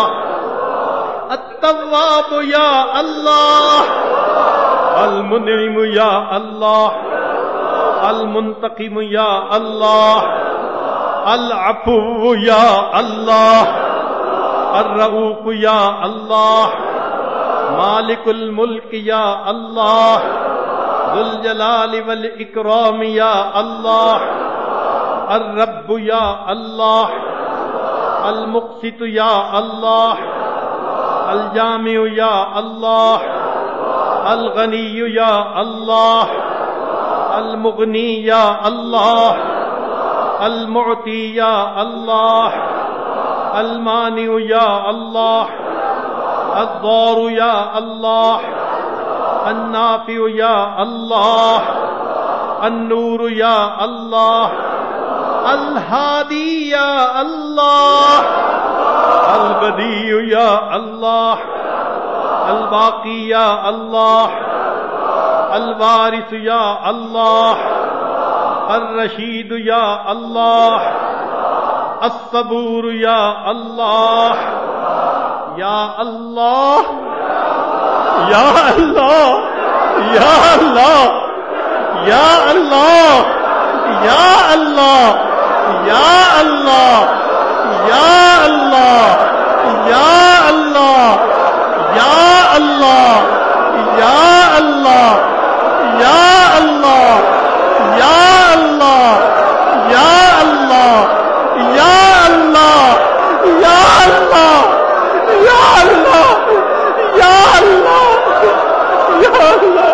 التواب يا الله المنعم يا الله المنتقم يا الله العفو يا الله الرؤوف یا اللہ، مالک الملک یا اللہ، ذو الجلال والاکرام یا اللہ، الرب یا اللہ، المقسط یا اللہ، الجامع یا اللہ، الغنی یا اللہ، المغنی یا اللہ، المعطی یا اللہ، المانع یا اللہ، الضار یا اللہ، النافع یا اللہ، النور یا اللہ، الہادی یا اللہ، البدیع یا اللہ، الباقی یا اللہ، الوارث یا اللہ، الرشید یا اللہ، الصبور یا اللہ، یا اللہ، یا اللہ، یا اللہ، یا اللہ، یا اللہ، یا اللہ، یا اللہ، یا اللہ، یا اللہ، یا اللہ، یا اللہ، یا اللہ، یا اللہ، یا اللہ، یا اللہ، یا اللہ، یا اللہ، یا اللہ۔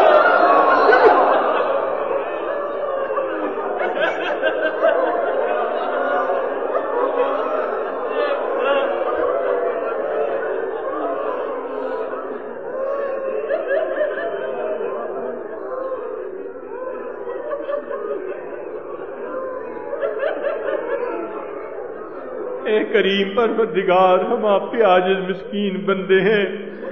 اے کریم پروردگار، ہم آپ کے عاجز مسکین بندے ہیں،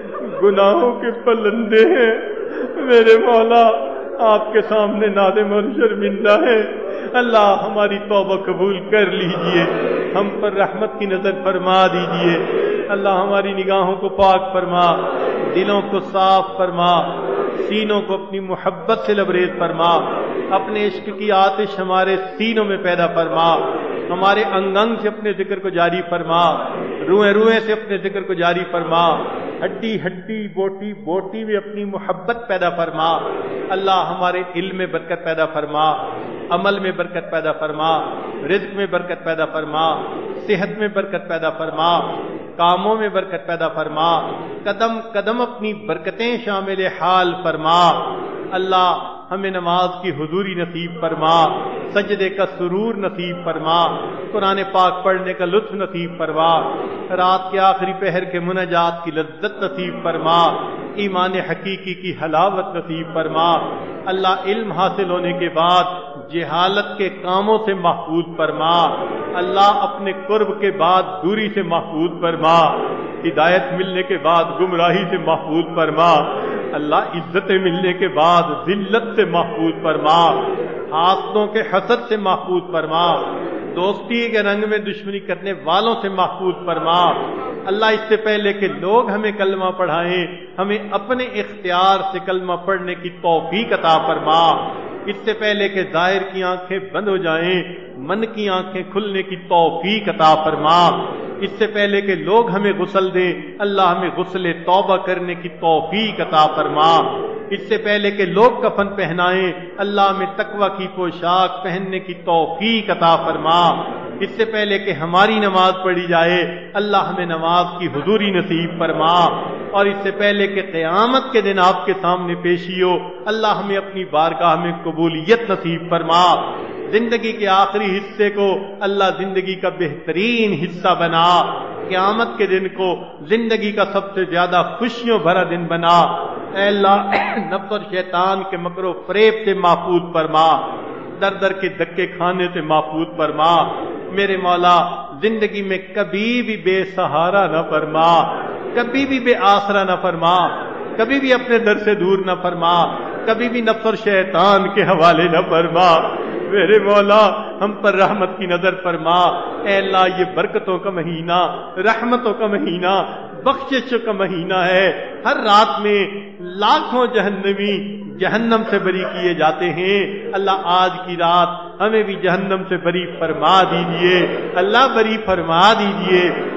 گناہوں کے پلندے ہیں، میرے مولا آپ کے سامنے نادم اور شرمندہ ہیں۔ اللہ ہماری توبہ قبول کر لیجئے، ہم پر رحمت کی نظر فرما دیجئے۔ اللہ ہماری نگاہوں کو پاک فرما، دلوں کو صاف فرما، سینوں کو اپنی محبت سے لبریز فرما، اپنے عشق کی آتش ہمارے سینوں میں پیدا فرما، ہمارے انگ انگ سے اپنے ذکر کو جاری فرما، روئیں روئیں سے اپنے ذکر کو جاری فرما، ہڈی ہڈی بوٹی بوٹی میں اپنی محبت پیدا فرما۔ اللہ ہمارے علم میں برکت پیدا فرما، عمل میں برکت پیدا فرما، رزق میں برکت پیدا فرما، صحت میں برکت پیدا فرما، کاموں میں برکت پیدا فرما، قدم قدم اپنی برکتیں شامل حال فرما۔ اللہ ہمیں نماز کی حضوری نصیب فرما، سجدے کا سرور نصیب فرما، قرآن پاک پڑھنے کا لطف نصیب فرما، رات کے آخری پہر کے مناجات کی لذت نصیب فرما، ایمان حقیقی کی حلاوت نصیب فرما۔ اللہ علم حاصل ہونے کے بعد جہالت کے کاموں سے محفوظ فرما، اللہ اپنے قرب کے بعد دوری سے محفوظ فرما، ہدایت ملنے کے بعد گمراہی سے محفوظ فرما، اللہ عزتیں ملنے کے بعد ذلت سے محفوظ فرما، حاسدوں کے حسد سے محفوظ فرما، دوستی کے رنگ میں دشمنی کرنے والوں سے محفوظ فرما۔ اللہ اس سے پہلے کہ لوگ ہمیں کلمہ پڑھائیں، ہمیں اپنے اختیار سے کلمہ پڑھنے کی توفیق عطا فرما۔ اس سے پہلے کہ ظاہر کی آنکھیں بند ہو جائیں، من کی آنکھیں کھلنے کی توفیق عطا فرما۔ اس سے پہلے کہ لوگ ہمیں غسل دیں، اللہ ہمیں غسل توبہ کرنے کی توفیق عطا فرما۔ اس سے پہلے کہ لوگ کفن پہنائیں، اللہ ہمیں تقوی کی پوشاک پہننے کی توفیق عطا فرما۔ اس سے پہلے کہ ہماری نماز پڑھی جائے، اللہ ہمیں نماز کی حضوری نصیب فرما۔ اور اس سے پہلے کہ قیامت کے دن آپ کے سامنے پیشی ہو، اللہ ہمیں اپنی بارگاہ میں قبولیت نصیب فرما۔ زندگی کے آخری حصے کو اللہ زندگی کا بہترین حصہ بنا، قیامت کے دن کو زندگی کا سب سے زیادہ خوشیوں بھرا دن بنا۔ اے اللہ نفس اور شیطان کے مکر و فریب سے محفوظ فرما، در در کے دھکے کھانے سے محفوظ فرما۔ میرے مولا زندگی میں کبھی بھی بے سہارا نہ فرما، کبھی بھی بے آسرا نہ فرما، کبھی بھی اپنے در سے دور نہ فرما، کبھی بھی نفس اور شیطان کے حوالے نہ فرما۔ میرے مولا ہم پر رحمت کی نظر فرما۔ اے اللہ یہ برکتوں کا مہینہ، رحمتوں کا مہینہ، بخششوں کا مہینہ ہے۔ ہر رات میں لاکھوں جہنمی جہنم سے بری کیے جاتے ہیں، اللہ آج کی رات ہمیں بھی جہنم سے بری فرما دیجئے، اللہ بری فرما دیجئے۔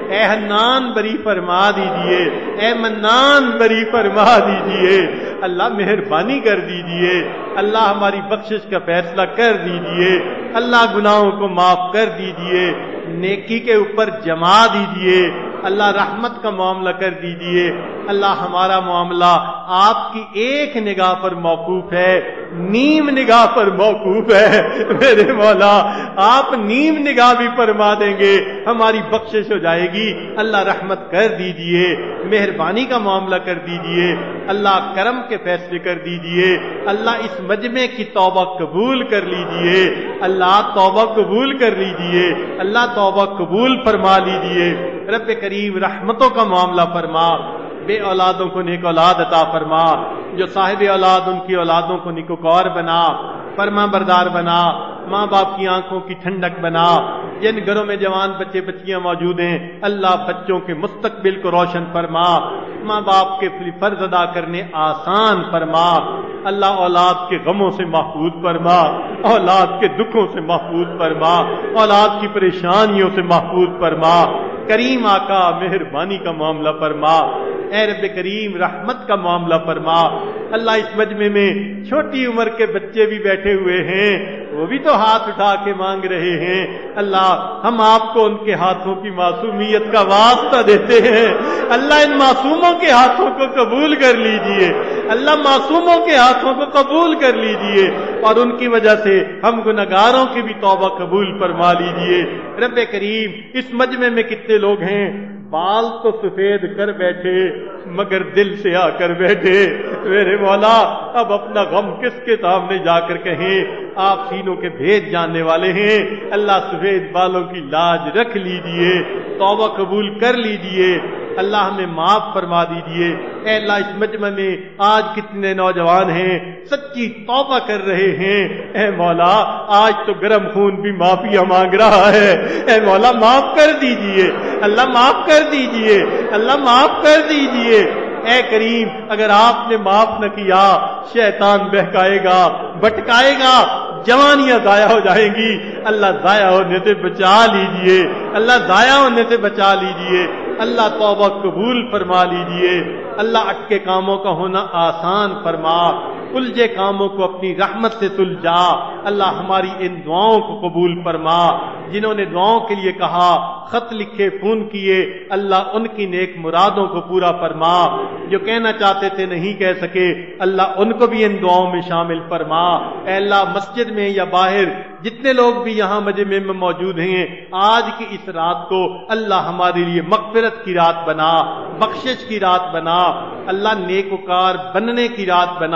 اے حنان بری فرما دیجئے، اے منان بری فرما دیجئے، اللہ مہربانی کر دیجئے، اللہ ہماری بخشش کا فیصلہ کر دیجئے، اللہ گناہوں کو معاف کر دیجئے، نیکی کے اوپر جما دیجئے، اللہ رحمت کا معاملہ کر دیجئے، اللہ ہمارا معاملہ آپ کی ایک نگاہ پر موقوف ہے، نیم نگاہ پر موقوف ہے میرے مولا، آپ نیم نگاہ بھی فرما دیں گے ہماری بخشش ہو جائے گی، اللہ رحمت کر دیجئے، مہربانی کا معاملہ کر دیجئے، اللہ کرم کے فیصلے کر دیجئے، اللہ اس مجمع کی توبہ قبول کر لیجئے، اللہ توبہ قبول کر لیجئے، اللہ توبہ قبول فرما لیجئے، رب کریم رحمتوں کا معاملہ فرما، بے اولادوں کو نیک اولاد عطا فرما، جو صاحب اولاد ان کی اولادوں کو نیکوکار بنا، فرما بردار بنا، ماں باپ کی آنکھوں کی ٹھنڈک بنا، جن گھروں میں جوان بچے بچیاں موجود ہیں اللہ بچوں کے مستقبل کو روشن فرما، ماں باپ کے فرض ادا کرنے آسان فرما، اللہ اولاد کے غموں سے محفوظ فرما، اولاد کے دکھوں سے محفوظ فرما، اولاد کی پریشانیوں سے محفوظ فرما، کریم آقا مہربانی کا معاملہ فرما، اے رب کریم رحمت کا معاملہ فرما، اللہ اس مجمع میں چھوٹی عمر کے بچے بھی بیٹھے ہوئے ہیں، وہ بھی تو ہاتھ اٹھا کے مانگ رہے ہیں، اللہ ہم آپ کو ان کے ہاتھوں کی معصومیت کا واسطہ دیتے ہیں، اللہ ان معصوموں کے ہاتھوں کو قبول کر لیجئے، اللہ معصوموں کے ہاتھوں کو قبول کر لیجئے، اور ان کی وجہ سے ہم گناہگاروں کی بھی توبہ قبول فرما لیجئے، رب کریم اس مجمع میں کتنے لوگ ہیں بال تو سفید کر بیٹھے مگر دل سے آ کر بیٹھے، میرے مولا اب اپنا غم کس کے سامنے جا کر کہیں، آپ سینوں کے بھید جاننے والے ہیں، اللہ سفید بالوں کی لاج رکھ لیجئے، توبہ قبول کر لیجئے، اللہ ہمیں معاف فرما دیجئے، اے اللہ اس مجمع میں آج کتنے نوجوان ہیں سچی توبہ کر رہے ہیں، اے مولا آج تو گرم خون بھی معافی مانگ رہا ہے، اے مولا معاف کر دیجئے، اللہ معاف کر دیجئے، اللہ معاف کر دیجئے، اے کریم اگر آپ نے معاف نہ کیا شیطان بہکائے گا بھٹکائے گا، جوانیاں ضائع ہو جائیں گی، اللہ ضائع ہونے سے بچا لیجئے، اللہ ضائع ہونے سے بچا لیجئے، اللہ توبہ قبول فرما لیجئے، اللہ اٹکے کاموں کا ہونا آسان فرما، الجھے کاموں کو اپنی رحمت سے سلجھا، اللہ ہماری ان دعاؤں کو قبول فرما، جنہوں نے دعاؤں کے لیے کہا خط لکھے فون کیے اللہ ان کی نیک مرادوں کو پورا فرما، جو کہنا چاہتے تھے نہیں کہہ سکے اللہ ان کو بھی ان دعاؤں میں شامل فرما، اے اللہ مسجد میں یا باہر جتنے لوگ بھی یہاں مجمع میں موجود ہیں آج کی اس رات کو اللہ ہمارے لیے مغفرت کی رات بنا، بخشش کی رات بنا، اللہ نیکوکار بننے کی رات بنا،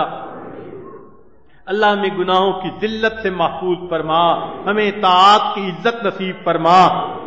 اللہ ہمیں گناہوں کی ذلت سے محفوظ فرما، ہمیں طاعت کی عزت نصیب فرما،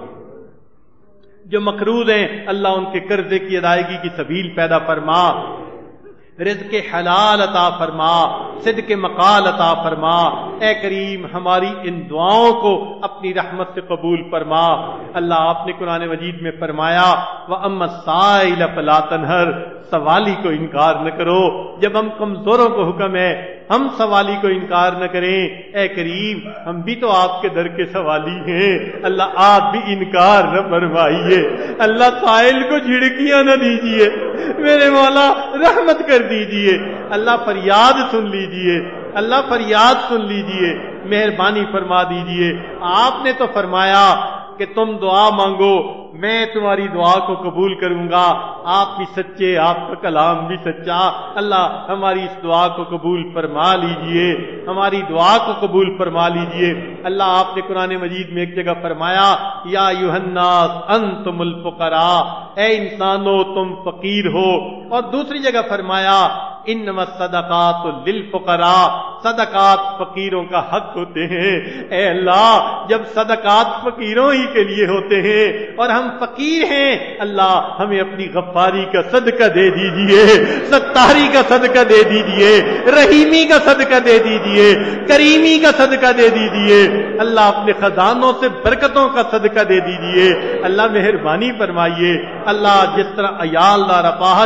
جو مقروض ہیں اللہ ان کے قرضے کی ادائیگی کی سبیل پیدا فرما، رزق حلال عطا فرما، صدق مقال عطا فرما، اے کریم ہماری ان دعاؤں کو اپنی رحمت سے قبول فرما، اللہ آپ نے قرآن مجید میں فرمایا وَأَمَّا السَّائِلَ فَلَا تَنْهَرْ، سوالی کو انکار نہ کرو، جب ہم کمزوروں کو حکم ہے ہم سوالی کو انکار نہ کریں، اے کریم ہم بھی تو آپ کے در کے سوالی ہیں، اللہ آپ بھی انکار نہ فرمائیے، اللہ سائل کو جھڑکیاں نہ دیجیے، میرے مولا رحمت کر دیجیے، اللہ فریاد سن لیجیے، اللہ فریاد سن لیجیے، مہربانی فرما دیجیے، آپ نے تو فرمایا کہ تم دعا مانگو میں تمہاری دعا کو قبول کروں گا، آپ بھی سچے، آپ کا کلام بھی سچا، اللہ ہماری اس دعا کو قبول فرما لیجئے، ہماری دعا کو قبول فرما لیجئے، اللہ آپ نے قرآن مجید میں ایک جگہ فرمایا یا ایھا الناس انتم الفقراء، اے انسانو تم فقیر ہو، اور دوسری جگہ فرمایا انما الصدقات للفقراء، صدقات فقیروں کا حق ہوتے ہیں، اے اللہ جب صدقات فقیروں ہی کے لیے ہوتے ہیں اور ہم فقیر ہیں، اللہ ہمیں اپنی غفاری کا صدقہ دے دیجئے، ستاری کا صدقہ دے دیجئے، رحیمی کا صدقہ دے دیجئے، کریمی کا صدقہ دے دیجئے، اللہ اپنے خزانوں سے برکتوں کا صدقہ دے دیجئے، اللہ مہربانی فرمائیے، اللہ جس طرح عیال دار اپاہج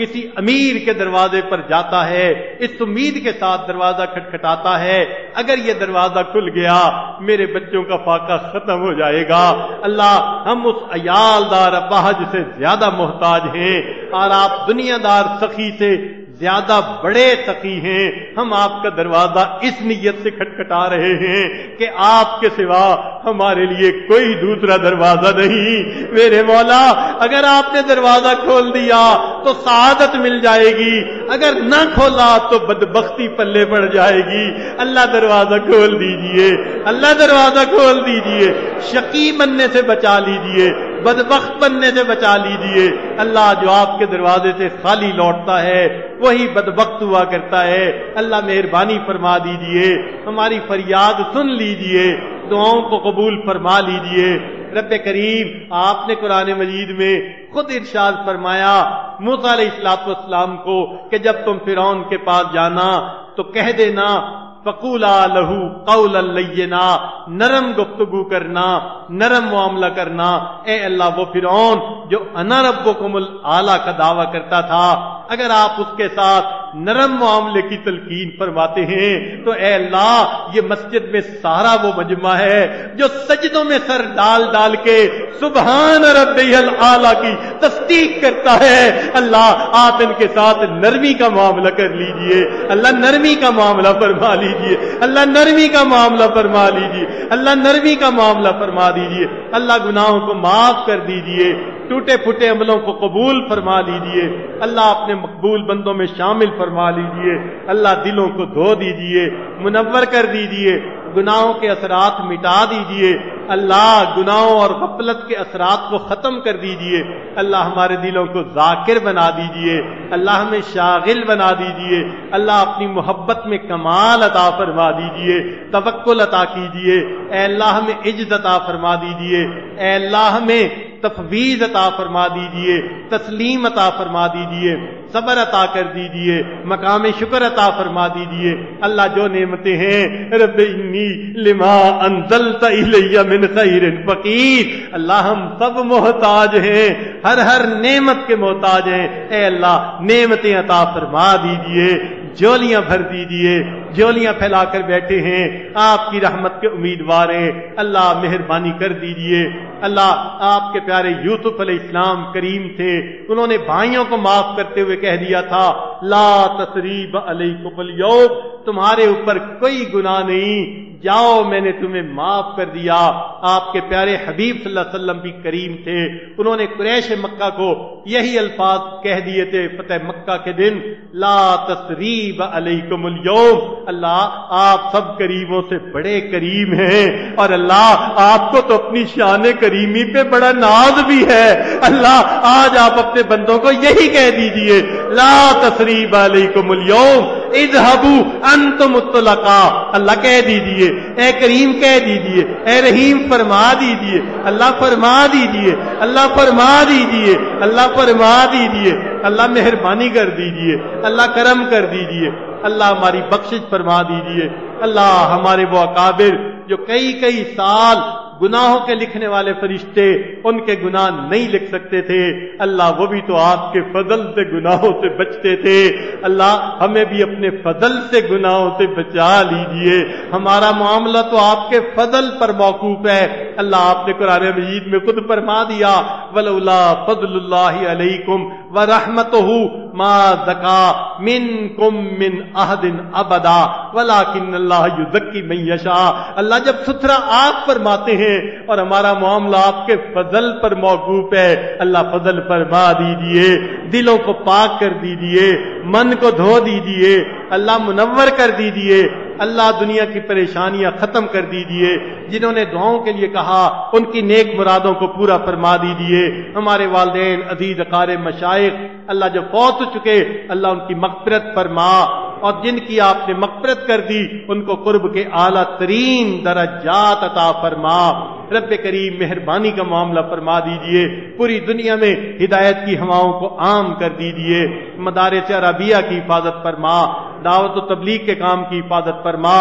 کسی امیر کے دروازے پر جاتا ہے اس امید کے ساتھ دروازہ کھٹکھٹاتا ہے اگر یہ دروازہ کھل گیا میرے بچوں کا فاقہ ختم ہو جائے گا۔ اللہ ہم اس عیال دار اپاہج سے زیادہ محتاج ہیں اور آپ دنیا دار سخی سے زیادہ بڑے سخی ہیں۔ ہم آپ کا دروازہ اس نیت سے کھٹکھٹا رہے ہیں کہ آپ کے سوا ہمارے لیے کوئی دوسرا دروازہ نہیں۔ میرے مولا اگر آپ نے دروازہ کھول دیا تو سعادت مل جائے گی، اگر نہ کھولا تو بدبختی پلے پڑ جائے گی۔ اللہ دروازہ کھول دیجئے، اللہ دروازہ کھول دیجئے، شقی بننے سے بچا لیجئے، بدبخت بننے سے بچا لیجئے۔ اللہ جو آپ کے دروازے سے خالی لوٹتا ہے وہی بدبخت ہوا کرتا ہے۔ اللہ مہربانی فرما دیجئے، ہماری فریاد سن لیجئے، دعاؤں کو قبول فرما لیجئے۔ رب کریم آپ نے قرآن مجید میں خود ارشاد فرمایا موسیٰ علیہ الصلوۃ والسلام کو کہ جب تم فرعون کے پاس جانا تو کہہ دینا فقولا لہو قولا لینا، نرم گفتگو کرنا، نرم معاملہ کرنا۔ اے اللہ وہ فرعون جو انا ربکم الاعلی کا دعویٰ کرتا تھا اگر آپ اس کے ساتھ نرم معاملے کی تلقین فرماتے ہیں تو اے اللہ یہ مسجد میں سارا وہ مجمع ہے جو سجدوں میں سر ڈال ڈال کے سبحان ربی الاعلی کی تصدیق کرتا ہے۔ اللہ آپ ان کے ساتھ نرمی کا معاملہ کر لیجئے، اللہ نرمی کا معاملہ فرما لیجئے، اللہ نرمی کا معاملہ فرما لیجئے، اللہ نرمی کا معاملہ فرما دیجئے۔ اللہ گناہوں کو معاف کر دیجئے، ٹوٹے پھوٹے عملوں کو قبول فرما لیجئے، اللہ اپنے مقبول بندوں میں شامل فرما لیجئے۔ اللہ دلوں کو دھو دیجئے، منور کر دیجئے، گناہوں کے اثرات مٹا دیجئے۔ اللہ گناہوں اور غفلت کے اثرات کو ختم کر دیجئے۔ اللہ ہمارے دلوں کو ذاکر بنا دیجئے، اللہ ہمیں شاغل بنا دیجئے۔ اللہ اپنی محبت میں کمال عطا فرما دیجئے، توکل عطا کیجئے۔ اے اللہ ہمیں عجز عطا فرما دیجئے، اے اللہ ہمیں تفویض عطا فرما دیجئے، تسلیم عطا فرما دیجئے، صبر عطا کر دیجئے، مقام شکر عطا فرما دیجئے۔ اللہ جو نعمتیں ہیں رب انی لما انزلت الی من خیر فقیر، اللہ ہم سب محتاج ہیں، ہر ہر نعمت کے محتاج ہیں۔ اے اللہ نعمتیں عطا فرما دیجئے، جولیاں بھر دیجئے، جولیاں پھیلا کر بیٹھے ہیں آپ کی رحمت کے امیدوار ہیں۔ اللہ مہربانی کر دیجئے۔ اللہ آپ کے پیارے یوسف علیہ السلام کریم تھے، انہوں نے بھائیوں کو معاف کرتے ہوئے کہہ دیا تھا لا تثریب علیکم الیوم، تمہارے اوپر کوئی گناہ نہیں، جاؤ میں نے تمہیں معاف کر دیا۔ آپ کے پیارے حبیب صلی اللہ علیہ وسلم بھی کریم تھے، انہوں نے قریش مکہ کو یہی الفاظ کہہ دیے تھے فتح مکہ کے دن لا تثریب علیکم الیوم، اللہ آپ سب کریموں سے بڑے کریم ہیں اور اللہ آپ کو تو اپنی شان کریمی پہ بڑا ناز بھی ہے۔ اللہ آج آپ اپنے بندوں کو یہی کہہ دیجئے لا تثریب علیکم الیوم اذهبوا انتم الطلقاء، اللہ کہہ دیجئے، اے کریم کہہ دیجئے، اے رحیم فرما دیجئے، اللہ فرما دیجئے، اللہ فرما دیجئے، اللہ فرما دیجئے، اللہ مہربانی کر دیجئے، اللہ کرم کر دیجئے، اللہ ہماری بخشش فرما دیجئے۔ اللہ ہمارے وہ اکابر جو کئی کئی سال گناہوں کے لکھنے والے فرشتے ان کے گناہ نہیں لکھ سکتے تھے، اللہ وہ بھی تو آپ کے فضل سے گناہوں سے بچتے تھے۔ اللہ ہمیں بھی اپنے فضل سے گناہوں سے بچا لیجئے، ہمارا معاملہ تو آپ کے فضل پر موقوف ہے۔ اللہ آپ نے قرآن مجید میں خود فرما دیا ولولا فضل اللہ علیکم ورحمتہ ما زکا منکم من احد ابدا ولکن اللہ یزکی من یشاء، اللہ جب ستھرا آپ فرماتے ہیں اور ہمارا معاملہ آپ کے فضل پر موقوف ہے، اللہ فضل فرما دیجئے، دلوں کو پاک کر دیجئے، من کو دھو دیجئے، اللہ منور کر دیجئے، اللہ دنیا کی پریشانیاں ختم کر دیجئے، جنہوں نے دعاؤں کے لیے کہا ان کی نیک مرادوں کو پورا فرما دیجئے۔ ہمارے والدین عزیز اقارب مشائخ اللہ جو فوت ہو چکے اللہ ان کی مغفرت فرما، اور جن کی آپ نے مغفرت کر دی ان کو قرب کے اعلیٰ ترین درجات عطا فرما۔ رب کریم مہربانی کا معاملہ فرما دیجئے، پوری دنیا میں ہدایت کی ہواؤں کو عام کر دیجئے، مدارس عربیہ کی حفاظت فرما، دعوت و تبلیغ کے کام کی حفاظت فرما،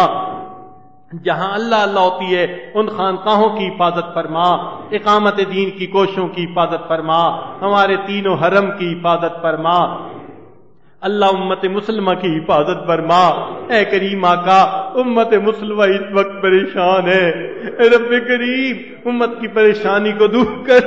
جہاں اللہ اللہ ہوتی ہے ان خانقاہوں کی حفاظت فرما، اقامت دین کی کوششوں کی حفاظت فرما، ہمارے تینوں حرم کی حفاظت فرما۔ اللہ امت مسلمہ کی حفاظت فرما۔ اے کریم آقا، امت مسلمہ اس وقت پریشان ہے، اے رب کریم امت کی پریشانی کو دور کر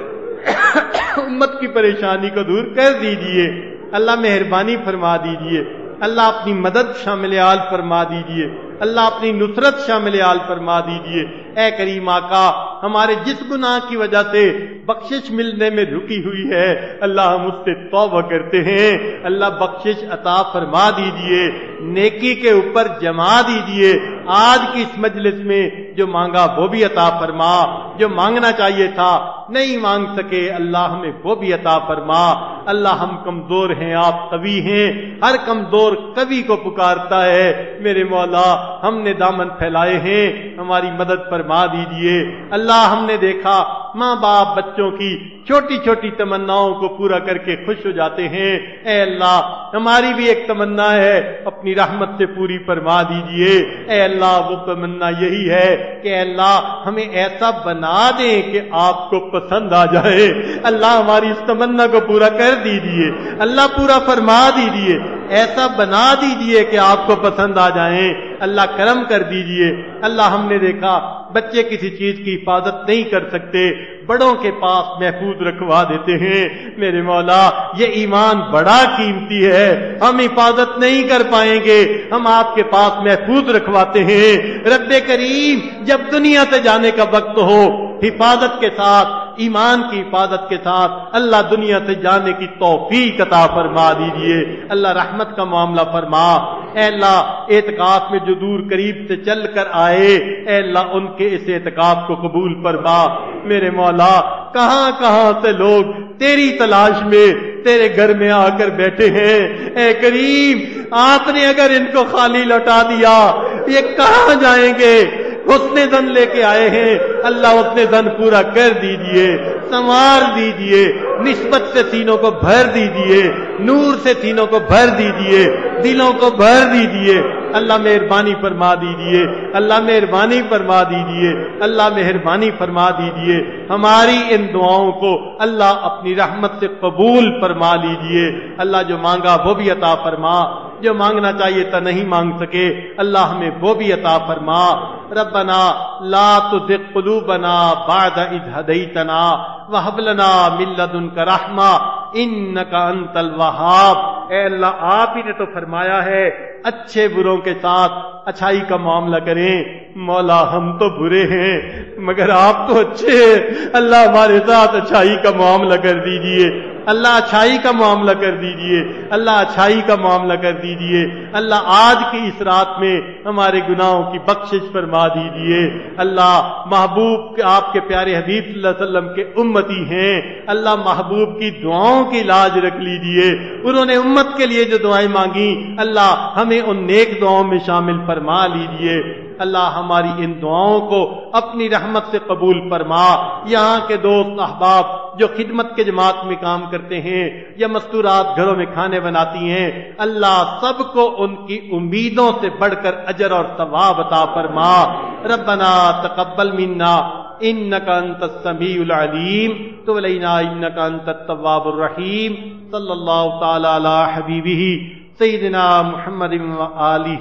امت کی پریشانی کو دور کر دیجئے۔ اللہ مہربانی فرما دیجئے، اللہ اپنی مدد شامل حال فرما دیجئے، اللہ اپنی نصرت شامل حال فرما دیجئے۔ اے کریم آقا، ہمارے جس گناہ کی وجہ سے بخشش ملنے میں رکی ہوئی ہے، اللہ ہم اس سے توبہ کرتے ہیں، اللہ بخشش عطا فرما دیجئے، نیکی کے اوپر جما دیجئے۔ آج کی اس مجلس میں جو مانگا وہ بھی عطا فرما، جو مانگنا چاہیے تھا نہیں مانگ سکے اللہ ہمیں وہ بھی عطا فرما۔ اللہ ہم کمزور ہیں، آپ قوی ہیں، ہر کمزور قوی کو پکارتا ہے۔ میرے مولا، ہم نے دامن پھیلائے ہیں، ہماری مدد فرما دیجئے۔ اللہ ہم نے دیکھا ماں باپ بچوں کی چھوٹی چھوٹی تمناؤں کو پورا کر کے خوش ہو جاتے ہیں، اے اللہ ہماری بھی ایک تمنا ہے، اپنی رحمت سے پوری فرما دیجئے۔ اے اللہ وہ تمنا یہی ہے کہ اے اللہ ہمیں ایسا بنا دیں کہ آپ کو پسند آ جائے۔ اللہ ہماری اس تمنا کو پورا کر دیجئے، اللہ پورا فرما دیجئے، ایسا بنا دیجئے کہ آپ کو پسند آ جائیں۔ اللہ کرم کر دیجئے۔ اللہ ہم نے دیکھا بچے کسی چیز کی حفاظت نہیں کر سکتے، بڑوں کے پاس محفوظ رکھوا دیتے ہیں۔ میرے مولا، یہ ایمان بڑا قیمتی ہے، ہم حفاظت نہیں کر پائیں گے، ہم آپ کے پاس محفوظ رکھواتے ہیں۔ رب کریم، جب دنیا سے جانے کا وقت ہو، حفاظت کے ساتھ، ایمان کی حفاظت کے ساتھ اللہ دنیا سے جانے کی توفیق عطا فرما دیجئے۔ اللہ رحمت کا معاملہ فرما۔ اے اللہ اعتکاف میں جو دور قریب سے چل کر آئے، اے اللہ ان کے اس اعتکاف کو قبول فرما۔ میرے مولا، کہاں کہاں سے لوگ تیری تلاش میں تیرے گھر میں آ کر بیٹھے ہیں، اے کریم آپ نے اگر ان کو خالی لوٹا دیا یہ کہاں جائیں گے؟ حسن زن لے کے آئے ہیں، اللہ حسن زن پورا کر دیجئے، سنوار دیجئے، نسبت سے سینوں کو بھر دیجئے، نور سے سینوں کو بھر دیجئے، دلوں کو بھر دیجئے۔ اللہ مہربانی فرما دیجئے، اللہ مہربانی فرما دیجئے، اللہ مہربانی فرما دیجئے۔ ہماری ان دعاؤں کو اللہ اپنی رحمت سے قبول فرما لیجئے۔ اللہ جو مانگا وہ بھی عطا فرما، جو مانگنا چاہیے تھا نہیں مانگ سکے اللہ ہمیں وہ بھی عطا فرما۔ ربنا لا تزغ قلوبنا بعد اذ ہدیتنا وہب لنا من لدنک رحمہ انک انت الوہاب۔ اے اللہ آپ ہی نے تو فرمایا ہے اچھے بروں کے ساتھ اچھائی کا معاملہ کریں۔ مولا ہم تو برے ہیں مگر آپ تو اچھے ہیں، اللہ ہمارے ساتھ اچھائی کا معاملہ کر دیجئے، اللہ اچھائی کا معاملہ کر دیجئے، اللہ اچھائی کا معاملہ کر دیجئے۔ اللہ آج کی اس رات میں ہمارے گناہوں کی بخشش فرما دیجئے۔ اللہ محبوب کے آپ کے پیارے حبیب صلی اللہ علیہ وسلم کے امتی ہیں، اللہ محبوب کی دعاؤں کی لاج رکھ لیجئے۔ انہوں نے امت کے لیے جو دعائیں مانگی اللہ ہمیں ان نیک دعاؤں میں شامل فرما لیجئے۔ اللہ ہماری ان دعاؤں کو اپنی رحمت سے قبول فرما۔ یہاں کے دوست احباب جو خدمت کے جماعت میں کام کرتے ہیں یا مستورات گھروں میں کھانے بناتی ہیں، اللہ سب کو ان کی امیدوں سے بڑھ کر اجر اور ثواب عطا فرما۔ ربنا تقبل منا انک انت السمیع العلیم تب علینا انک انت التواب الرحیم۔ صلی اللہ تعالی علی حبیبہ سیدنا محمد وآلہ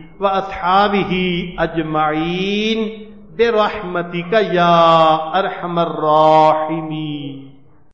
واصحابہ اجمعین برحمتک یا ارحم الراحمین۔